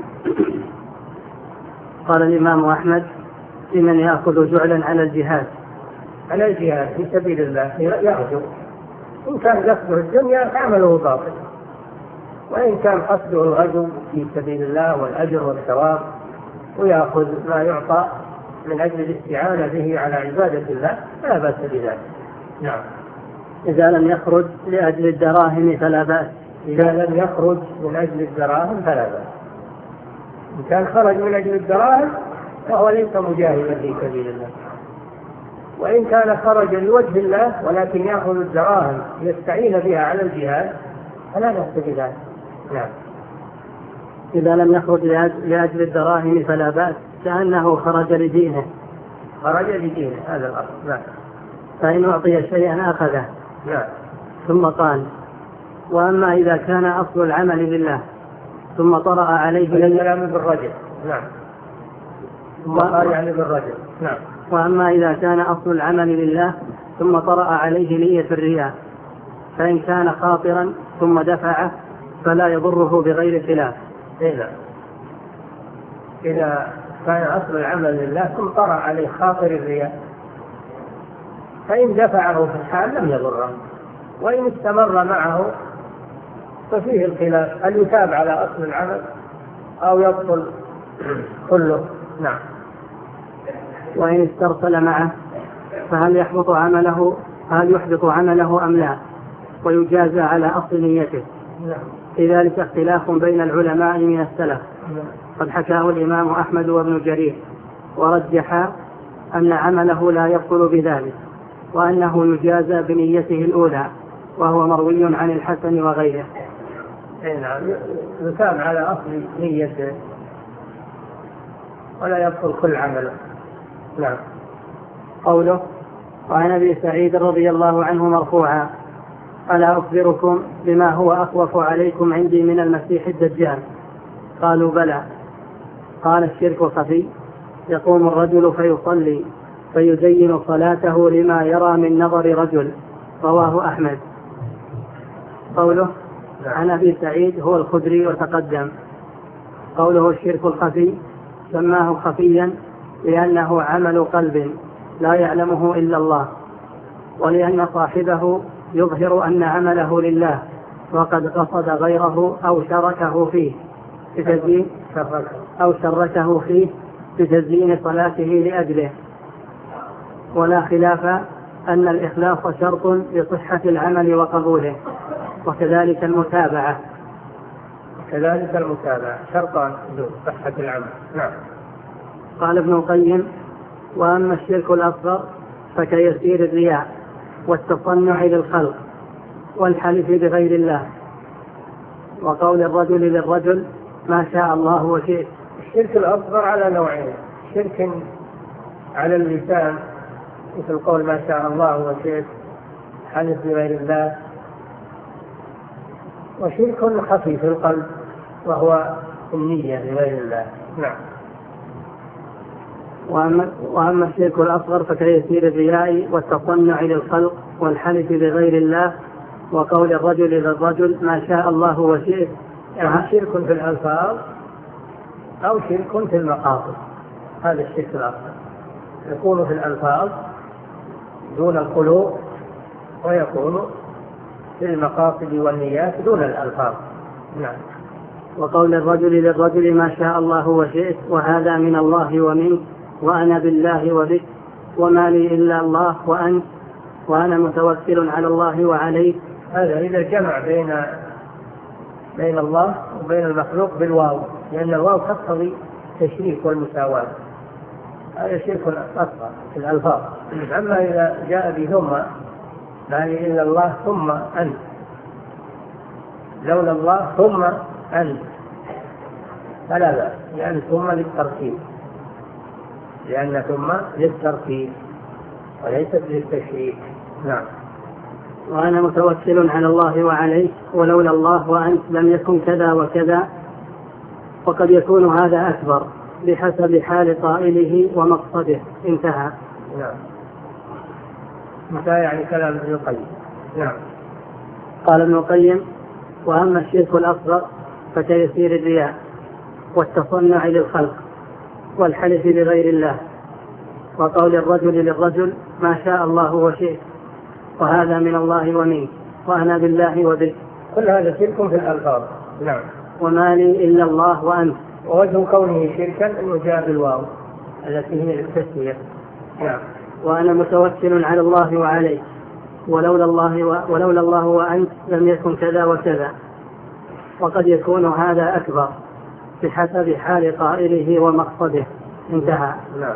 قال الإمام أحمد: في من يأخذ جعلا على الجهاد على الجهاد في سبيل الله يرجو، إن كان قصده الدنيا فعمله باطل، وإن كان قصده الغزو في سبيل الله والأجر والثواب ويأخذ ما يعطى من أجل الاستعانة به على عبادة الله فلا بأس بذلك. نعم. إذا لم يخرج لأجل الدراهم فلا بأس. إذا لم يخرج من أجل الدراهم فلا بأس. إن كان خرج من أجل الدراهم فهو ليس مجاهدا في سبيل الله، وإن كان خرج لوجه الله ولكن يأخذ الدراهم يستعين بها على الجهاد فلا بأس بذلك. نعم. إذا لم يخرج لأجل الدراهم فلا بأس، كأنه خرج لدينه. خرج لدينه هذا الأصل. نعم. فإن أعطي شيئا أخذه. نعم. ثم قال: وأما إذا كان أصل العمل لله ثم طرأ عليه الكلام بالرجل. نعم. ثم قال يعني بالرجل. نعم. وأما إذا كان أصل العمل لله ثم طرأ عليه نية الرياء، فإن كان خاطرا ثم دفعه فلا يضره بغير خلاف. إذا إذا كان أصل العمل لله ثم طرأ عليه خاطر الرياء فإن دفعه في الحال لم يضره، وإن استمر معه ففيه الخلاف هل يتاب على أصل العمل أو يبطل كله. نعم. وإن استرسل معه فهل يحبط عمله هل يحبط عمله أم لا، ويجازى على أصل نيته؟ في ذلك اختلاف بين العلماء من السلف، قد حكاه الإمام أحمد وابن جرير، ورجح أن عمله لا يبطل بذلك، وأنه يجازى بنيته الأولى، وهو مروي عن الحسن وغيره. نعم، يثاب على أصل نيته ولا يبطل كل عمله. نعم. قوله: وعن أبي سعيد رضي الله عنه مرفوعا: ألا أخبركم بما هو أخوف عليكم عندي من المسيح الدجال؟ قالوا: بلى. قال: الشرك خفي، يقوم الرجل فيصلي فيزين صلاته لما يرى من نظر رجل. رواه أحمد. قوله عن أبي سعيد هو الخدري وتقدم. قوله الشرك الخفي سماه خفيا لأنه عمل قلب لا يعلمه إلا الله، ولأن صاحبه يظهر أن عمله لله وقد قصد غيره أو شركه فيه بتزيين أو شركه فيه بتزيين صلاته لأجله. ولا خلاف أن الإخلاص شرط لصحة العمل وقبوله، وكذلك المتابعة كذلك المتابعة شرطان لصحة العمل. نعم. قال ابن القيم: وأما الشرك الأصغر فكيسير الرياء والتصنع للخلق والحلف بغير الله وقول الرجل للرجل ما شاء الله وشئت. الشرك الأصغر على نوعين: شرك على اللسان مثل قول ما شاء الله وشئت، حلف بغير الله، وشرك خفي في القلب وهو النية لغير الله. نعم. وأما, وأما الشرك الأصغر فكيسير الرياء والتصنع للخلق والحلف بغير الله وقول الرجل للرجل ما شاء الله وشئت، يعني شرك في الألفاظ أو شرك في المقاصد. هذا الشرك الأصغر يكون في الألفاظ دون القلوب، ويكون في المقاصد والنيات دون الألفاظ. نعم. وقول الرجل للرجل ما شاء الله وشئت، وهذا من الله ومنك، وأنا بالله وبك، وما لي إلا الله وأنت، وأنا متوكل على الله وعليك. هذا إذا جمع بين بين الله وبين المخلوق بالواو، لأن الواو تقتضي التشريك والمساواة. هذا شرك أصغر في الألفاظ. أما إذا جاء بثم، لا لي إلا الله ثم أنت، لولا الله ثم أنت، فلا بأس، لأن ثم للترتيب، لأن ثم للترتيب وليست للتشريك. نعم. وأنا متوكل على الله وعليك، ولولا الله وأنت لم يكن كذا وكذا. وقد يكون هذا أكبر بحسب حال قائله ومقصده. انتهى. نعم. انتهى يعني كلام ابن القيم. نعم. قال ابن القيم: وأما الشرك الأصغر فكيسير الرياء والتصنع للخلق والحلف بغير الله وقول الرجل للرجل ما شاء الله وشئت، وهذا من الله ومنك، وأنا بالله وبك. كل هذا شرك في الألفاظ. نعم. وما لي إلا الله وأنت. ووجه كونه شركا أنه جاء بالواو التي هي التسمية. نعم. وأنا متوكل على الله وعليك، ولولا الله و... ولولا الله وأنت لم يكن كذا وكذا. وقد يكون هذا أكبر بحسب حال قائله ومقصده. انتهى. نعم.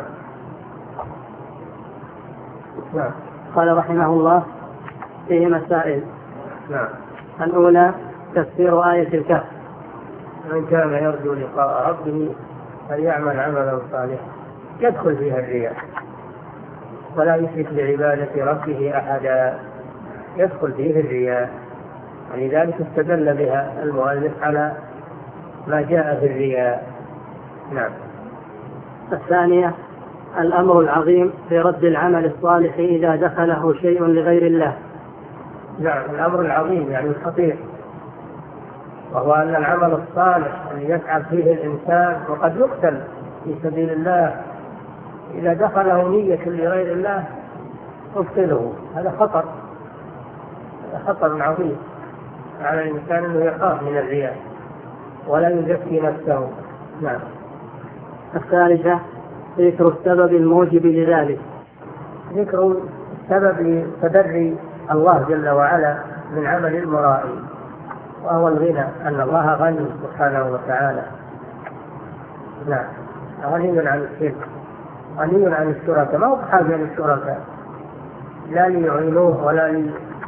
نعم. قال رحمه الله: فيه مسائل. نعم. الأولى تفسير آية الكهف: من كان يرجو لقاء ربه فليعمل عملا صالحا يدخل فيها الرياء، ولا يشرك بعبادة ربه أحدا، يدخل فيه الرياء، ولذلك استدل بها المؤلف على ما جاء في الرياء. نعم. الثانية الأمر العظيم في رد العمل الصالح إذا دخله شيء لغير الله. نعم. الأمر العظيم يعني الخطير، وهو أن العمل الصالح الذي يسعى فيه الإنسان وقد يقتل في سبيل الله إذا دخله نية لغير الله يبطله. هذا خطر، هذا خطر عظيم على الإنسان أنه يخاف من الرياء ولا يزكي نفسه. نعم. الثالثة ذكر السبب الموجب لذلك. ذكر السبب لتبري الله جل وعلا من عمل المرائي، وهو الغنى، أن الله غني سبحانه وتعالى. نعم، غني عن الشرك، غني عن الشركاء، ما هو بحاجة للشركاء، لا ليعينوه ولا لي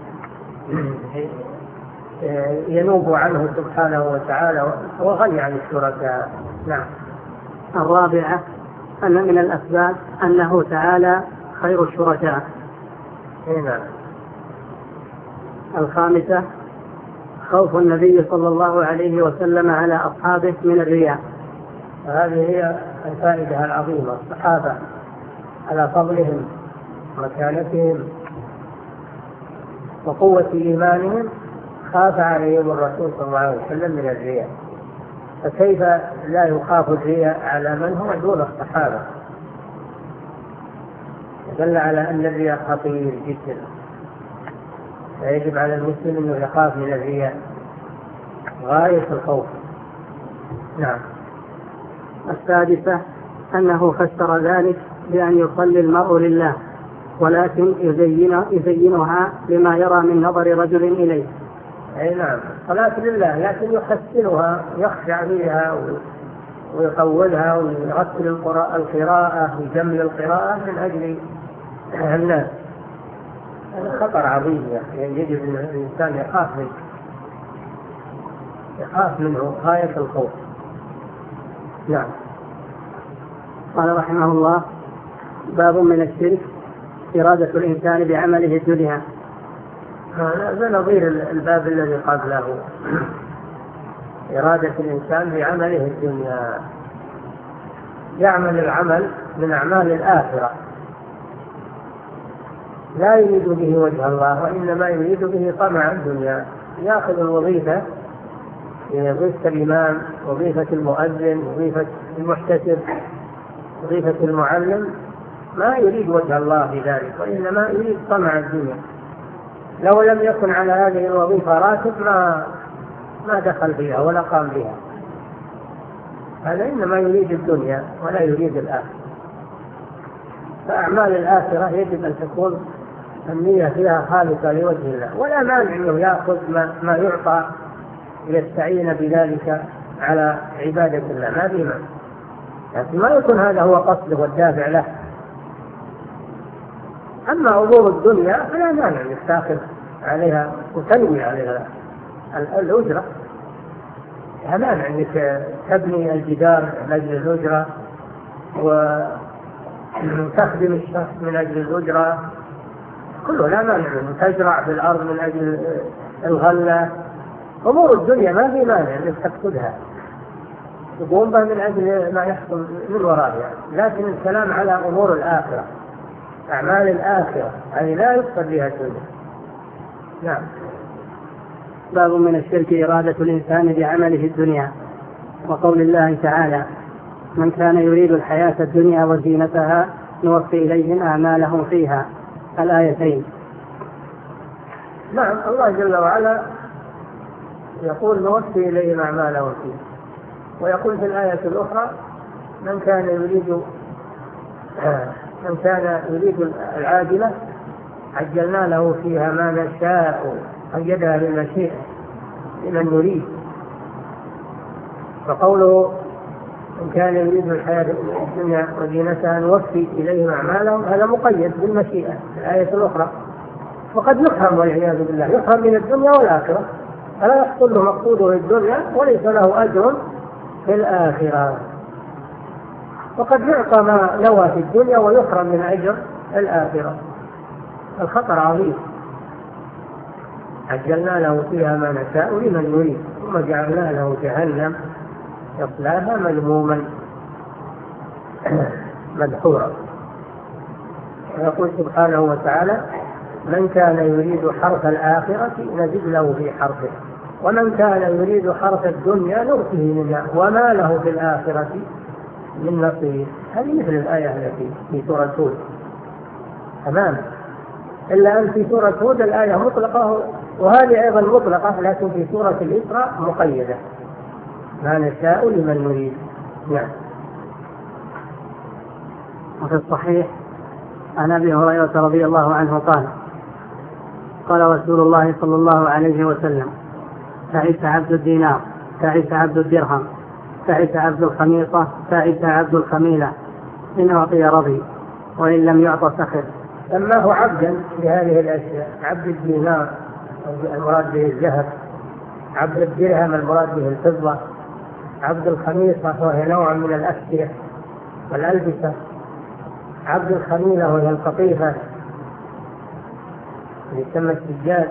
ينوب عنه سبحانه وتعالى، هو غني عن الشركاء. نعم. الرابعة أن من الأسباب أنه تعالى خير الشركاء. نعم. الخامسة خوف النبي صلى الله عليه وسلم على أصحابه من الرياء. هذه هي الفائدة العظيمة، الصحابة على فضلهم ومكانتهم وقوة إيمانهم خاف عليهم الرسول صلى الله عليه وسلم من الرياء، فكيف لا يخاف الرياء على من هو دون الصحابة؟ دل على أن الرياء خطير جدا، فيجب على المسلم أنه يخاف من الرياء غاية الخوف. نعم. السادسة أنه فسر ذلك بأن يصلي المرء لله، ولكن يزين يزينها لما يرى من نظر رجل إليه. أي نعم، صلاة لله، لكن يحسنها، يخشع فيها ويطولها ويرتل القراءة ويجمل القراءة من أجل الناس. هذا خطر عظيم، يعني يجب أن الإنسان يخاف منه، يخاف منه غاية الخوف. نعم. قال رحمه الله: باب من الشرك إرادة الإنسان بعمله الدنيا. هذا نظير الباب الذي قبله، إرادة الإنسان بعمله الدنيا، يعمل العمل من أعمال الآخرة، لا يريد به وجه الله، وإنما يريد به طمع الدنيا. يأخذ الوظيفة، وظيفة الإمام، وظيفة المؤذن، وظيفة المحتسب، وظيفة المعلم، ما يريد وجه الله بذلك، وإنما يريد طمع الدنيا. لو لم يكن على هذه الوظيفة راتب ما ما دخل بها ولا قام بها. هذا إنما يريد الدنيا ولا يريد الآخرة. فأعمال الآخرة يجب أن تكون النية فيها خالصة لوجه الله، ولا مانع أنه يأخذ ما, ما يعطى ليستعين بذلك على عبادة الله، ما في مانع، لكن ما يكون هذا هو قصده والدافع له. أما أمور الدنيا فلا مانع أن تأخذ عليها وتنوي عليها الأجرة، لا مانع أنك تبني الجدار من أجل الأجرة وتخدم الشخص من أجل الأجرة، كله لا مانع، أن تزرع في الأرض من أجل الغلة. أمور الدنيا ما في مانع أنك تقصدها تقوم بها من أجل ما يحصل من ورائها، لكن الكلام على أمور الآخرة، أعمال الآخرة، هذه لا يقصد بها الدنيا. نعم. باب من الشرك إرادة الإنسان بعمله الدنيا، وقول الله تعالى: من كان يريد الحياة الدنيا وزينتها نوفي إليهم أعمالهم فيها، الآيتين. نعم، الله جل وعلا يقول نوفي إليهم أعمالهم فيها، ويقول في الآية الأخرى: من كان يريد من كان يريد العاجلة عجلنا له فيها ما نشاء، قيدها للمشيئة لمن نريد. فقوله من كان يريد الحياة الدنيا وزينتها نوفي إليهم أعمالهم، هذا مقيد بالمشيئة في الآية الأخرى. وقد يفهم والعياذ بالله، يفهم من الدنيا والآخرة، فلا يحصل له مقصوده في الدنيا وليس له أجر في الآخرة. وقد يعطى ما نوى في الدنيا ويحرم من أجر الآخرة. الخطر عظيم. عجلنا له فيها ما نشاء لمن نريد ثم جعلنا له جهنم يصلاها مذموما مدحورا. ويقول سبحانه وتعالى: من كان يريد حرث الآخرة نزد له في حرثه ومن كان يريد حرث الدنيا نؤته منها وما له في الآخرة من نصيب. هذه مثل الآية التي في سورة هود تمام، إلا أن في سورة هود الآية مطلقة وهذه أيضا مطلقة، لكن في سورة الإسراء مقيدة: ما نشاء لمن نريد. نعم. وفي الصحيح عن أبي هريرة رضي الله عنه قال قال رسول الله صلى الله عليه وسلم: تعس عبد الدينار، تعس عبد الدرهم، تعس عبد الخميصة، تعس عبد الخميلة، إن أعطي رضي وإن لم يعط سخر. سماه عبدا لهذه الأشياء: عبد الدينار المراد به الذهب، عبد الدرهم المراد به الفضة، عبد الخميصة وهي نوع من الأكسية والألبسة، عبد الخميلة وهي القطيفة يسمى السجاد.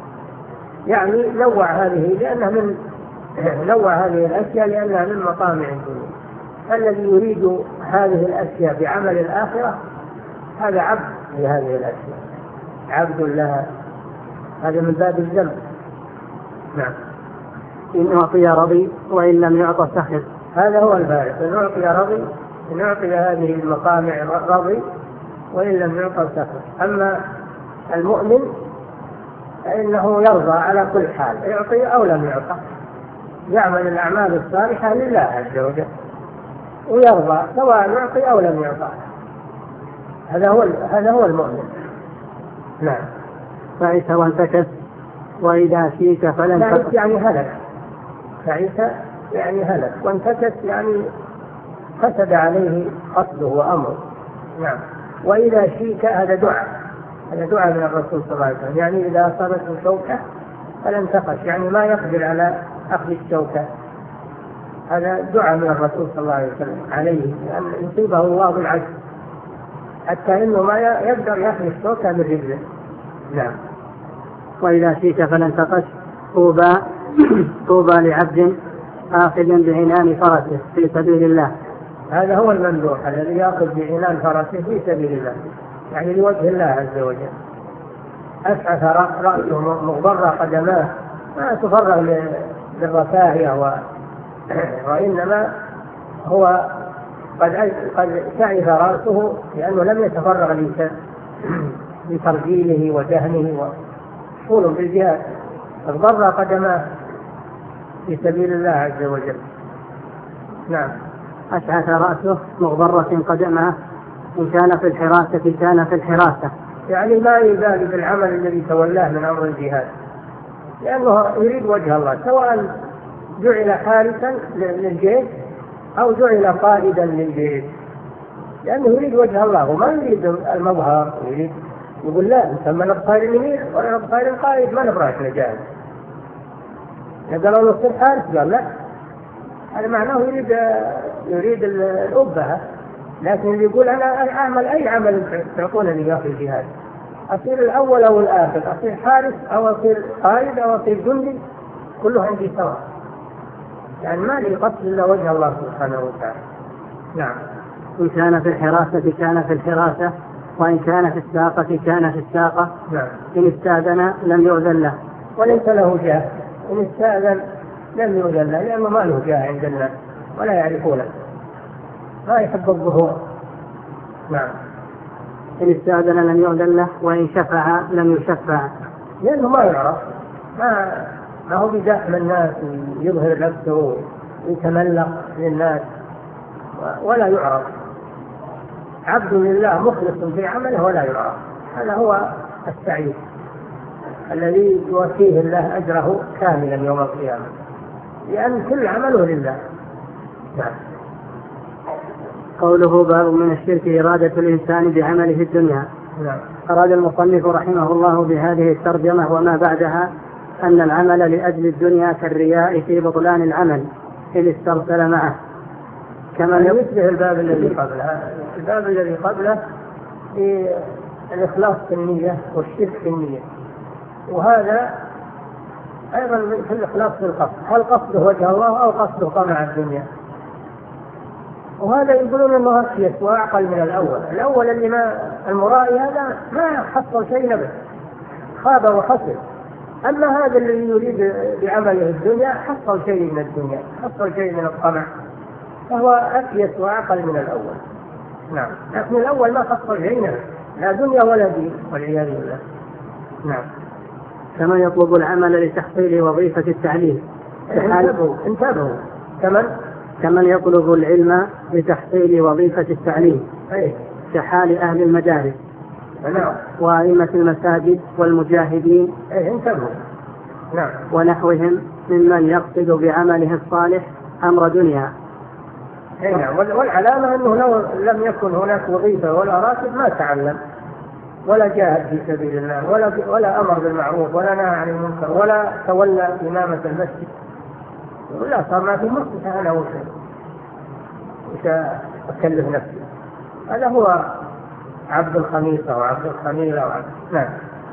يعني نوع هذه لأنها من نوع هذه الأشياء لأنها من مطامع الدنيا. الذي يريد هذه الأشياء بعمل الآخرة هذا عبد لهذه الأشياء، عبد لها، هذا من باب الذنب. نعم. إن أعطي رضي وإن لم يعط سخر. هذا هو الفارق، إن أعطي رضي، إن أعطي هذه المطامع رضي وإن لم يعط سخر. أما المؤمن فإنه يرضى على كل حال، يعطي أو لم يعطى، يعمل الأعمال الصالحة لله عز وجل ويرضى سواء يعطي أو لم يعطى. هذا هو هذا هو المؤمن. نعم. تعس وانتكس وإذا شيك فلن تعس يعني هلك، تعس يعني هلك، وانتكس يعني فسد عليه قصده وأمره. نعم. وإذا شيك هذا دعاء، هذا دعاء من الرسول صلى الله عليه وسلم، يعني إذا أصابته شوكة فلن تقش، يعني ما يقدر على أخذ الشوكة، هذا دعاء من الرسول صلى الله عليه وسلم عليه أن يصيبه الله بالعجز حتى إنه ما يقدر يأخذ الشوكة من رجله. نعم. وإذا شيك فلن تقش. طوبى طوبى لعبد آخذ بعنان فرسه في سبيل الله. هذا هو الممدوح الذي يأخذ بعنان فرسه في سبيل الله، يعني لوجه الله عز وجل. أسعف رأسه مغبرة قدماه، ما تفرغ للرفاهية و... وإنما هو قد قد تعب رأسه لأنه لم يتفرغ لترجيله ودهنه وشغله بالجهاد، اغبر قدماه في سبيل الله عز وجل. نعم. أشعث رأسه مغبرة قدماه، إن كان في الحراسة كان في الحراسة، يعني ما يبالي بالعمل الذي تولاه من أمر الجهاد، لأنه يريد وجه الله، سواء جعل حارسا للجيش أو جعل قائدا للجيش، لأنه يريد وجه الله وما يريد المظهر. يريد يقول لا، نسمى نبقى الأمير ولا نبقى القائد، ما نبغاش نجاهد. قالوا له صير حارس، قال لا، هذا معناه يريد يريد الأبهة. لكن يقول أنا أعمل أي عمل تعطونني إياه في الجهاد، أصير الأول أو الآخر، أصير حارس أو أصير قائد أو أصير جندي، كله عندي سواء، يعني ما لي قصد إلا وجه الله سبحانه وتعالى. نعم. إن كان في الحراسة كان في الحراسة، وإن كان في الساقة كان في الساقة. نعم. إن استأذن لم يؤذن له، وليس له جاه. إن استأذن لم يؤذن له، لأنه ما له جاه عند الناس ولا يعرفونه، ما يحب الظهور. نعم. إن استأذن لم يؤذن له، وإن شفع لم يشفع، لأنه ما يعرف، ما ما هو بزحم الناس يظهر نفسه ويتملق للناس ولا يعرف. عبد لله مخلص في عمله ولا يعرف، هذا هو السعيد الذي يوفيه الله أجره كاملا يوم القيامة، لأن كل عمله لله. نعم. قوله باب من الشرك إرادة الإنسان بعمله في الدنيا. نعم. أراد المصنف رحمه الله بهذه الترجمة وما بعدها أن العمل لأجل الدنيا كالرياء في بطلان العمل إذ استرسل معه، كما يشبه الباب الذي قبله. الباب الذي قبله في الإخلاص في النية والشرك في النية، وهذا أيضا في الإخلاص في القصد، هل قصده وجه الله أو قصده طمع الدنيا. وهذا يقولون أنه أسيس وأعقل من الأول. الأول اللي ما المرائي هذا ما حصل شيء نبه، خاب وخسر. أما هذا الذي يريد بعمله الدنيا حصل شيء من الدنيا، حصل شيء من الطمع، فهو أسيس وأعقل من الأول. نعم. لكن الأول ما حصل شيء نبه، لا دنيا ولا دين والعياذ بالله. نعم. كما يطلب العمل لتحصيل وظيفة التعليم. انتبهوا انتبهوا كمن كمن يطلب العلم لتحصيل وظيفة التعليم. أيه. كحال أهل المدارس نعم. وأئمة المساجد والمجاهدين إيه انتبهوا. نعم. ونحوهم ممن يقصد بعمله الصالح أمر دنيا. إيه نعم. والعلامة أنه لو لم يكن هناك وظيفة ولا راتب ما تعلم ولا جاهد في سبيل الله ولا ولا أمر بالمعروف ولا نهى عن المنكر ولا تولى إمامة المسجد ولا صار ما في مصلحة. أنا وش وش أكلف نفسي؟ هذا هو عبد الخميسة وعبد الخميلة وعبد. نعم.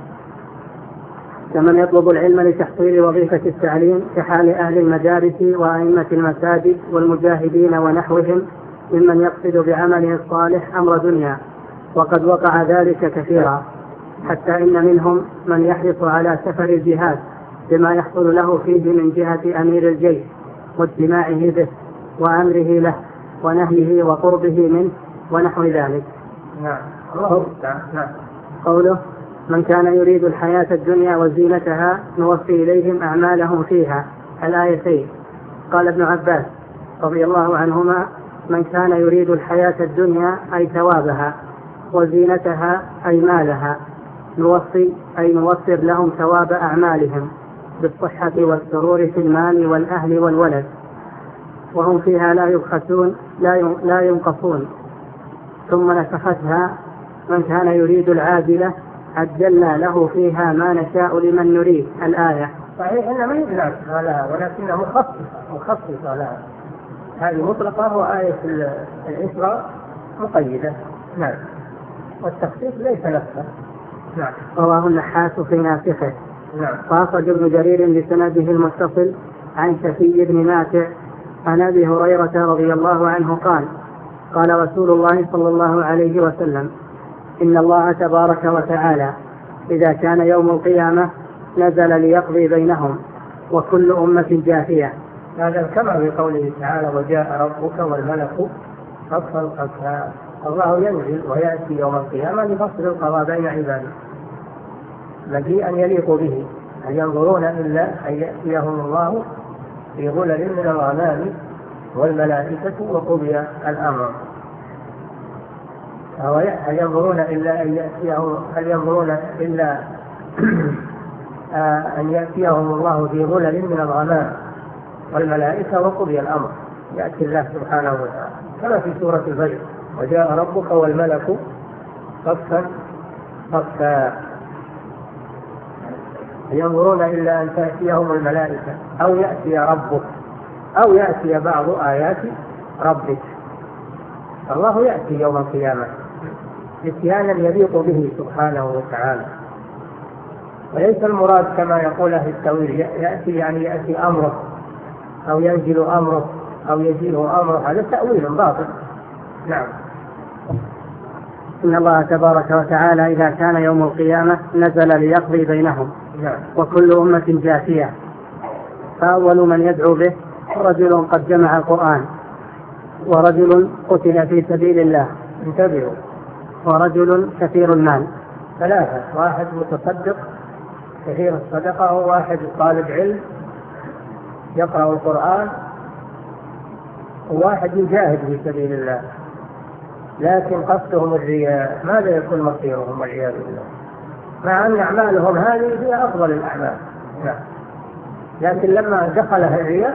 كمن يطلب العلم لتحصيل وظيفة التعليم كحال أهل المدارس وأئمة المساجد والمجاهدين ونحوهم ممن يقصد بعمله الصالح أمر دنيا، وقد وقع ذلك كثيرا، حتى إن منهم من يحرص على سفر الجهاد بما يحصل له فيه من جهة أمير الجيش واجتماعه به وأمره له ونهيه وقربه منه ونحو ذلك. نعم. الله نعم. قوله: من كان يريد الحياة الدنيا وزينتها نوفي إليهم أعمالهم فيها، الآيتين. قال ابن عباس رضي الله عنهما: من كان يريد الحياة الدنيا أي ثوابها، وزينتها أي مالها، نوفي أي نوفر لهم ثواب أعمالهم بالصحة والسرور في المال والأهل والولد، وهم فيها لا يبخسون لا ينقصون. ثم نسختها: من كان يريد العاجلة عجلنا له فيها ما نشاء لمن نريد، الآية. صحيح إنها ما يبنى لها ولكنها مخصصة مخصصة لها. هذه مطلقة وآية الإسراء مقيدة. نعم. والتخصيص ليس نفسه. نعم. رواه النحاس في ناسخه. نعم. وأخرج ابن جرير بسنده المتصل عن شفي بن نافع عن أبي هريرة رضي الله عنه قال: قال رسول الله صلى الله عليه وسلم: إن الله تبارك وتعالى إذا كان يوم القيامة نزل ليقضي بينهم وكل أمة جاثية. هذا كما في قوله تعالى: وجاء ربك والملك صفا صفا. الله ينزل ويأتي يوم القيامة لفصل القضاء بين عباده مجيئا يليق به. هل ينظرون إلا أن يأتيهم الله في ظلل من الغمام والملائكة وقضي الأمر. هل ينظرون إلا أن يأتيهم هل ينظرون إلا أن يأتيهم الله في ظلل من الغمام والملائكة وقضي الأمر. يأتي الله سبحانه وتعالى كما في سورة الفجر: وجاء ربك والملك صفا صفا. ينظرون إلا أن تأتيهم الملائكة أو يأتي ربك أو يأتي بعض آيات ربك. الله يأتي يوم القيامة إتيانا يليق به سبحانه وتعالى، وليس المراد كما يقول أهل التأويل يأتي يعني يأتي أمره أو ينزل أمره أو يجيء أمره. هذا تأويل باطل. نعم. إن الله تبارك وتعالى إذا كان يوم القيامة نزل ليقضي بينهم. نعم. وكل أمة جاثية. فأول من يدعو به رجل قد جمع القرآن، ورجل قتل في سبيل الله، انتبهوا، ورجل كثير المال. ثلاثة: واحد متصدق كثير الصدقة، وواحد طالب علم يقرأ القرآن، وواحد يجاهد في سبيل الله لكن قصدهم الرياء. ماذا يكون مصيرهم والعياذ بالله؟ مع أن أعمالهم هذه هي أفضل الأعمال، لكن لما دخلها الرياء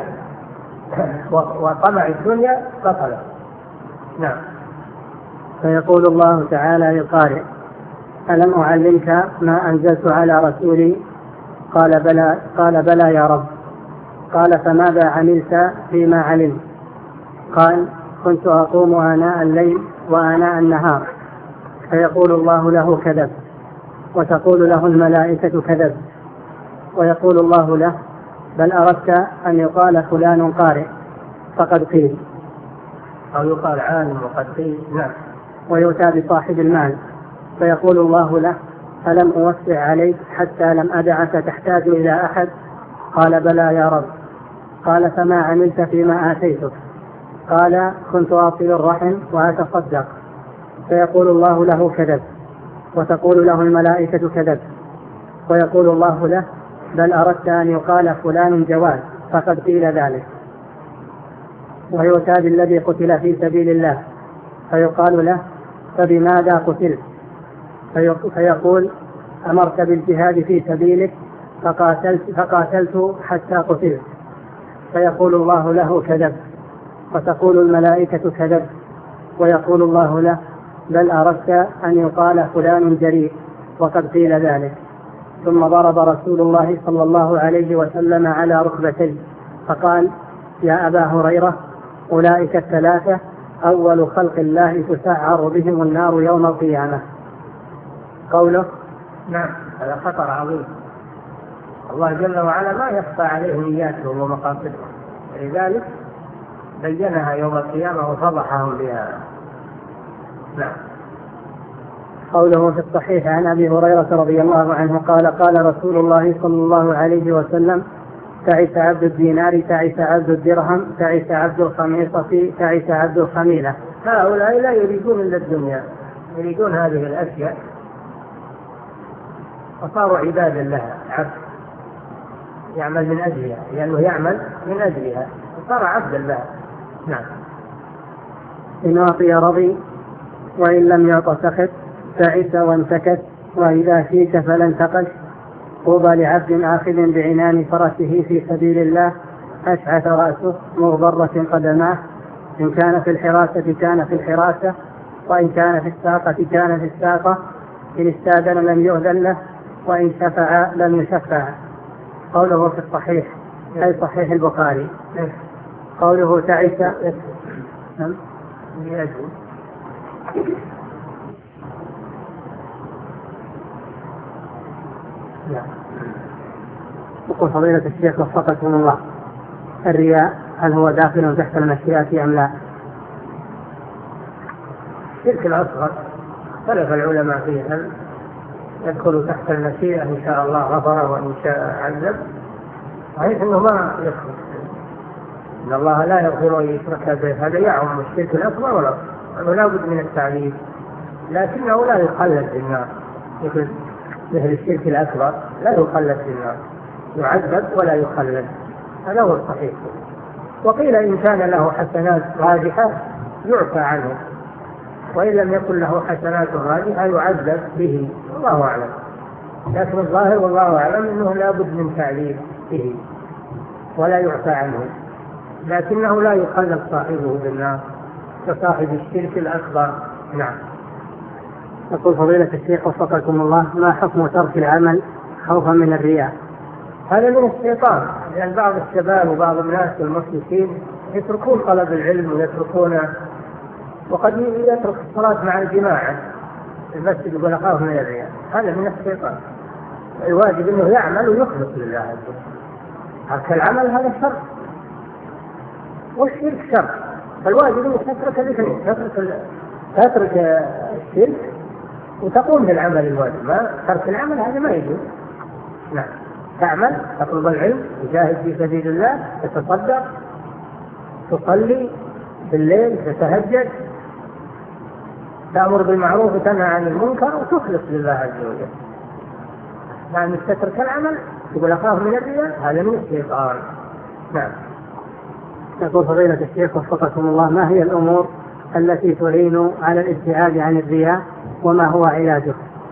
وطمع الدنيا بطل. نعم. فيقول الله تعالى للقارئ: ألم أعلمك ما أنزلت على رسولي؟ قال بلى قال بلى يا رب. قال: فماذا عملت فيما علمت؟ قال: كنت أقوم آناء الليل وآناء النهار. فيقول الله له: كذب. وتقول له الملائكة: كذب. ويقول الله له: بل أردت أن يقال فلان قارئ فقد قيل، أو يقال عالم وقد قيل. نعم. ويؤتى بصاحب المال فيقول الله له: ألم أوسع عليك حتى لم أدعك تحتاج إلى أحد؟ قال: بلى يا رب. قال: فما عملت فيما آتيتك؟ قال: كنت أصل الرحم وأتصدق. فيقول الله له: كذب. وتقول له الملائكة: كذب. ويقول الله له: بل أردت أن يقال فلان جواد فقد قيل ذلك. ويؤتى بالذي قتل في سبيل الله فيقال له: فبماذا قتلت؟ فيقول أمرت بالجهاد في سبيلك فقاتلت, فقاتلت حتى قتلت. فيقول الله له كذب، وتقول الملائكة كذب، ويقول الله له بل أردت أن يقال فلان جريء وقد قيل ذلك. ثم ضرب رسول الله صلى الله عليه وسلم على ركبتيه فقال يا أبا هريرة أولئك الثلاثة أول خلق الله تسعر بهم النار يوم القيامة. قوله نعم هذا خطر عظيم. الله جل وعلا ما يخفى عليه نياتهم ومقاصدهم، لذلك بينها يوم القيامة وفضحهم بها. نعم. قوله في الصحيح عن أبي هريرة رضي الله عنه قال قال رسول الله صلى الله عليه وسلم تعس عبد الدينار تعس عبد الدرهم تعس عبد الخميصة تعس عبد الخميلة. هؤلاء لا يريدون إلا الدنيا، يريدون هذه الأشياء وصاروا عبادا لها، عبد يعمل من أجلها، لأنه يعمل من أجلها وصار عبدا لها. نعم. إن أعطي رضي وإن لم يعط سخط تعس وانتكت وإذا فيك فلن تقش. طوبى لعبد آخذ بعنان فرسه في سبيل الله أشعث رأسه مغبرة قدماه إن كان في الحراسة كان في الحراسة وإن كان في الساقة كان في الساقة إن استاذن لم يؤذن له وإن شفع لم يشفع. قوله في الصحيح أي صحيح البخاري. قوله تعس يقول فضيلة الشيخ وفقكم الله الرياء هل هو داخل تحت المشيئة أم لا؟ الشرك الأصغر اختلف العلماء فيه هل يدخل تحت المشيئة إن شاء الله غفر وإن شاء عذب، صحيح أنه ما يدخل، إن الله لا يغفر أن يشرك به، هذا يعم الشرك الأصغر والأصغر لا بد من التعليم، لكنه لا يخلد في النار مثل مثل الشرك الأكبر لا يخلد في النار، يعذب ولا يخلد، هذا هو الصحيح. وقيل إن كان له حسنات راجحة يعفى عنه، وإن لم يكن له حسنات راجحة يعذب به، الله أعلم. لكن الظاهر والله أعلم أنه لا بد من تعذيب به ولا يعفى عنه، لكنه لا يخلد صاحبه بالنار كصاحب الشرك الأكبر. نعم. يقول فضيلة الشيخ وفقكم الله ما حكم ترك العمل خوفا من الرياء؟ هذا من الشيطان، لأن بعض الشباب وبعض الناس المسلمين يتركون طلب العلم ويتركون، وقد يترك الصلاة مع الجماعة المسجد يقول أخاف من الرياء، هذا من الشيطان. الواجب أنه يعمل ويخلص لله عز وجل. ترك العمل هذا شر والشرك شر، فالواجب أنه تترك الاثنين، تترك تترك الشرك وتقوم بالعمل الواجب. ما ترك العمل هذا ما يجوز. نعم. تعمل، تطلب العلم، تجاهد في سبيل الله، تتصدق، تصلي بالليل، تتهجد، تأمر بالمعروف وتنهى عن المنكر وتخلص لله عز وجل. يعني تترك العمل تقول أخاف من الرياء، هذا من الشيطان. نعم. يقول فضيلة الشيخ وفقكم الله ما هي الأمور التي تعين على الابتعاد عن الرياء وما هو علاجه؟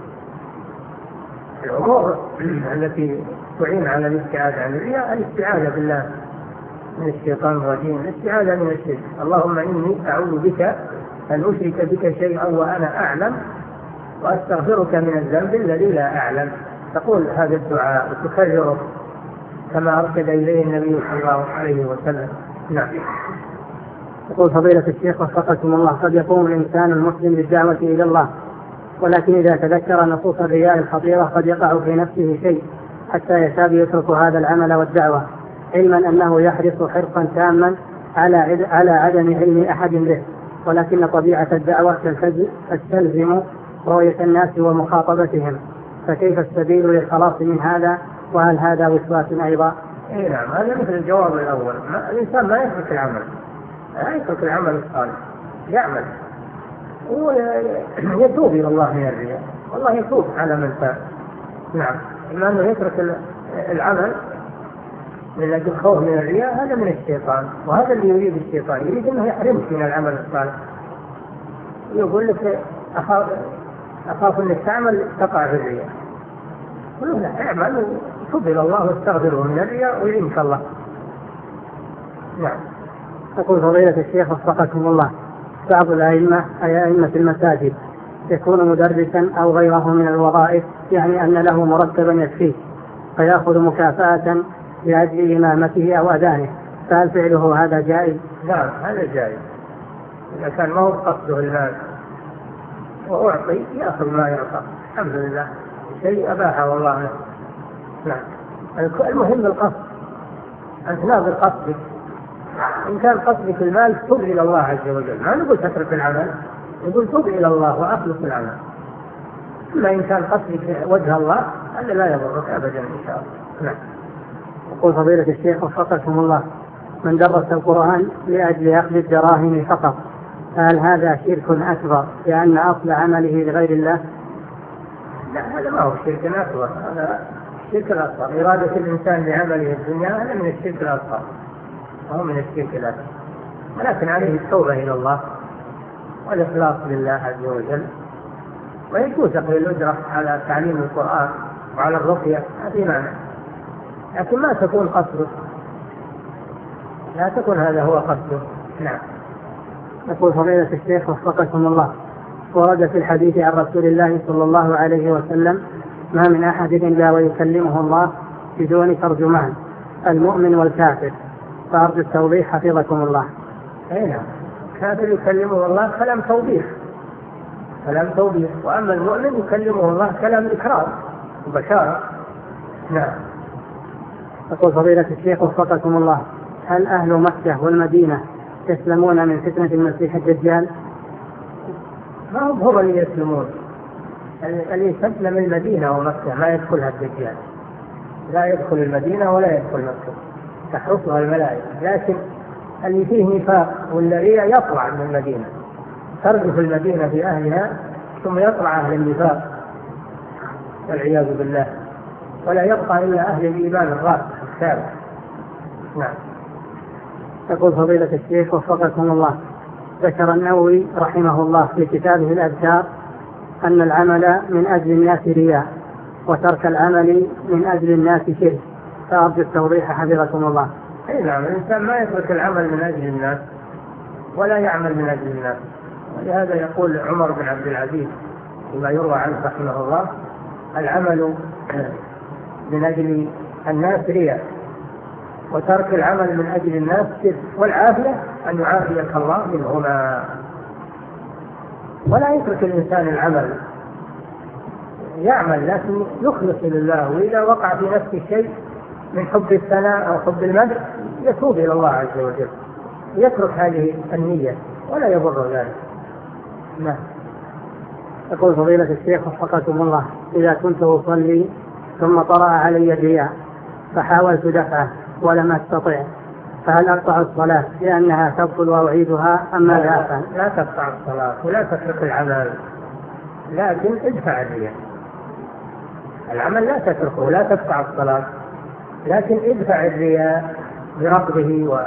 الأمور التي تعين على الابتعاد عن الرياء الاستعاذة بالله من الشيطان الرجيم، الاستعاذة من الشرك. اللهم إني أعوذ بك أن أشرك بك شيئا وأنا أعلم وأستغفرك من الذنب الذي لا أعلم. تقول هذا الدعاء وتكرره كما أرشد إليه النبي صلى الله عليه وسلم. نعم. يقول فضيلة الشيخ وفقكم الله قد يقوم الإنسان المسلم بالدعوة إلى الله، ولكن إذا تذكر نصوص الرياء الخطيرة قد يقع في نفسه شيء حتى يكاد يترك هذا العمل والدعوة، علما أنه يحرص حرصا تاما على على عدم علم أحد به، ولكن طبيعة الدعوة تستلزم رؤية الناس ومخاطبتهم، فكيف السبيل للخلاص من هذا؟ وهل هذا وسواس أيضا؟ إيه نعم، هذا مثل الجواب الأول. ما الإنسان ما يترك العمل، لا يترك العمل الصالح، يعمل ويتوب إلى الله من الرياء، والله يتوب على من تاب. نعم. إما أنه يترك العمل من أجل خوف من الرياء، هذا من الشيطان، وهذا اللي يريد الشيطان، يريد أنه يحرمك من العمل الصالح. يقول لك أخاف أخاف أنك تعمل تقع في الرياء. قلوا لا، اعمل وتب إلى الله واستغفره من الرياء ويعينك الله. نعم. يقول فضيلة الشيخ وفقكم الله، بعض الأئمة أي أئمة المساجد يكون مدرسا أو غيره من الوظائف، يعني أن له مرتبا يكفيه فيأخذ مكافأة لأجل إمامته أو أذانه، فهل فعله هذا جائز؟ نعم هذا جائز إذا كان ما هو قصده المال وأعطي يأخذ ما يعطى، الحمد لله، شيء أباحه الله. نعم. المهم القصد، أنت ناظر قصدك. إن كان قصدك المال تب إلى الله عز وجل، ما نقول تترك العمل، نقول تب إلى الله وأخلص العمل. أما إن كان قصدك وجه الله هذا لا يضرك أبدا إن شاء الله. نعم. يقول فضيلة الشيخ وفقكم الله، من درس القرآن لأجل أخذ الدراهم فقط، هل هذا شرك أكبر لأن أصل عمله لغير الله؟ لا، هذا ما هو شرك أكبر، هذا الشرك الأصغر. إرادة الإنسان لعمله الدنيا هذا من الشرك الأصغر، وهو من الشرك الأكبر، ولكن عليه التوبة إلى الله والإخلاص لله عز وجل، ويجوز أخذ الأجرة على تعليم القرآن وعلى الرقية، هذه معنى، لكن ما تكون قصده، لا تكون هذا هو قصده. نعم. يقول فضيلة الشيخ وفقكم الله، ورد في الحديث عن رسول الله صلى الله عليه وسلم: ما من أحد إلا ويكلمه الله بدون ترجمان، المؤمن والكافر، فأرجو التوضيح حفظكم الله. أي نعم، الكافر يكلمه الله كلام توضيح، كلام توضيح، وأما المؤمن يكلمه الله كلام إكرام وبشارة. نعم. يقول فضيلة الشيخ وفقكم الله، هل أهل مكة والمدينة يسلمون من فتنة المسيح الدجال؟ ما هم هم اللي يسلمون، اللي يسلم المدينة ومكة ما يدخلها الدجال، لا يدخل المدينة ولا يدخل مكة، تحرسها الملائكة، لكن اللي فيه نفاق والرياء يطلع من المدينة، ترجف المدينة في أهلها ثم يطلع أهل النفاق والعياذ بالله، ولا يبقى إلا أهل الإيمان الراسخ الثابت. نعم. يقول فضيلة الشيخ وفقكم الله، ذكر النووي رحمه الله في كتابه الأذكار أن العمل من أجل الناس رياء، وترك العمل من أجل الناس شرك، فأرجو التوضيح حفظكم الله. أي نعم، الإنسان ما يترك العمل من أجل الناس ولا يعمل من أجل الناس، ولهذا يقول عمر بن عبد العزيز فيما يروى عنه رحمه الله: العمل من أجل الناس رياء، وترك العمل من أجل الناس شرك، والعافية أن يعافيك الله منهما. ولا يترك الإنسان العمل، يعمل لكن يخلص لله، وإذا وقع في نفسه شيء من حب الثناء أو حب المدح يتوب إلى الله عز وجل، يترك هذه النية ولا يضر ذلك. نعم. يقول فضيلة الشيخ وفقكم الله، إذا كنت أصلي ثم طرأ علي الرياء فحاولت دفعه ولم أستطع، فهل أقطع الصلاة لأنها تبطل وأعيدها أم ماذا أفعل؟ لا تقطع الصلاة ولا تترك العمل، لكن ادفع الرياء. العمل لا تتركه، لا تقطع الصلاة، لكن ادفع الرياء برفضه و...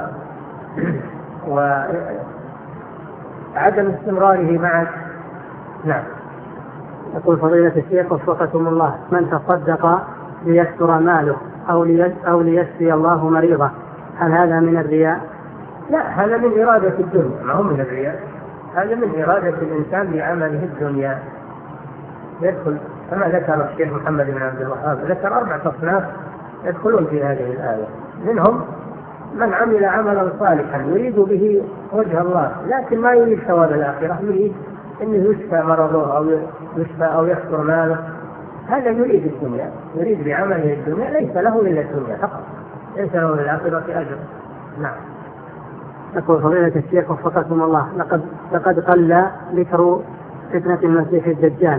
وعدم استمراره معك. نعم. يقول فضيلة الشيخ وفقكم الله، من تصدق ليكثر ماله أو, لي... أو ليشفي الله مريضه، هل هذا من الرياء؟ لا، هذا من إرادة الدنيا، ما هو من الرياء، هذا من إرادة الإنسان بعمله الدنيا. يدخل كما ذكر الشيخ محمد بن عبد الوهاب، ذكر أربعة أصناف يدخلون في هذه الآية، منهم من عمل عملا صالحا يريد به وجه الله لكن ما يريد ثواب الآخرة، يريد أنه يشفى مرضه أو يشفى أو يكثر ماله، هذا يريد الدنيا، يريد بعمله الدنيا، ليس له إلا الدنيا فقط، ليس له للآخرة أجر. نعم. يقول فضيلة الشيخ وفقكم الله، لقد لقد قل ذكر فتنة المسيح الدجال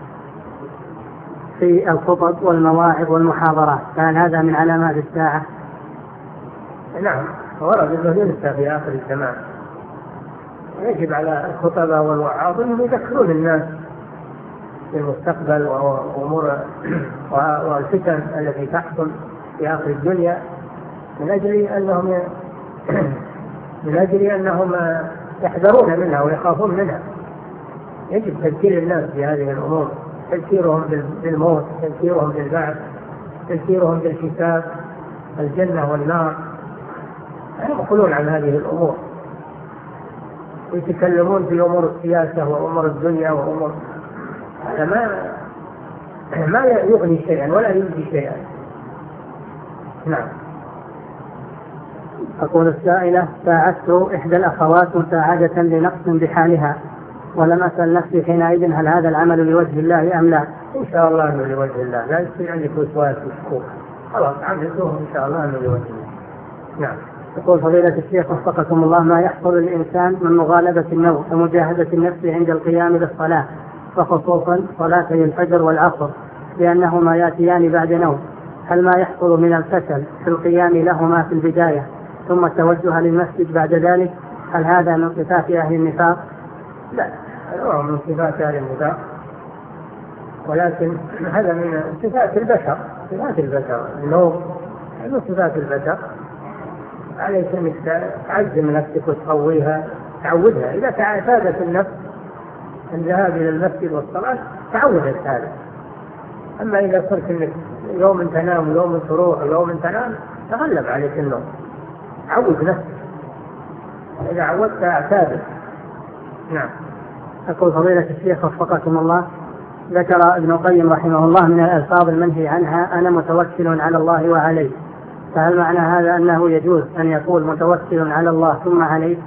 في الخطب والمواعظ والمحاضرات، فهل هذا من علامات الساعة؟ نعم، ورد أنه ينسى في آخر الزمان، يجب على الخطباء والوعاظ أن يذكرون الناس بالمستقبل وأمور والفتن التي تحصل في آخر الدنيا، من أجل أنهم من أجل أنهم يحذرون منها ويخافون منها. يجب تذكير الناس بهذه الأمور، تذكيرهم بالموت، تذكيرهم بالبعث، تذكيرهم بالحساب، الجنة والنار. يغفلون عن هذه الأمور ويتكلمون في أمور السياسة وأمور الدنيا وأمور، هذا ما ما يغني شيئا ولا يجزي شيئا. نعم. تقول السائلة: ساعدت إحدى الأخوات مساعدة لنقص بحالها، ولم أسأل نفسي حينئذ هل هذا العمل لوجه الله أم لا؟ إن شاء الله أنه لوجه الله، لا يصير عندك وسواس وشكوك، خلاص عملتوه إن شاء الله أنه لوجه الله. نعم. يقول فضيلة الشيخ وفقكم الله: ما يحصل للإنسان من مغالبة النوم ومجاهدة النفس عند القيام للصلاة، وخصوصا صلاتي الفجر والعصر لأنهما يأتيان بعد نوم، هل ما يحصل من الكسل في القيام لهما في البداية ثم التوجه للمسجد بعد ذلك، هل هذا من صفات أهل النفاق؟ لا، هذا من صفات أهل النفاق، ولكن هذا من صفات البشر، صفات البشر النوم من صفات البشر. عليك أنك تعزم نفسك وتقويها، تعودها. إذا تعودت النفس الذهاب إلى المسجد والصلاة تعودت هذا. أما إذا صرت أنك يوم تنام ويوم تروح ويوم تنام تغلب عليك النوم. عود نفسك، إذا عودتها اعتادت. نعم. أقول فضيلة الشيخ وفقكم الله: ذكر ابن القيم رحمه الله من الألفاظ المنهي عنها أنا متوكل على الله وعليه، فهل معنى هذا أنه يجوز أن يقول متوكل على الله ثم عليه؟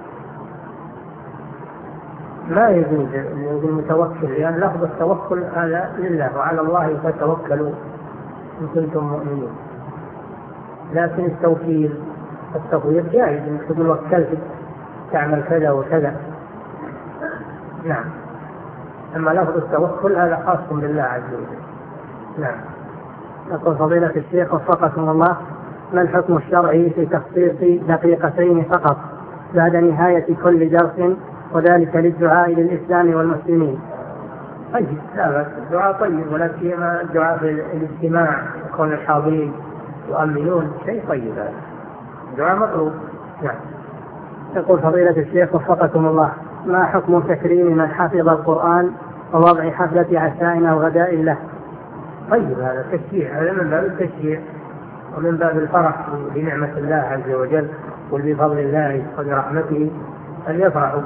لا يجوز المتوكل، لأن يعني لفظ التوكل هذا لله، وعلى الله فتوكلوا إن كنتم مؤمنين. لكن التوكيل التفويض جائز، انك تقول وكلت تعمل كذا وكذا. نعم. أما لفظ التوكل هذا خاص بالله عز وجل. نعم. يقول فضيلة الشيخ وفقكم الله: ما الحكم الشرعي في تخصيص دقيقتين فقط بعد نهاية كل درس، وذلك للدعاء للإسلام والمسلمين؟ طيب، لا، الدعاء طيب، ولا سيما الدعاء في الاجتماع يكون الحاضرين يؤمنون، شيء طيب، هذا الدعاء مطلوب. نعم. يقول فضيلة الشيخ وفقكم الله: ما حكم تكريم من حفظ القرآن ووضع حفلة عشاء أو غداء له؟ طيب، هذا تشجيع، هذا من باب التشجيع ومن باب الفرح بنعمة الله عز وجل وبفضل الله وبرحمته، أن يفرحوا،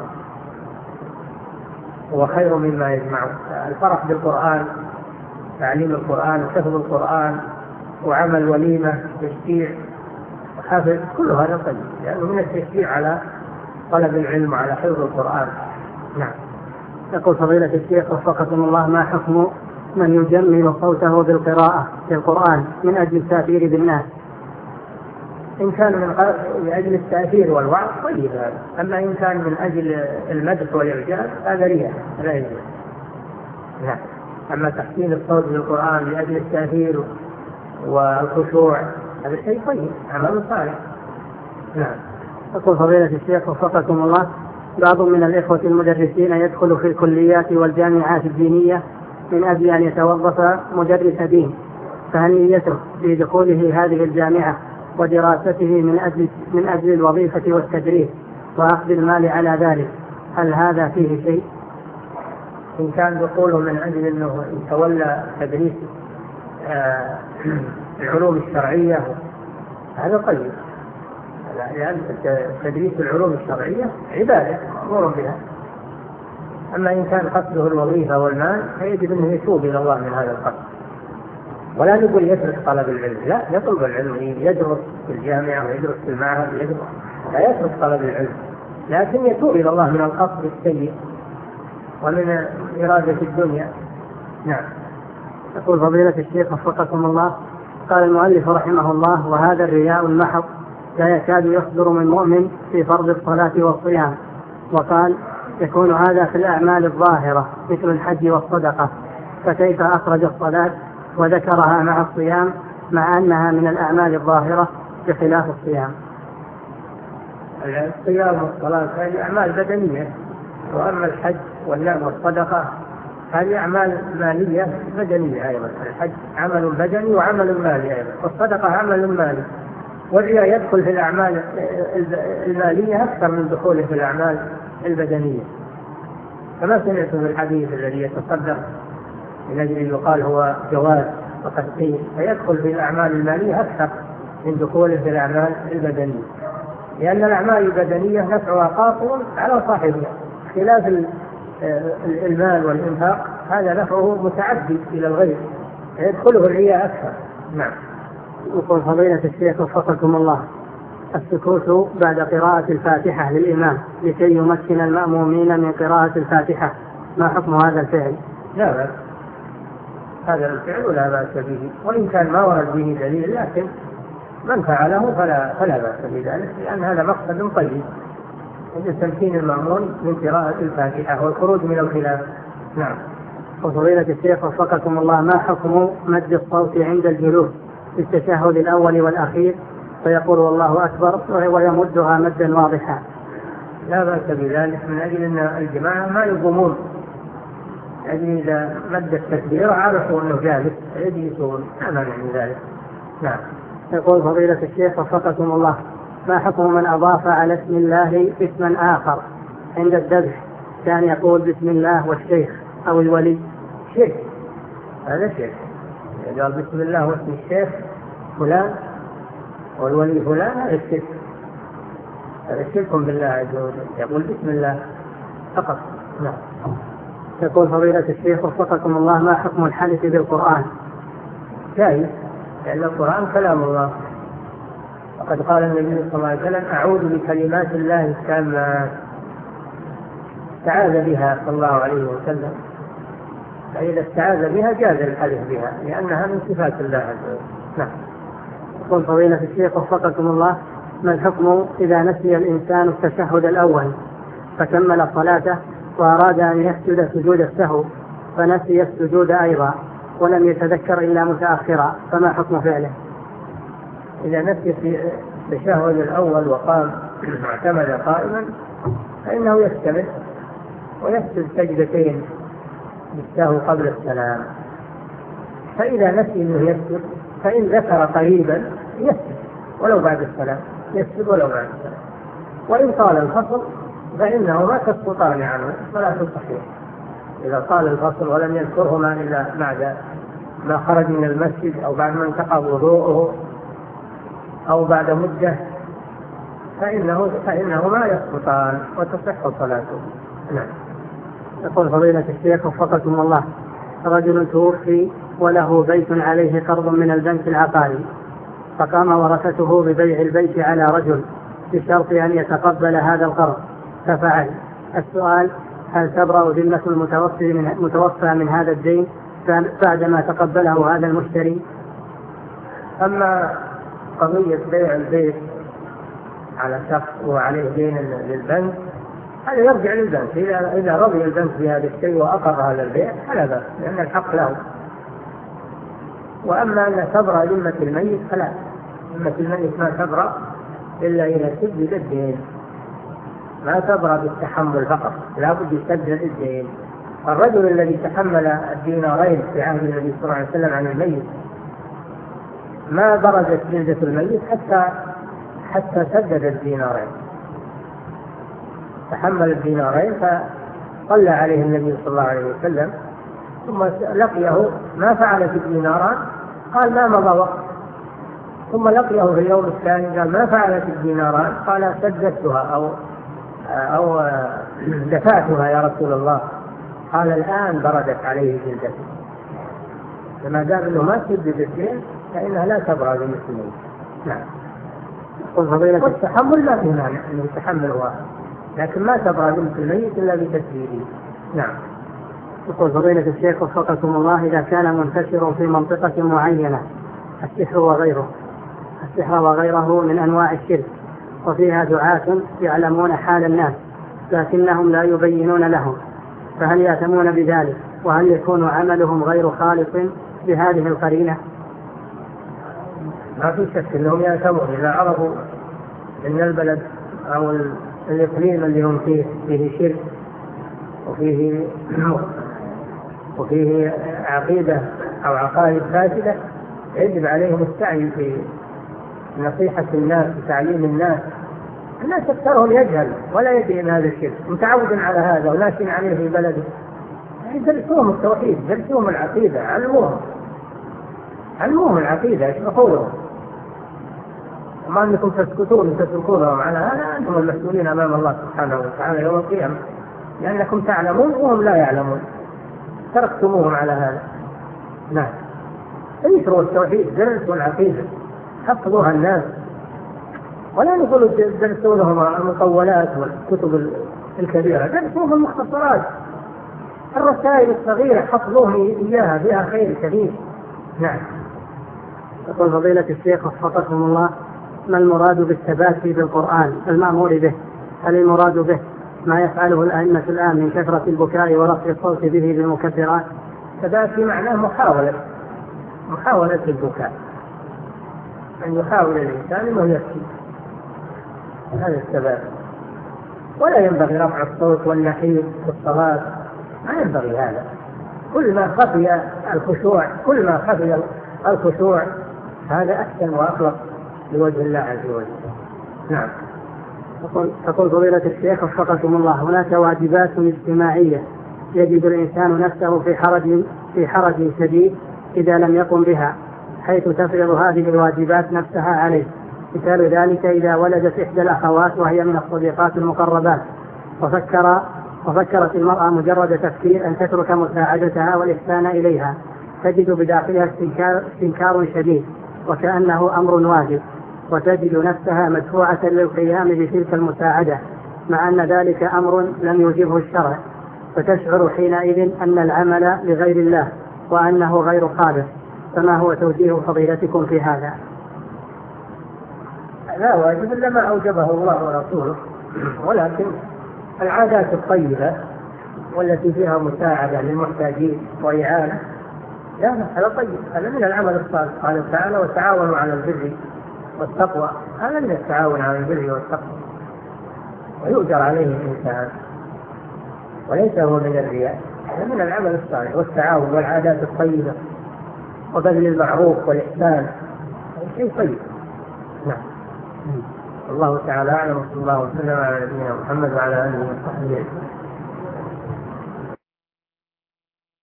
هو خير مما يجمعوا. الفرح بالقرآن، تعليم القرآن وحفظ القرآن وعمل وليمة تشجيع وحفظ، كل هذا طيب، لأنه يعني من التشجيع على طلب العلم وعلى حفظ القرآن. نعم. يقول فضيلة الشيخ وفقكم الله: ما حكم من يجمل صوته بالقراءة في القرآن من أجل التأثير بالناس؟ إن كان من أجل التأثير والوعظ طيب هذا، أما إن كان من أجل المدح والإعجاب هذا رياء، لا يجوز. نعم. أما تحسين الصوت بالقرآن لأجل التأثير والخشوع هذا شيء طيب، عمل صالح. نعم. يقول فضيلة الشيخ وفقكم الله: بعض من الإخوة المدرسين يدخل في الكليات والجامعات الدينية من أجل أن يتوظف مدرس دين، فهل نيته في دخوله هذه الجامعة ودراسته من أجل, من أجل الوظيفة والتدريس وأخذ المال على ذلك، هل هذا فيه شيء؟ إن كان دخوله من أجل أنه يتولى تدريس آه العلوم الشرعية هذا طيب، لأن تدريس العلوم الشرعية عبادة مأمور بها. أما إن كان قصده الوظيفة والمال فيجب أنه يتوب إلى الله من هذا القصد، ولا نقول يترك طلب العلم، لا، يطلب العلم، يدرس في الجامعة ويدرس في المعهد ويدرس، لا يترك طلب العلم، لكن يتوب إلى الله من القصد السيء ومن إرادة الدنيا. نعم. يقول فضيلة الشيخ وفقكم الله: قال المؤلف رحمه الله: وهذا الرياء المحض لا يكاد يصدر من مؤمن في فرض الصلاة والصيام، وقال يكون هذا في الأعمال الظاهرة مثل الحج والصدقة، فكيف أخرج الصلاة وذكرها مع الصيام مع أنها من الأعمال الظاهرة بخلاف الصيام؟ الصيام والصلاة هذه أعمال بدنية، وأما الحج والصدقة هذه أعمال مالية بدنية أيضا. الحج عمل بدني وعمل مالي أيضا، والصدقة عمل مالي، والرياء يدخل في الأعمال المالية أكثر من دخوله في الأعمال البدنية. كما سمعت في الحديث الذي يتصدق من أجل يقال هو جواز وقد قيل، فيدخل في الأعمال المالية أكثر من دخوله في الأعمال البدنية، لأن الأعمال البدنية نفعها قاصر على صاحبها، خلاف المال والإنفاق هذا نفعه متعدي إلى الغير يدخله الرياء أكثر. نعم. يقول فضيلة الشيخ وفقكم الله، السكوت بعد قراءة الفاتحة للإمام لكي يمكن المأمومين من قراءة الفاتحة، ما حكم هذا الفعل؟ لا بأس، هذا الفعل لا بأس به، وإن كان ما ورد به دليل، لكن من فعله فلا, فلا بأس بذلك، لأن هذا مقصد طيب، وجد تمكين المأمون من قراءة الفاتحة والخروج من الخلاف. نعم. وفضيلة الشيخ وفقكم الله، ما حكم مد الصوت عند الجلوس في التشهد الأول والأخير فيقول والله أكبر ويمدها مدا واضحا؟ لا بأس بذلك، من أجل أن الجماعة ما يقومون، يعني إذا مد التكبير عرفوا أنه جالس يجلسون، لا مانع من ذلك. نعم. يقول فضيلة الشيخ وفقكم الله، ما حكم من أضاف على اسم الله اسما آخر عند الذبح، كان يقول بسم الله والشيخ أو الولي؟ شرك، هذا شرك. قال بسم الله واسم الشيخ فلان والولي فلان، هذا الشرك، هذا شرك بالله عز وجل، يقول بسم الله فقط. نعم. يقول فضيلة الشيخ وفقكم الله، ما حكم الحلف بالقرآن؟ جائز، لأن القرآن كلام الله، وقد قال النبي صلى الله عليه وسلم أعوذ بكلمات الله التامات، استعاذ بها صلى الله عليه وسلم، فإذا استعاذ بها جاز الحلف بها لأنها من صفات الله عز وجل. نعم. يقول فضيلة الشيخ وفقكم الله، ما الحكم إذا نسي الإنسان التشهد الأول فكمل صلاته وأراد أن يسجد سجود السهو فنسي السجود أيضا ولم يتذكر إلا متأخرا، فما حكم فعله؟ إذا نسي في التشهد الأول وقام واعتمد قائما فإنه يستمر ويسجد سجدتين بالسهو قبل السلام، فإذا نسي أنه يسجد فإن ذكر قريبا يسجد ولو بعد السلام، يسجد ولو بعد السلام، وإن طال الفصل فإنه ما تسقطان عنه ولا تصحيح، إذا طال الفصل ولم يذكرهما إلا بعد ما خرج من المسجد أو بعد ما انتقض وضوءه أو بعد مدة فإنه, فإنه ما يسقطان وتصح صلاته. نعم. يقول فضيلة الشيخ وفقكم الله، رجل توفي وله بيت عليه قرض من البنك العقاري، فقام ورثته ببيع البيت على رجل بشرط أن يتقبل هذا القرض ففعل. السؤال: هل تبرأ ذمة المتوفي من, متوفى من هذا الدين بعدما تقبله هذا المشتري؟ أما قضية بيع البيت على شخص وعليه دين للبنك هذا يرجع للبنك، إذا إذا رضي البنك بهذا الشيء وأقر هذا البيع فلا بأس لأن الحق له. وأما أن تبرأ ذمة الميت فلا، ذمة الميت ما تبرأ إلا إذا سدد الدين، ما تبرأ بالتحمل فقط، لا بد يسدد الدين. الرجل الذي تحمل الدينارين في عهد النبي صلى الله عليه وسلم عن الميت ما برزت جلدة الميت حتى حتى سدد الدينارين، تحمل الدينارين فصلى عليه النبي صلى الله عليه وسلم، ثم لقيه ما فعل في الديناران، قال ما مضى وقت، ثم لقيه في اليوم الثاني قال ما فعلت الديناران، قال سددتها أو أو دفعتها يا رسول الله، قال الآن بردت عليه جلدته. لما دام انه ما سدد الدين فإنها لا تبرأ للمسلمين. نعم. والتحمل لا في مانع انه يتحمل واحد، لكن ما تبرأ للمسلمين إلا بتسديده. نعم. يقول فضيلة الشيخ وفقكم الله، إذا كان منتشر في منطقة معينة السحر وغيره السحر وغيره من أنواع الشرك، وفيها دعاة يعلمون حال الناس لكنهم لا يبينون لهم، فهل يأثمون بذلك؟ وهل يكون عملهم غير خالص بهذه القرينة؟ ما في شك أنهم يأثمون إذا عرفوا أن البلد أو الإقليم اللي هم فيه فيه شرك وفيه وفيه عقيدة أو عقائد فاسدة، يجب عليهم السعي في نصيحة الناس وتعليم الناس الناس أكثرهم يجهل ولا يدري أن هذا الشرك، متعود على هذا وناس عليه في بلده. يعني درسوهم التوحيد، درسوهم العقيدة، علموهم علموهم العقيدة، اشرحوا لهم. وما أنكم تسكتون وتتركونهم على هذا، أنتم المسؤولين أمام الله سبحانه وتعالى يوم القيامة، لأنكم تعلمون وهم لا يعلمون، تركتموهم على هذا. نعم، انشروا التوحيد، درسوا العقيدة، حفظوها الناس، ولا نقول درسوا لهم المطولات والكتب الكبيرة، درسوهم المختصرات، الرسائل الصغيرة حفظوهم إياها، فيها خير كثير. نعم. يقول فضيلة الشيخ وفقكم الله: ما المراد بالثبات بالقرآن المأمور به؟ هل المراد به ما يفعله الأئمة الآن من كثرة البكاء ورفع الصوت به بالمكبرات؟ الثبات في معناه محاولة محاولة البكاء، أن يحاول الإنسان أنه يبكي، هذا الثبات. ولا ينبغي رفع الصوت والنحيب في الصلاة، ما ينبغي هذا. كل ما خفي الخشوع كل ما خفي الخشوع هذا أحسن وأخلق لوجه الله عز وجل. نعم. تقول فضيلة الشيخ وفقكم الله: هناك واجبات اجتماعية يجد الإنسان نفسه في حرج في حرج شديد إذا لم يقم بها، حيث تفرض هذه الواجبات نفسها عليه. مثال ذلك: إذا ولدت إحدى الأخوات وهي من الصديقات المقربات، وفكر وفكرت المرأة مجرد تفكير أن تترك مساعدتها والإحسان إليها، تجد بداخلها استنكار, استنكار شديد وكأنه أمر واجب، وتجد نفسها مدفوعة للقيام بتلك المساعدة، مع أن ذلك أمر لم يوجبه الشرع، فتشعر حينئذ أن العمل لغير الله وأنه غير خالص. فما هو توجيه فضيلتكم في هذا؟ لا واجب إلا ما أوجبه الله ورسوله، ولكن العادات الطيبة والتي فيها مساعدة للمحتاجين وإعانة، لا هذا طيب، هذا من العمل الصالح. قال تعالى: وتعاونوا على البر والتقوى، هذا من التعاون على البر والتقوى، ويؤجر عليه الإنسان، وليس هو من الرياء، هذا من العمل الصالح والتعاون والعادات الطيبة وبذل المعروف والإحسان، شيء طيب. نعم. الله تعالى أعلم، وصلى الله وسلم على نبينا محمد وعلى آله وصحبه أجمعين.